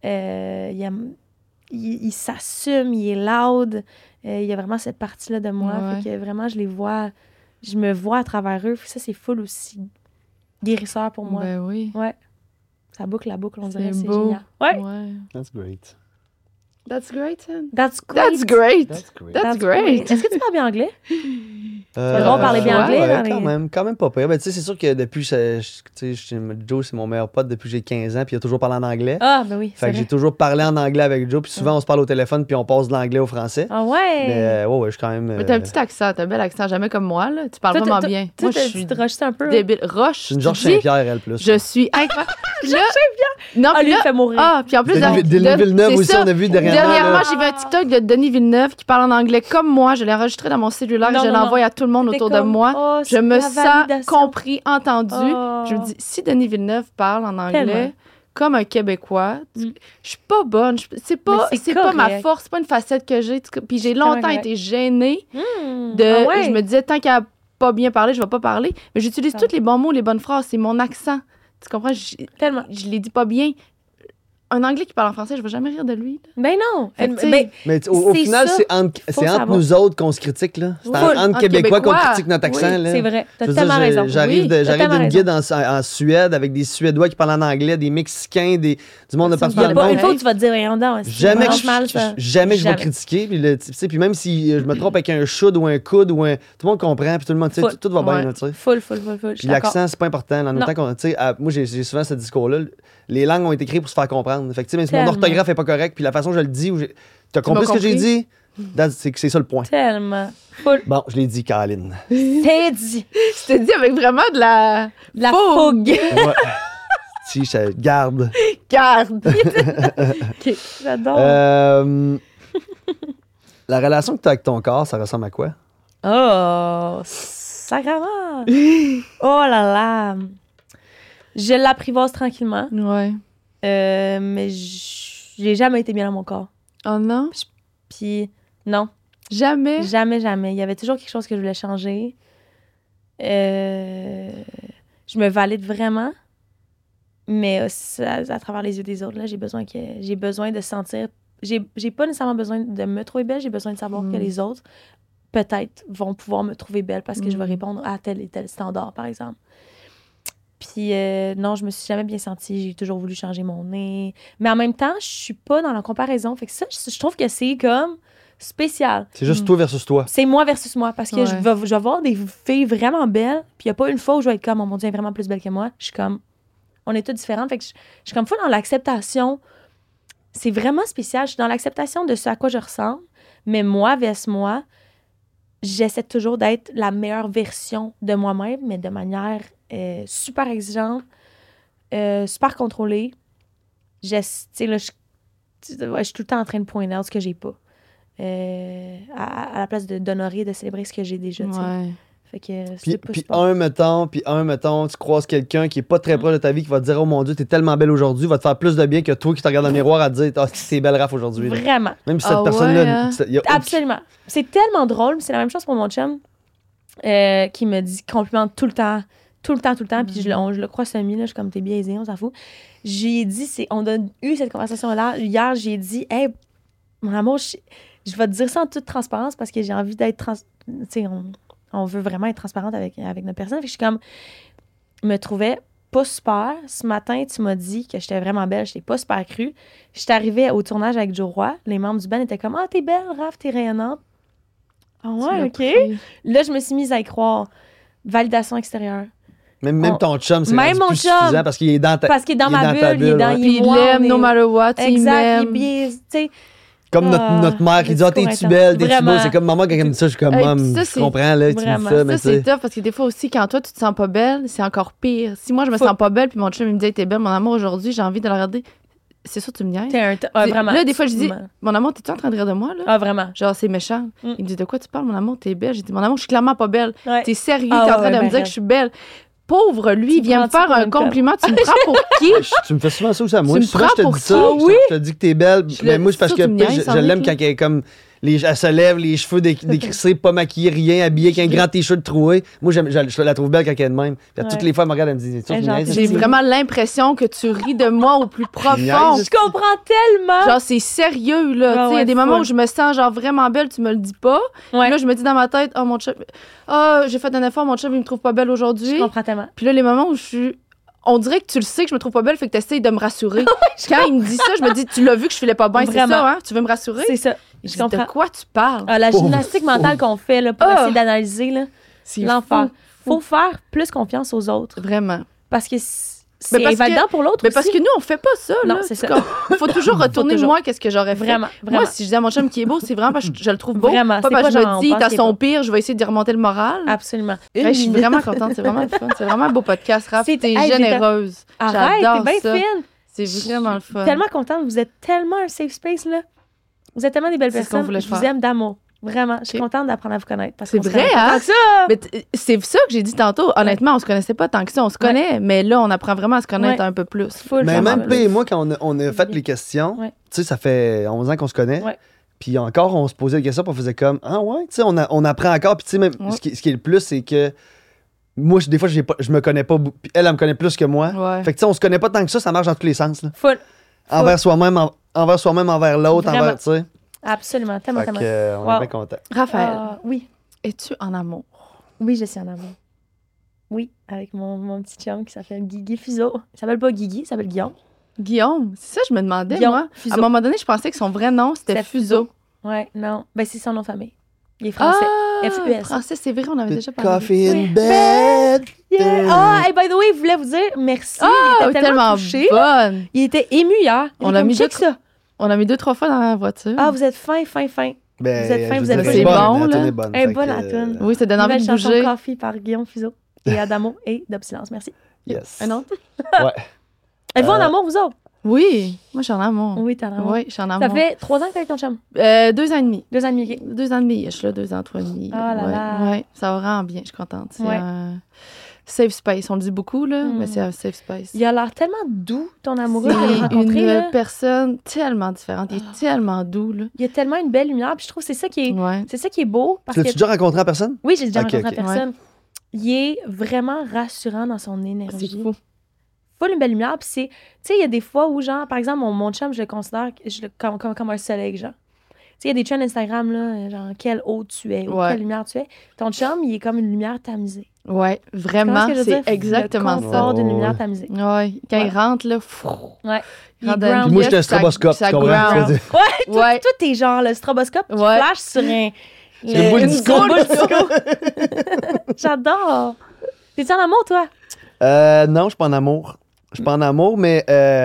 il s'assume, il est loud. Il y a vraiment cette partie-là de moi. Ouais. Fait que vraiment, je me vois à travers eux. Puis ça, c'est full aussi guérisseur pour moi. Ben oui. Ouais. Ça boucle la boucle, on dirait. C'est C'est beau. génial. Ouais. Ouais. That's great. That's great, Anne. That's great. That's great. That's great. That's great. Est-ce que tu parles bien anglais? C'est drôle de parler bien anglais, Ouais, dans les- quand même pas pire. Ben, tu sais, c'est sûr que depuis, Joe, c'est mon meilleur pote depuis que j'ai 15 ans, puis il a toujours parlé en anglais. Ah, ben oui. Fait c'est que j'ai vrai. toujours parlé en anglais avec Joe, puis souvent on se parle au téléphone, puis on passe de l'anglais au français. Ah ouais. Mais ouais, je suis quand même. Mais t'as un petit accent, t'as un bel accent, jamais comme moi, là. Tu parles Toi, vraiment toi, bien. Toi, Moi, je suis tu te rejettes un peu. débile. Roche, C'est une tu Georges dis, Saint-Pierre, elle, plus. je suis incroyable. Là- Non, Ah, puis lui, il là, me fait mourir. ah, puis en plus, Denis Villeneuve c'est aussi, ça. on a vu dernièrement. Dernièrement, là. j'ai vu un TikTok de Denis Villeneuve qui parle en anglais comme moi. Je l'ai enregistré dans mon cellulaire Non, et je non, l'envoie non. à tout le monde T'es autour de comme, moi. oh, Je c'est me la sens validation. compris, entendu. Oh. Je me dis, si Denis Villeneuve parle en anglais Tellement. comme un Québécois, Mm. je suis pas bonne. C'est pas, Mais c'est pas ma correct. force, c'est pas une facette que j'ai. Puis j'ai C'est tellement longtemps correct. été gênée Hmm. de. Ah ouais. Je me disais, tant qu'à pas bien parler, je vais pas parler. Mais j'utilise Ça. tous les bons mots, les bonnes phrases. C'est mon accent. Tu comprends? Tellement. Je les dis pas bien. Un Anglais qui parle en français, je vais jamais rire de lui. là. Ben non. Fait que, tu sais, Ben, Mais au C'est final, ça c'est entre savoir. nous autres qu'on se critique, là. C'est Oui. entre Entre Québécois qu'on Québécois. critique notre accent, Oui, là. c'est vrai. T'as Je veux dire, tellement raison. J'arrive Oui, de- t'as j'arrive tellement d'une raison. guide en Suède avec des Suédois qui parlent en anglais, des Mexicains, du monde de Ça me partout dans le parle monde. Une fois où tu vas te dire, voyons donc, Jamais ça que mange mal, ça. jamais je vais critiquer. Puis, tu sais, puis même si je me trompe avec un coude ou un coude, tout le monde comprend, puis tout le monde, tu sais, Full. tout va bien, Ouais. là, tu sais. Full. Je Puis suis d'accord. l'accent, c'est pas important. En Non. autant qu'on, tu sais, moi, j'ai souvent ce discours-là. Les langues ont été créées pour se faire comprendre. Fait que, tu sais, même si mon Tellement. orthographe est pas correct, puis la façon dont je le dis, t'as compris m'as ce que j'ai compris? dit? C'est ça le point. Tellement. Full. Bon, je l'ai dit, Caroline. T'es dit. Je te dis avec vraiment de la La fougue. fougue. Ouais. Si, je garde. Garde. J'adore. La relation que tu as avec ton corps, ça ressemble à quoi? Oh. sacrément! Oh là là! Je l'apprivoise tranquillement, Ouais. mais j'ai jamais été bien dans mon corps. Oh non? Puis non, Jamais? jamais. Il y avait toujours quelque chose que je voulais changer. Je me valide vraiment, mais à travers les yeux des autres, là, j'ai besoin de sentir... J'ai pas nécessairement besoin de me trouver belle, j'ai besoin de savoir que les autres, peut-être, vont pouvoir me trouver belle parce que je vais répondre à tel et tel standard, par exemple. Puis non, je me suis jamais bien sentie. J'ai toujours voulu changer mon nez. Mais en même temps, je suis pas dans la comparaison. Fait que ça, je trouve que c'est comme spécial. C'est juste toi versus toi. C'est moi versus moi. Parce que Ouais. je vais voir des filles vraiment belles. Puis il n'y a pas une fois où je vais être comme, oh mon Dieu, elle est vraiment plus belle que moi. Je suis comme, on est toutes différentes. Fait que je suis comme full dans l'acceptation. C'est vraiment spécial. Je suis dans l'acceptation de ce à quoi je ressemble. Mais moi versus moi, j'essaie toujours d'être la meilleure version de moi-même, mais de manière super exigeante, super contrôlée. Tu sais, là, je suis tout le temps en train de pointer out ce que j'ai pas. À la place d'honorer, de célébrer ce que j'ai déjà. tu sais. Ouais. Fait que Puis, c'est pas puis super. un, mettons, tu croises quelqu'un qui est pas très proche de ta vie, qui va te dire, oh mon Dieu, t'es tellement belle aujourd'hui, va te faire plus de bien que toi qui te regardes dans le miroir à te dire, ah, t'es belle, Raph, aujourd'hui. là. Vraiment. Même si cette Ah personne-là. ouais, hein? y a aucun- Absolument. C'est tellement drôle. C'est la même chose pour mon chum qui me dit complimente tout le temps. Puis je le crois semi, là, je suis comme, t'es biaisé, on s'en fout. J'ai dit, on a eu cette conversation-là. Hier, j'ai dit, hey, mon amour, je vais te dire ça en toute transparence parce que j'ai envie d'être tu sais, on veut vraiment être transparente avec notre personne. Fait que je suis comme, je me trouvais pas super. Ce matin, tu m'as dit que j'étais vraiment belle. Je t'ai pas super cru. J'étais arrivée au tournage avec Joe Roy. Les membres du band étaient comme, ah, t'es belle, Raph, t'es rayonnante. Ah Tu ouais, l'as OK. pris. Là, je me suis mise à y croire. Validation extérieure. Même ton chum, c'est Même rendu mon plus chum. suffisant parce qu'il est dans ta. Parce qu'il est dans il est ma dans ta bulle, il est dans ouais. Puis il moi, l'aime, on est- no matter what. Il Exact, il m'aime. est tu sais. Comme notre mère qui dit, ah, t'es-tu discours belle, t'es-tu Vraiment. beau. C'est comme maman quand elle me dit ça, je suis comme, Hey, maman, puis ça, tu c'est- comprends, là, tu me dis Vraiment. ça, mais Ça, tu c'est sais. tough parce que des fois aussi, quand toi, tu te sens pas belle, c'est encore pire. Si moi, je me Faut- sens pas belle, puis mon chum, il me dit, hey, t'es belle, mon amour, aujourd'hui, j'ai envie de la regarder. C'est sûr, tu me niaises. Vraiment. Là, des fois, je dis, Vraiment. mon amour, t'es-tu en train de rire de moi, là? Ah, vraiment. Genre, c'est méchant. Mm. Il me dit, de quoi tu parles, mon amour, t'es belle? J'ai dit, mon amour, je suis clairement pas belle. Ouais. T'es sérieux, Ah, t'es en ouais, train de ben, me dire que je suis belle. Pauvre lui, Tu il vient me prends-tu faire pour un une conne? compliment. Tu me prends pour qui? Tu me fais souvent ça aussi à moi. Tu me Souvent, je prends te pour dis ça. qui? Je Oui. te dis que t'es belle. Je Mais le- moi, c'est parce ça, que tu me niaises, je sans l'aime doute, quand elle est comme. Elle se lève, les cheveux décrissés, pas maquillés, rien, habillée, avec un grand t-shirt troué. Moi, je la trouve belle quand elle est de même. Puis Ouais. toutes les fois, elle me regarde, elle me dit, tu Elle est me niaises, gentille. J'ai c'est- vraiment l'impression que tu ris de moi au plus profond. Niaise. Je comprends tellement. Genre, c'est sérieux, là. Ah Tu sais, il y a ouais, des moments full. où je me sens, genre, vraiment belle, tu me le dis pas. Ouais. Puis là, je me dis dans ma tête, oh, mon chum, j'ai fait un effort, mon chum, il me trouve pas belle Je aujourd'hui. comprends tellement. Puis là, les moments où je suis. On dirait que tu le sais que je me trouve pas belle, fait que t'essayes de me rassurer. Quand il me dit ça, je me dis, tu l'as vu que je filais pas bien, c'est Vraiment. ça, hein? Tu veux me rassurer? C'est ça. Je Je dis, de comprends. quoi tu parles? Ah, la Pauvre. gymnastique mentale qu'on fait là, pour Ah. essayer d'analyser, là, C'est l'enfer. fou. Faut faire plus confiance aux autres. Vraiment. Parce que Mais c'est parce invalidant pour l'autre Mais aussi. parce que nous, on fait pas ça, là. Non, c'est ça. Il faut toujours retourner toujours. moi, qu'est-ce que j'aurais fait. Vraiment, vraiment. Moi, si je dis à mon chum qui est beau, c'est vraiment parce que je le trouve beau. Vraiment, Pas c'est parce pas que je genre, me on dis, pense t'as qu'il est son beau. pire, je vais essayer de remonter le moral. Absolument. Hey, je suis vraiment contente, c'est vraiment le fun. C'est vraiment un beau podcast, Raph. C'est- T'es hey, j'ai généreuse. Arrête, J'adore t'es bien ça. fine. C'est vraiment le fun. Tellement contente. Vous êtes tellement un safe space, là. Vous êtes tellement des belles C'est ce qu'on personnes. voulait Je vous faire. aime d'amour. Vraiment. Je suis Ok. contente d'apprendre à vous connaître. parce C'est qu'on se vrai, connaît pas hein? tant que ça. Mais c'est ça que j'ai dit tantôt. Honnêtement, on se connaissait pas tant que ça. On se connaît, mais là, on apprend vraiment à se connaître Ouais. un peu plus. Full, Mais vraiment. même P et moi, quand on a fait les questions, Ouais. tu sais, ça fait 11 ans qu'on se connaît. Ouais. Puis encore, on se posait des questions, puis on faisait comme, ah ouais, tu sais, on apprend encore. Puis tu sais, même, Ouais. ce qui est le plus, c'est que moi, des fois, je me connais pas, puis elle me connaît plus que moi. Ouais. Fait que tu sais, on se connaît pas tant que ça marche dans tous les sens. Là. Full. Envers soi-même, envers l'autre, Vraiment. envers, tu sais. Absolument. Tellement, Fait tellement. que, on est Wow. bien contents. Raphaël, Ah, oui. es-tu en amour? Oui, je suis en amour. Oui, avec mon petit chum qui s'appelle Guigui Fuseau. Il s'appelle pas Guigui, il s'appelle Guillaume. Guillaume, c'est ça que je me demandais, Guillaume moi. Fuseau. À un moment donné, je pensais que son vrai nom, c'était C'était Fuseau. Ouais, non. Ben, c'est son nom de famille. Il est français. Ah, FUS. français, c'est vrai, on avait déjà parlé. Coffee Oui. in bed. Yeah. Ah, hey, by the way, je voulais vous dire merci. Ah, il était tellement touché. bonne. Il était ému hier. Il On était l'a comme, mis check deux- ça. On a mis 2-3 fois dans la voiture. Ah, vous êtes fin. Ben, Vous êtes fin, je vous êtes dirais C'est bonne, bon, la là. tune est bonne. Elle est Fait bonne, que, la tune. Oui, ça donne envie Nouvelle de chanson bouger. Coffee par Guillaume Fuseau et Adamo et Dub Silence. Merci. Yes. Un autre? Ouais. Êtes-vous en amour, vous autres? Oui, moi, je suis en amour. Oui, t'as l'amour. Oui, je suis en Ça amour. fait 3 ans que t'es avec ton chum? 2 ans et demi. 2 ans et demi, OK. 2 ans et demi, je suis là, 2 ans, 3 et demi. Oh là ouais, là. ouais, ça va vraiment bien, je suis contente. C'est Ouais. un safe space, on le dit beaucoup, là, Mm. mais c'est un safe space. Il a l'air tellement doux, ton amoureux, que j'ai C'est rencontré. une Là. personne tellement différente, il est tellement doux, là. Il y a tellement une belle lumière, puis je trouve que c'est ça qui est, Ouais. c'est ça qui est beau. Parce Tu que l'as-tu déjà rencontré en personne? Oui, j'ai déjà Ok, rencontré ok. la personne. Il est vraiment rassurant dans son énergie. C'est fou. Full une belle lumière. Puis c'est, tu sais, il y a des fois où, genre, par exemple, mon chum, je le considère comme un soleil, genre. Tu sais, il y a des trends Instagram, là, genre, quelle eau tu es, ou Ouais. quelle lumière tu es. Ton chum, il est comme une lumière tamisée. Ouais, Tu comprends vraiment, ce que je veux c'est dire? exactement Le ça. confort d'une Ouais, lumière ouais. tamisée. Ouais, quand Ouais. il rentre, là, Ouais. il rentre Il dans une ground. Puis moi, j'étais un pièce, ça- stroboscope, ça tu comprends? ground. C'est- Ouais, Ouais. toi, t'es genre le stroboscope qui Ouais. flash sur un... une boule disco. J'adore. T'es-tu en amour, toi? Non, je suis pas en amour. Je suis pas en amour, mais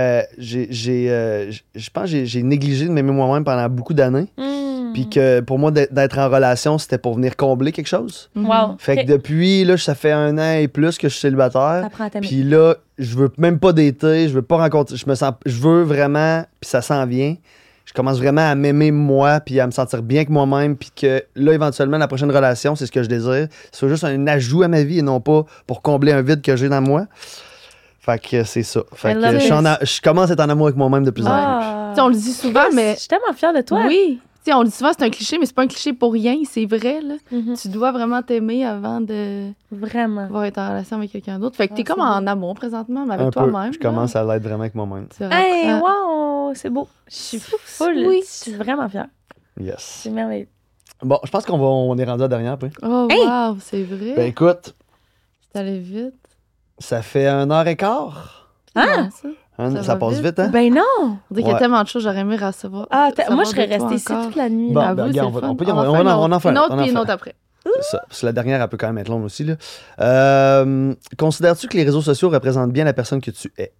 je pense que j'ai négligé de m'aimer moi-même pendant beaucoup d'années. Puis que pour moi, d'être en relation, c'était pour venir combler quelque chose. Wow. Fait que Ok. depuis, là, ça fait 1 an et plus que je suis célibataire. Apprends à t'aimer. Puis là, je veux même pas d'été, je veux pas rencontrer, je veux vraiment, puis ça s'en vient. Je commence vraiment à m'aimer moi, puis à me sentir bien que moi-même, puis que là, éventuellement, la prochaine relation, c'est ce que je désire. C'est juste un ajout à ma vie et non pas pour combler un vide que j'ai dans moi. Fait que c'est ça. Fait I que love je commence à être en amour avec moi-même de plus en plus. Ah. Tu sais, on le dit souvent, mais Je suis tellement fière de toi. oui. Tu sais, on le dit souvent, c'est un cliché, mais c'est pas un cliché pour rien, c'est vrai, là. Mhm. Tu dois vraiment t'aimer avant de Vraiment. pouvoir être en relation avec quelqu'un d'autre. Fait que Ah, t'es c'est comme en amour présentement, mais avec Un peu. toi-même. Je commence à l'être vraiment avec moi-même. Hey, wow! wow, c'est beau. Je suis full. Oui. Je suis vraiment fière. Yes. C'est merveilleux. Bon, je pense on est rendu à la dernière après. Oh, Hey! wow, c'est vrai. Ben écoute, C'est allé vite. ça fait 1h15. Ah! Non, ça. Ça Ça va passe vite. vite, hein? Ben non! On dirait qu'il y a Ouais. tellement de choses que j'aurais aimé recevoir. Ah, savoir moi, je serais de toi restée ici encore. toute la nuit. Bon, là. Avoue, ben, regarde, c'est on le peut- fun. on va va faire en faire une autre, on en puis une fait. autre après. C'est ça. Parce que la dernière, elle peut quand même être longue aussi. Là. Considères-tu que les réseaux sociaux représentent bien la personne que tu es?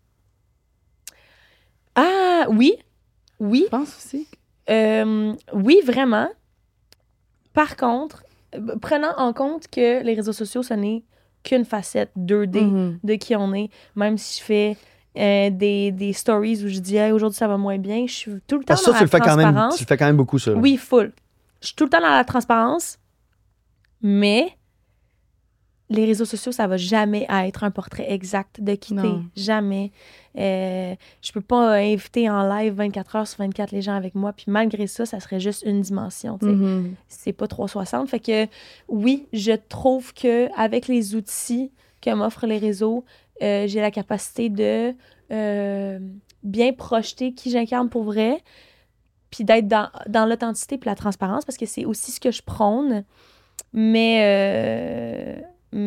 Ah, oui. Oui. Je pense aussi. Oui, vraiment. Par contre, prenant en compte que les réseaux sociaux, ce n'est qu'une facette 2D Mhm. de qui on est, même si je fais des stories où je dis hey, aujourd'hui ça va moins bien, je suis tout le temps Parce que dans ça, tu la le fais quand même, transparence. tu le fais quand même beaucoup, ça. là. Oui, full. Je suis tout le temps dans la transparence, mais les réseaux sociaux, ça va jamais être un portrait exact de qui t'es. Non. Jamais. Je peux pas inviter en live 24 heures sur 24 les gens avec moi, puis malgré ça, ça serait juste une dimension. Tu sais. Mhm. C'est pas 360. Fait que oui, je trouve que avec les outils que m'offrent les réseaux, j'ai la capacité de bien projeter qui j'incarne pour vrai, puis d'être dans l'authenticité puis la transparence, parce que c'est aussi ce que je prône. Mais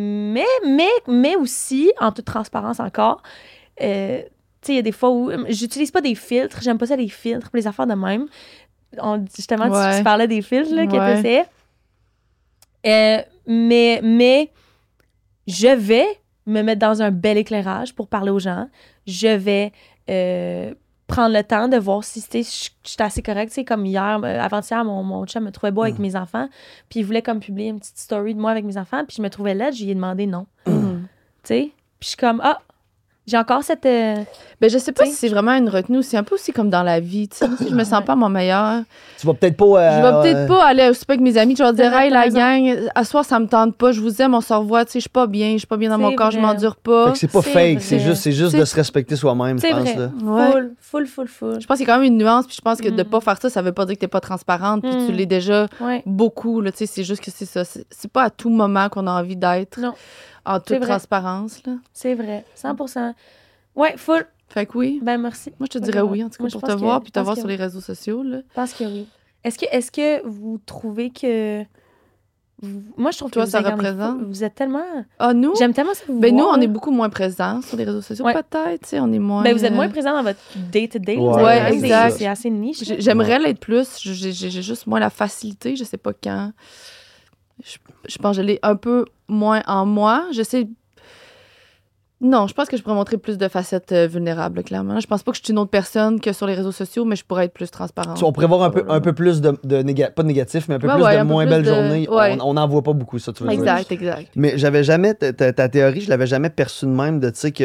aussi, en toute transparence encore, tu sais, il y a des fois où j'utilise pas des filtres, j'aime pas ça les filtres, les affaires de même. Justement, Ouais. tu parlais des filtres là, que Ouais. tu essayais. Mais je vais me mettre dans un bel éclairage pour parler aux gens. Je vais prendre le temps de voir si je suis assez correcte. Tu sais, comme hier, avant-hier, mon chum me trouvait beau avec mes enfants, puis il voulait comme publier une petite story de moi avec mes enfants, puis je me trouvais laide, je lui ai demandé non. Mhm. Tu sais? Puis je suis comme, j'ai encore cette... Ben, je sais pas T'sais. si c'est vraiment une retenue ou c'est un peu aussi comme dans la vie. Tu sais, si je me sens pas mon meilleur. Tu vas peut-être pas. Je vais peut-être pas aller au souper avec mes amis. Je vais dire, vrai, hey, t'as la raison. gang, à soir, ça me tente pas. Je vous aime, on se revoit. Tu sais, je suis pas bien dans mon C'est corps, je vrai. m'endure Fait pas. que c'est pas C'est fake, vrai. c'est juste C'est- de se respecter soi-même, je C'est pense. vrai. Là. Ouais. Full. Je pense qu'il y a quand même une nuance, puis je pense que de Mm. pas faire ça, ça veut pas dire que t'es pas transparente, puis tu Mm. l'es déjà Ouais. beaucoup, là, tu sais, c'est juste que c'est ça. C'est pas à tout moment qu'on a envie d'être Non. en C'est toute vrai. transparence, là. C'est vrai. 100%. Ouais, full. Fait que oui. Ben, merci. Moi, je te Ouais, dirais ouais. oui, en tout cas, Moi, je pour pense te que- voir, puis te je pense voir que sur oui. les réseaux sociaux, là. Je pense que oui. Est-ce que vous trouvez que... Moi, je trouve Toi, que vous ça incarnez représente? fou. Vous êtes tellement... Ah, nous? J'aime tellement ça vous Ben, nous, voir, on est là. beaucoup moins présents sur les réseaux sociaux, Ouais. peut-être, tu sais, on est moins... Ben, vous êtes moins euh, présent dans votre day-to-day. Ouais, vous avez ouais, quand même des- exact. C'est assez niche. là. J'aimerais l'être plus. J'ai juste moins la facilité. Je sais pas quand. Je pense que je l'ai un peu moins en moi. Je sais. Non, je pense que je pourrais montrer plus de facettes vulnérables, clairement. Je pense pas que je suis une autre personne que sur les réseaux sociaux, mais je pourrais être plus transparente. On pourrait voir un peu plus de pas de négatif, mais un peu Ouais, plus ouais, de un peu moins plus belles de- journées. ouais. On n'en voit pas beaucoup, ça, tu veux dire. Exact. Mais j'avais jamais, ta théorie, je l'avais jamais perçue de même, de tu sais que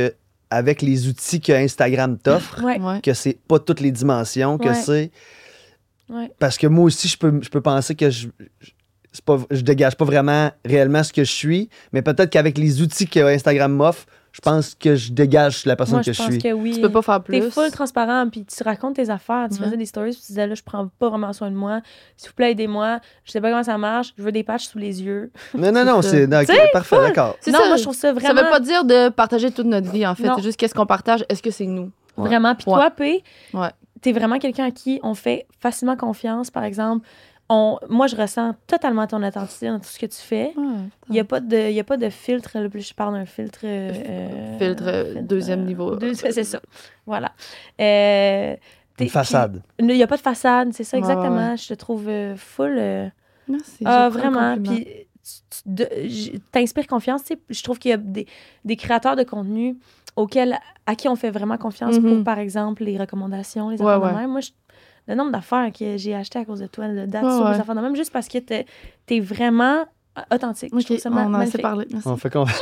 avec les outils que Instagram t'offre, Ouais. Ouais. que c'est pas toutes les dimensions, que Ouais. c'est... Ouais. Parce que moi aussi, je peux penser que je dégage pas vraiment réellement ce que je suis, mais peut-être qu'avec les outils que Instagram m'offre, je pense que je dégage la personne Moi, que je je pense suis. que oui. Tu peux pas faire plus. T'es full transparent, puis tu racontes tes affaires. Tu Ouais. faisais des stories, puis tu disais, là, je prends pas vraiment soin de moi. S'il vous plaît, aidez-moi. Je sais pas comment ça marche. Je veux des patchs sous les yeux. Non, C'est c'est... ça. ok, Tu sais, parfait, d'accord. C'est non, ça. moi, je trouve ça Ça vraiment... veut pas dire de partager toute notre vie, en fait. Non. C'est juste qu'est-ce qu'on partage. Est-ce que c'est nous? Ouais. Vraiment. Puis Ouais. toi, P, Ouais. t'es vraiment quelqu'un à qui on fait facilement confiance, par exemple. Moi, je ressens totalement ton authenticité dans tout ce que tu fais. Il n'y a pas de filtre. Là, je parle d'un filtre... Filtre deuxième niveau. C'est ça. Voilà. Une façade. Il n'y a pas de façade, c'est ça, Ouais, exactement. ouais. Je te trouve full... Merci. Ah, j'apprécie le vraiment. compliment. Puis t'inspires confiance. Tu sais, je trouve qu'il y a des créateurs de contenu à qui on fait vraiment confiance Mhm. pour, par exemple, les recommandations, les Ouais, affaires de ouais. même. Moi, le nombre d'affaires que j'ai achetées à cause de toi, de dates Ouais, sur les ouais. affaires de même, juste parce que t'es vraiment authentique. Je Ok, trouve ça on a assez magnifique. parlé. Merci. On fait confiance.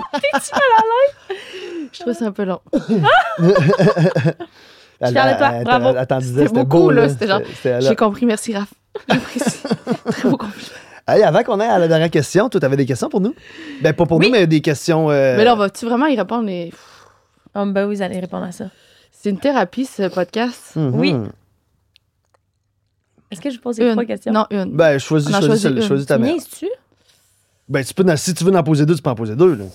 Je trouve ça un peu long. Je suis fière de toi. Bravo. Attends, C'était c'était beaucoup, beau, là. là. C'était genre, là. J'ai compris, merci Raph. J'apprécie. Très beau compliment. Hey, avant qu'on aille à la dernière question, toi, t'avais des questions pour nous? Ben, pas pour Oui. nous, mais des questions... Mais là, on va-tu vraiment y répondre? Oh, ben oui, vous allez répondre à ça. C'est une thérapie, ce podcast. Mhm. Oui. Est-ce que je pose les trois questions? Non, une. Ben, choisis On en choisit une. ta Tu mère. niaises-tu? Ben, si tu veux en poser deux, tu peux en poser deux, là.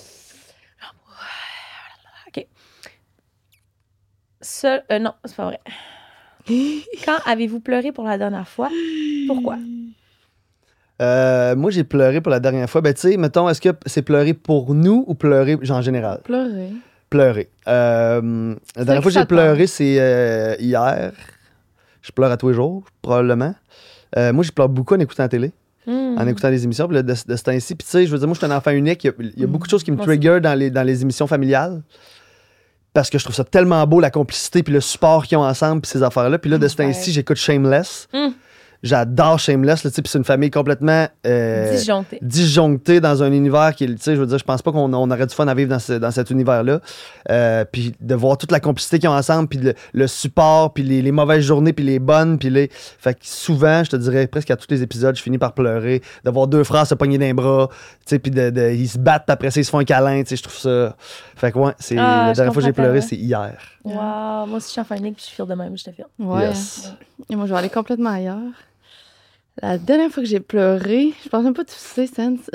Non, c'est pas vrai. Quand avez-vous pleuré pour la dernière fois? Pourquoi? Moi, j'ai pleuré pour la dernière fois. Ben, tu sais, mettons, est-ce que c'est pleurer pour nous ou pleurer en général? Pleurer. Pleurer. La dernière fois que j'ai excitant. pleuré, c'est hier. Je pleure à tous les jours, probablement. Moi, je pleure beaucoup en écoutant la télé, en écoutant les émissions. Puis là, de ce temps-ci, puis tu sais, je veux dire, moi, je suis un enfant unique. Il y a beaucoup de choses qui me Moi aussi. trigger dans les émissions familiales. Parce que je trouve ça tellement beau, la complicité, puis le support qu'ils ont ensemble, puis ces affaires-là. Puis là, de ce temps-ci, j'écoute Shameless. J'adore Shameless, là, tu sais, puis c'est une famille complètement Disjoncté. disjonctée dans un univers qui, tu sais, je veux dire, je pense pas qu'on aurait du fun à vivre dans cet univers-là. Puis de voir toute la complicité qu'ils ont ensemble, puis le support, puis les mauvaises journées, puis les bonnes, puis les... Fait que souvent, je te dirais, presque à tous les épisodes, je finis par pleurer, de voir deux frères se pogner d'un bras, tu sais, puis ils se battent, puis après ça, ils se font un câlin, tu sais, je trouve ça... Fait que ouais, c'est la je dernière fois que j'ai comprends pleuré, tellement. c'est hier. Wow, moi aussi, je suis enfant unique, puis je suis fière de même, je te fière. Ouais. Yes. Et moi, je vais aller complètement ailleurs. La dernière fois que j'ai pleuré, je pense même pas que tu sais, Sense.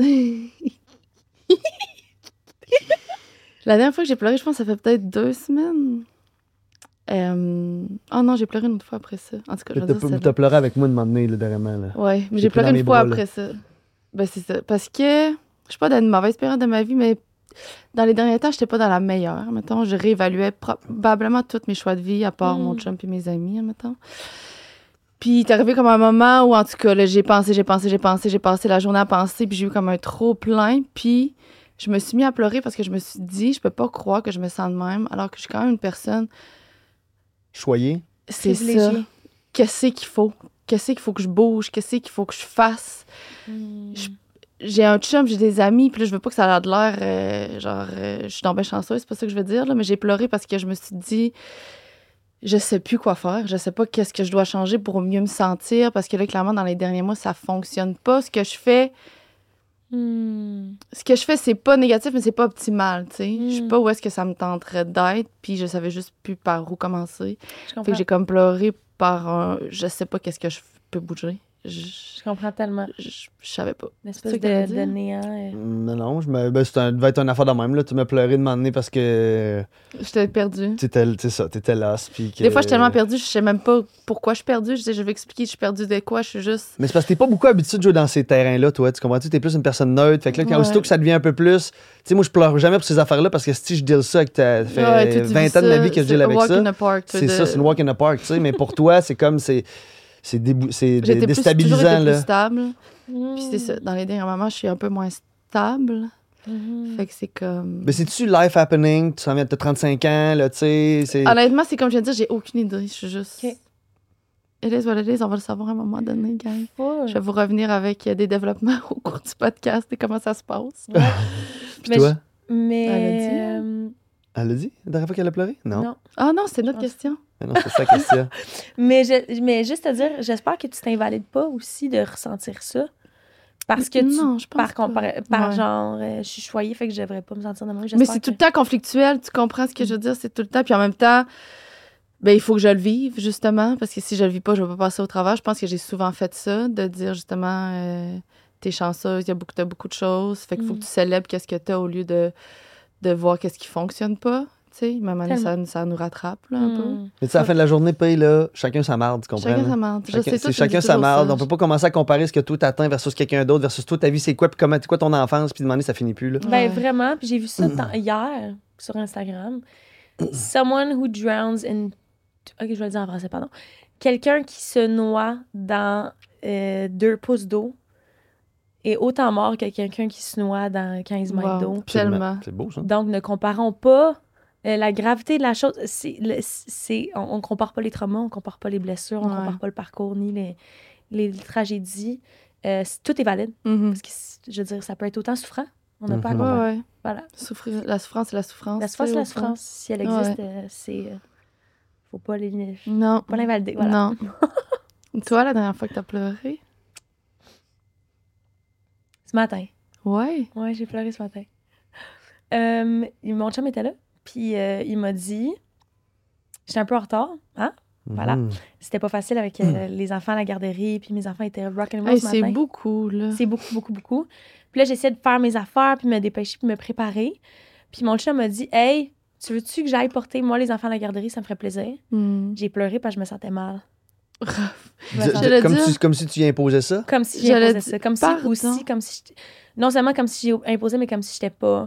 La dernière fois que j'ai pleuré, je pense que ça fait peut-être 2 semaines. Oh non, j'ai pleuré une autre fois après ça. En tout cas, je vais dire celle-là. T'as pleuré avec moi de m'emmener, là, dernièrement, là. Ouais, mais J'ai j'ai pris pleuré dans mes une fois bras, là. après ça. Ben, c'est ça. Parce que je suis pas dans une mauvaise période de ma vie, mais dans les derniers temps, j'étais pas dans la meilleure. Mettons, je réévaluais probablement tous mes choix de vie, à part mon chum et mes amis, mettons. Puis, il est arrivé comme un moment où, en tout cas, là, j'ai passé la journée à penser, puis j'ai eu comme un trop plein. Puis, je me suis mis à pleurer parce que je me suis dit, je peux pas croire que je me sens de même, alors que je suis quand même une personne. Choyé. C'est ça. Privilégiée. Qu'est-ce qu'il faut? Qu'est-ce qu'il faut que je bouge? Qu'est-ce qu'il faut que je fasse? J'ai un chum, j'ai des amis, puis là, je veux pas que ça ait de l'air, je suis tombée chanceuse, c'est pas ça que je veux dire, là, mais j'ai pleuré parce que je me suis dit, je sais plus quoi faire, je sais pas qu'est-ce que je dois changer pour mieux me sentir, parce que là, clairement, dans les derniers mois, ça fonctionne pas. Ce que je fais, c'est pas négatif, mais c'est pas optimal, tu sais. Je sais pas où est-ce que ça me tenterait d'être, puis je savais juste plus par où commencer. Je Fait comprends. que j'ai comme pleuré par un, je sais pas qu'est-ce que je peux bouger. Je comprends tellement. Je savais pas. Une C'est ça espèce que t'allais de dire? néant. Non, devait être une affaire de même, là. Tu m'as pleuré de m'emmener parce que J'étais perdue. t'étais là. Des fois, je suis tellement perdue, je sais même pas pourquoi je suis perdue. Je vais expliquer, je suis perdue de quoi, je suis juste... Mais c'est parce que t'es pas beaucoup habitué de jouer dans ces terrains-là, toi. Tu comprends-tu? T'es plus une personne neutre. Fait que là, quand Ouais. aussitôt que ça devient un peu plus. Tu sais, moi, je pleure jamais pour ces affaires-là parce que si je deal ça, que ça fait Ouais, toi, tu 20 vis ans de ma ça, vie que je c'est deal avec walk ça. in the park, toi, C'est ça, c'est une walk in the park, tu sais. Mais pour toi, c'est comme. C'est J'ai toujours déstabilisant, été plus là. stable. Puis c'est ça, dans les derniers moments, je suis un peu moins stable. Fait que c'est comme... Mais c'est-tu life happening? Tu as 35 ans, là, tu sais. c'est- Honnêtement, c'est comme je viens de dire, j'ai aucune idée. Je suis juste... Ok. It is what it is, on va le savoir à un moment donné, gang. Ouais. Je vais vous revenir avec des développements au cours du podcast et comment ça se passe. Puis Mais toi? Mais Elle a dit, Elle l'a dit, la dernière fois qu'elle a pleuré? Non. Ah non, c'est notre Ah. question. Mais non, c'est ça la question. Mais juste à dire, j'espère que tu t'invalides pas aussi de ressentir ça. Parce que Non, je pense par Ouais. genre, je suis choyée, fait que je devrais pas me sentir de même. Mais c'est tout le temps conflictuel, tu comprends ce que je veux dire? C'est tout le temps. Puis en même temps, ben, il faut que je le vive, justement, parce que si je le vis pas, je vais pas passer au travers. Je pense que j'ai souvent fait ça, de dire justement, t'es chanceuse, t'as beaucoup de choses. Fait qu'il faut que tu célèbres qu'est-ce que t'as au lieu de voir qu'est-ce qui fonctionne pas. Tu sais, même année, ça nous rattrape, là, un peu. Mais tu sais, à la fin de la journée, paye, là, chacun sa marde, tu comprends? Chacun là? sa marde. Je sais, toi, C'est tu chacun dis sa toujours marde. ça. On peut pas commencer à comparer ce que toi t'atteins versus quelqu'un d'autre, versus toi, ta vie, c'est quoi, puis c'est quoi ton enfance, puis demander, ça finit plus, là. Ben Ouais. vraiment, puis j'ai vu ça hier sur Instagram. Someone who drowns in... Ok, je vais le dire en français, pardon. Quelqu'un qui se noie dans 2 pouces d'eau est autant mort que quelqu'un qui se noie dans 15 mètres Wow. d'eau. Absolument. Tellement. C'est beau, ça. Donc, ne comparons pas la gravité de la chose. On compare pas les traumas, on compare pas les blessures, on Ouais. compare pas le parcours ni les tragédies. Tout est valide. Mhm. Parce que, je veux dire, ça peut être autant souffrant. On n'a pas à Mhm. Ouais, comparer. ouais. Voilà. La souffrance, c'est la souffrance. La souffrance, tu c'est sais, la au fond. souffrance. Si elle existe, c'est... faut pas Non. l'invalider. Voilà. Non. Toi, la dernière fois que t'as pleuré? Ce matin. Ouais. Ouais, j'ai pleuré ce matin. Mon chum était là, puis il m'a dit... J'étais un peu en retard, hein? Voilà. Mhm. C'était pas facile avec les enfants à la garderie, puis mes enfants étaient rock'n'roll Hey, ce c'est matin. beaucoup, là. C'est beaucoup, beaucoup, beaucoup. Puis là, j'essayais de faire mes affaires, puis me dépêcher, puis me préparer. Puis mon chum m'a dit « Hey, tu veux-tu que j'aille porter, moi, les enfants à la garderie? Ça me ferait plaisir. Hmm. » J'ai pleuré parce que je me sentais mal. J'allais dire- Comme si tu y imposais ça. Comme si J'allais j'imposais ça. Comme si pardon. aussi, comme si... Non seulement comme si j'ai imposé, mais comme si j'étais pas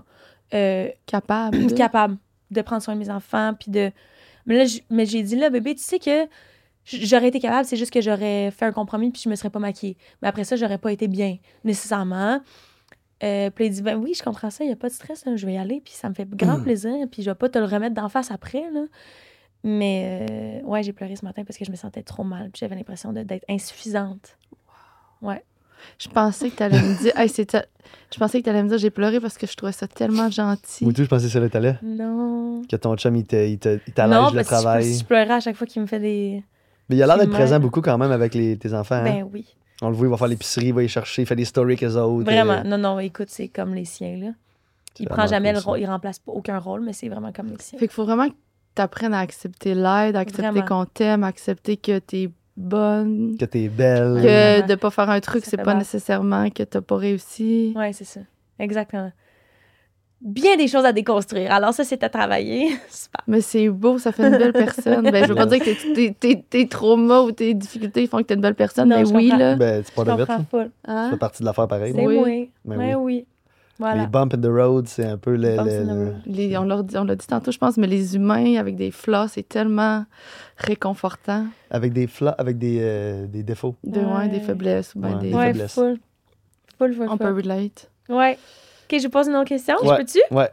Capable. capable de prendre soin de mes enfants, puis de... Mais là, mais j'ai dit, là, bébé, tu sais que j'aurais été capable, c'est juste que j'aurais fait un compromis, puis je me serais pas maquillée. Mais après ça, j'aurais pas été bien, nécessairement. Puis là, il dit, ben oui, je comprends ça, il y a pas de stress, là, je vais y aller, puis ça me fait grand plaisir, puis je vais pas te le remettre d'en face après, là. Mais, ouais, j'ai pleuré ce matin parce que je me sentais trop mal, puis j'avais l'impression d'être insuffisante. Ouais. Je pensais que t'allais me dire... Hey, je pensais que t'allais me dire j'ai pleuré parce que je trouvais ça tellement gentil. Ou tout, je pensais que ça là, t'allais. Non. Que ton chum, il Non, t'allège le parce que travail. je pleurais à chaque fois qu'il me fait des... Mais il a l'air d'être Puis présent même- beaucoup quand même avec tes enfants. Hein? Ben oui. On le voit, il va faire l'épicerie, il va y chercher, il fait des stories avec eux autres. Vraiment. Non, écoute, c'est comme les siens, là. Il C'est prend vraiment jamais cool, le ça. rôle, il remplace pas aucun rôle, mais c'est vraiment comme les siens. Fait qu'il faut vraiment que t'apprennes à accepter l'aide, à accepter Vraiment. qu'on t'aime, à accepter que t'es bonne, Que t'es belle. que Ouais. de pas faire un truc, Ça c'est fait pas mal. nécessairement que t'as pas réussi. Ouais, c'est ça. Exactement. Bien des choses à déconstruire. Alors ça, c'est à travailler. Super. Mais c'est beau, ça fait une belle personne. Ben, je veux pas dire que tes traumas ou tes difficultés font que t'es une belle personne, Non, mais je oui, comprends. là. Ben, tu Je pars de vite. comprends là. full. Ça Hein? fait partie de l'affaire pareil. C'est Oui. moi. Ben Ouais, oui. Les Voilà. bumps in the road, c'est un peu Bumps in the road. On l'a dit tantôt, je pense, mais les humains avec des flaws, c'est tellement réconfortant. avec des défauts. Ouais, des faiblesses ou ben Ouais. des... Des Ouais, faiblesses. full. Full. On peut relate. Ouais. OK, je pose une autre question. Ouais. Je peux-tu? Ouais.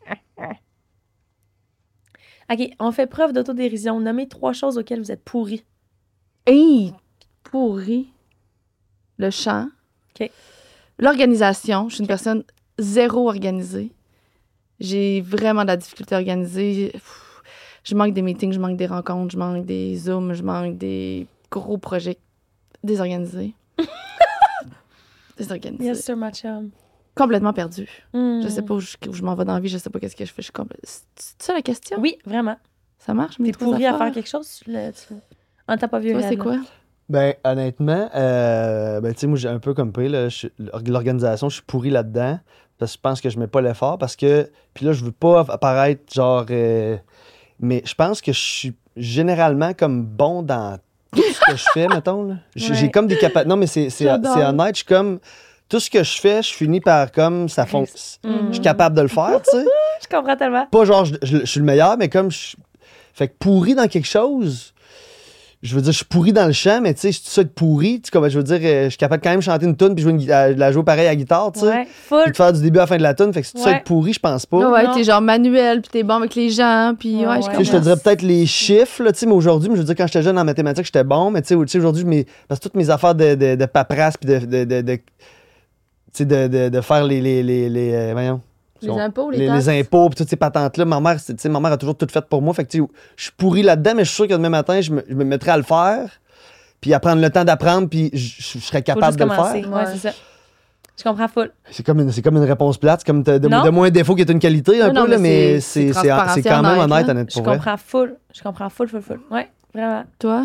OK, on fait preuve d'autodérision. Nommez 3 choses auxquelles vous êtes pourris. Hey! Pourri. Le chant. OK. L'organisation. Je suis une personne zéro organisée. J'ai vraiment de la difficulté à organiser. Je manque des meetings, je manque des rencontres, je manque des Zooms, je manque des gros projets désorganisés. Désorganisés. Yes, sir, my chum. Complètement perdue. Mm. Je sais pas où je m'en vais dans la vie, je sais pas qu'est-ce que je fais. C'est ça la question? Oui, vraiment. Ça marche, mais T'es pourri à faire quelque chose? En t'as pas vu Toi, réel, c'est là. quoi? Ben, honnêtement, ben, tu sais, moi, j'ai un peu comme P, là, l'organisation, je suis pourri là-dedans. Parce que je pense que je mets pas l'effort. Parce que, puis là, je veux pas apparaître genre. Mais je pense que je suis généralement comme bon dans tout ce que je fais, mettons. Là. J'ai Ouais. comme des capacités. Non, mais c'est J'adore. honnête. Je suis comme. Tout ce que je fais, je finis par comme ça fonctionne. Mhm. Je suis capable de le faire, tu sais. Je comprends tellement. Pas genre, je suis le meilleur, mais comme je. Fait que pourri dans quelque chose. Je veux dire, je suis pourri dans le chant, mais tu sais, c'est ça de pourri. Tu sais, comme je veux dire, je suis capable quand même de chanter une tune puis jouer la jouer pareil à la guitare, tu sais. Ouais, Puis full. de faire du début à la fin de la tune. Fait que c'est ça Ouais. être pourri, je pense pas. Ouais, Non. t'es genre manuel, puis t'es bon avec les gens, puis Ouais, ouais, ouais. je Tu sais, je te comprends. dirais peut-être les chiffres, là, tu sais, mais aujourd'hui, je veux dire, quand j'étais jeune en mathématiques, j'étais bon, mais tu sais, aujourd'hui, parce que toutes mes affaires de paperasse puis tu sais, de faire voyons, Les impôts, les taxes. impôts, puis toutes ces patentes-là. Ma mère a toujours tout fait pour moi. Fait que, tu sais, je suis pourri là-dedans, mais je suis sûr que demain matin, je me mettrais à le faire, puis à prendre le temps d'apprendre, puis je serais Faut capable juste de le commencer. faire. Ouais, c'est ça. Je comprends full. C'est comme une réponse plate. C'est comme de Non. moins un défaut qui est une qualité, un Non, peu, là, mais mais c'est c'est transparent, quand même honnête, honnête, là. honnête, Je pour vrai. comprends full. Je comprends full. Ouais, vraiment. Toi?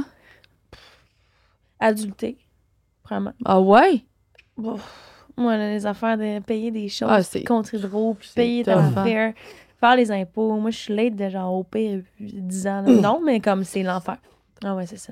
Adulté, vraiment. Ah ouais? Bon, moi, là, les affaires de payer des choses, Ah, c'est- contre hydro, puis c'est payer tough, ta hein. affaire, faire les impôts. Moi, je suis late de genre au pire 10 ans. là. Non, mais comme c'est l'enfer. Ah ouais, c'est ça.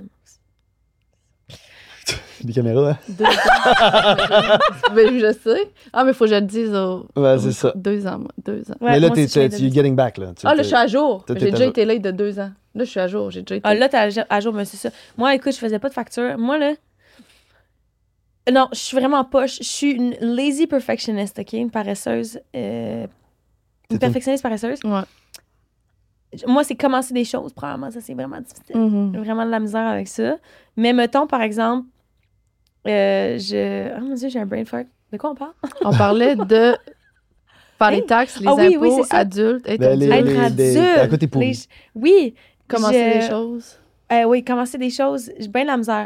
Des caméras, hein? 2 ans. Ben, je sais. Ah, mais il faut que je le dise. Ouais, c'est ça. 2 ans, moi. 2 ans. Ouais, Mais là, moi aussi, je viens de you're dire. getting back, là. Ah, là, je suis à jour. Toi, t'es J'ai à déjà jour. été late de 2 ans. Là, je suis à jour. J'ai déjà été. Ah, là, t'es à jour, mais c'est ça. Moi, écoute, je faisais pas de facture. Moi, là. Non, je suis vraiment poche. Je suis une lazy perfectionist, OK? Une paresseuse. Une perfectionniste paresseuse. Ouais. Moi, c'est commencer des choses, probablement. Ça, c'est vraiment difficile. Mhm. J'ai vraiment de la misère avec ça. Mais mettons, par exemple, Oh mon Dieu, j'ai un brain fart. De quoi on parle? On parlait de faire les taxes, les Ah oui, oui, impôts, c'est ça. adultes, être Ben, adulte. Être des- adulte. à côté pourri. Oui. Commencer les choses. Oui, commencer des choses. J'ai bien de la misère.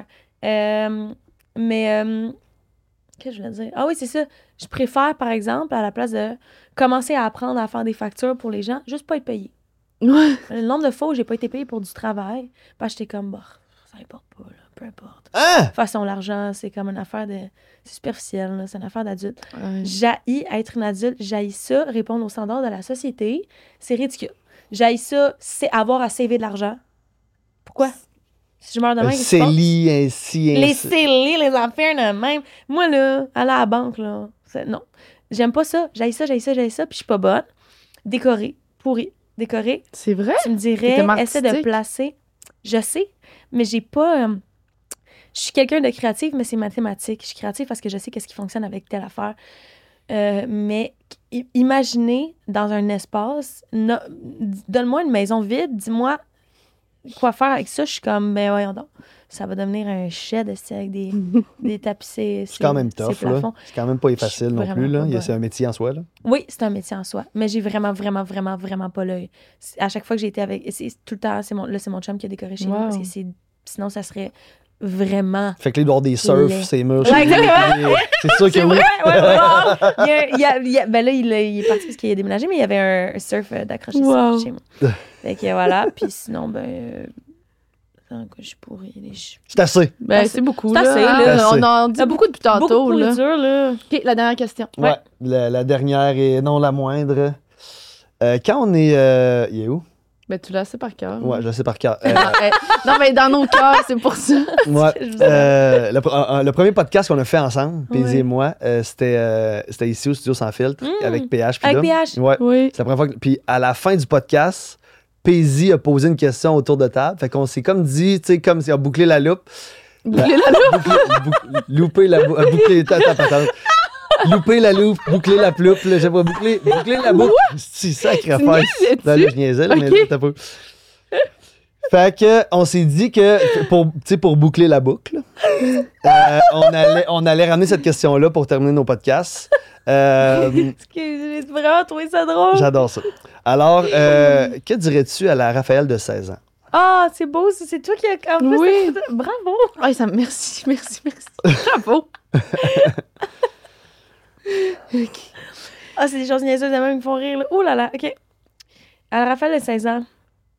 Mais qu'est-ce que je voulais dire? Ah oui, c'est ça. Je préfère, par exemple, à la place de commencer à apprendre à faire des factures pour les gens, juste pas être payé. Ouais. Le nombre de fois où j'ai pas été payée pour du travail, parce que j'étais comme, bah, ça importe pas, là, peu importe. Hein? De toute façon, l'argent, c'est comme une affaire de... C'est superficiel, là, c'est une affaire d'adulte. Ouais. J'haïs être une adulte, j'haïs ça, répondre aux standards de la société. C'est ridicule. J'haïs ça, c'est avoir à sauver de l'argent. Pourquoi? Si je meurs demain, qu'est-ce qui se passe? CELI, ainsi, Les ainsi. CELI, les affaires de même. Moi, là, aller à la banque, là, non. J'aime pas ça. J'haïs ça, puis je suis pas bonne. Décorer, pourri. Décorer, C'est vrai? tu me dirais, T'es essaie de artistique. placer. Je sais, mais j'ai pas... je suis quelqu'un de créatif, mais c'est mathématique. Je suis créative parce que je sais qu'est-ce qui fonctionne avec telle affaire. Mais imaginez dans un espace, donne-moi une maison vide, dis-moi quoi faire avec ça. Je suis comme, ben voyons donc, ça va devenir un shed avec des tapissés. C'est quand même tough, là. C'est quand même pas facile non vraiment plus, là. pas bonne. C'est un métier en soi, là. Oui, c'est un métier en soi, mais j'ai vraiment pas l'œil. À chaque fois que j'ai été avec, c'est tout le temps, c'est mon chum qui a décoré chez nous, Wow. parce que sinon ça serait vraiment... Fait que là, il doit y avoir des surfs, Laid. ces murs. Ouais, chez lui. exactement. C'est sûr que C'est oui. vrai, ouais. Ben là, il est parti parce qu'il a déménagé, mais il y avait un surf d'accroché Wow. chez moi. Fait que voilà, puis sinon, je suis pourrie. C'est assez. Ben, C'est c'est beaucoup, c'est là. assez, hein. là. On en dit beaucoup depuis tantôt, Beaucoup de là. pourriture, là. OK, la dernière question. Ouais. La dernière et non la moindre. Quand on est. Il est où? Ben, tu l'as assez par cœur. Ouais, je le sais par cœur. Non, mais dans nos cœurs, c'est pour ça. Ouais. Je vous aime. Le premier podcast qu'on a fait ensemble, Paisy Ouais. et moi, c'était ici au Studio Sans Filtre avec PH. puis Avec Dom. PH. Ouais. Oui. C'est la première fois que. Puis à la fin du podcast, Paisy a posé une question autour de table. Fait qu'on s'est comme dit, tu sais, comme si on a bouclé la loupe. Boucler la loupe. Louper la boucle. Louper la loupe, boucler la ploupe, là, j'ai pas boucler la boucle. C'est sacré affaire. niaisais-tu? Non, là, je niaisais, là, mais Ok. là, t'as pas. Fait que, on s'est dit que pour boucler la boucle, on allait ramener cette question-là pour terminer nos podcasts. J'ai vraiment trouvé ça drôle. J'adore ça. Alors, que dirais-tu à la Raphaël de 16 ans? Ah, c'est beau, c'est toi qui as... En plus, Oui. bravo. Ouais, merci. Bravo. Ah, c'est des choses niaiseuses de même qui me font rire. Là. Ouh là là, OK. Alors, Raphaël de 16 ans.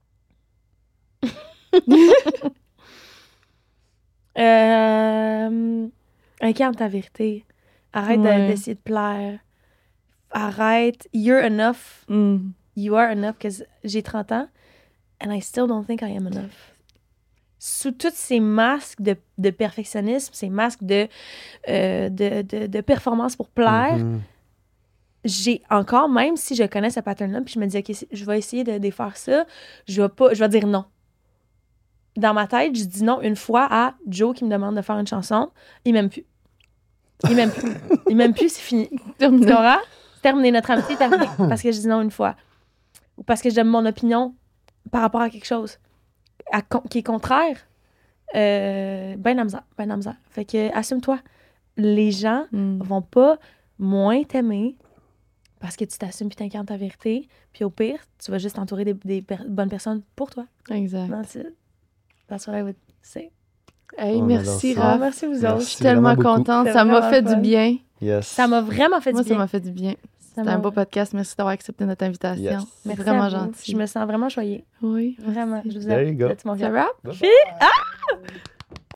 Incarne ta vérité. Arrête Ouais. d'essayer de plaire. Arrête. You're enough. Mm. You are enough. Parce que j'ai 30 ans and I still don't think I am enough. Sous tous ces masques de perfectionnisme, ces masques de performance pour plaire, Mhm. j'ai encore, même si je connais ce pattern-là, puis je me dis, OK, je vais essayer de défaire ça, je vais dire non. Dans ma tête, je dis non une fois à Joe qui me demande de faire une chanson. Il m'aime plus. Il m'aime plus, c'est fini. Tu comprends? C'est terminé, notre amitié est terminée parce que je dis non une fois. Ou parce que je donne mon opinion par rapport à quelque chose qui est contraire. Ben la misère. Fait que, assume-toi. Les gens Mm. vont pas moins t'aimer parce que tu t'assumes puis t'incarnes ta vérité. Puis au pire, tu vas juste t'entourer des bonnes personnes pour toi. Exact. That's what I would say. Hey, On merci, adore ça. Raph. Merci vous Merci. autres. Je suis tellement vraiment beaucoup. contente. C'est Ça m'a vraiment fait fun. du bien. Yes. Ça m'a vraiment fait Moi, du ça bien. m'a fait du bien. Ça C'était un m'a- beau podcast. Merci d'avoir accepté notre invitation. Yes. C'est Merci vraiment à vous. gentil. Je me sens vraiment choyée. Oui. Vraiment. merci. Je vous There aime. you go. Vous êtes mon Ça gars. wrap? Bye-bye.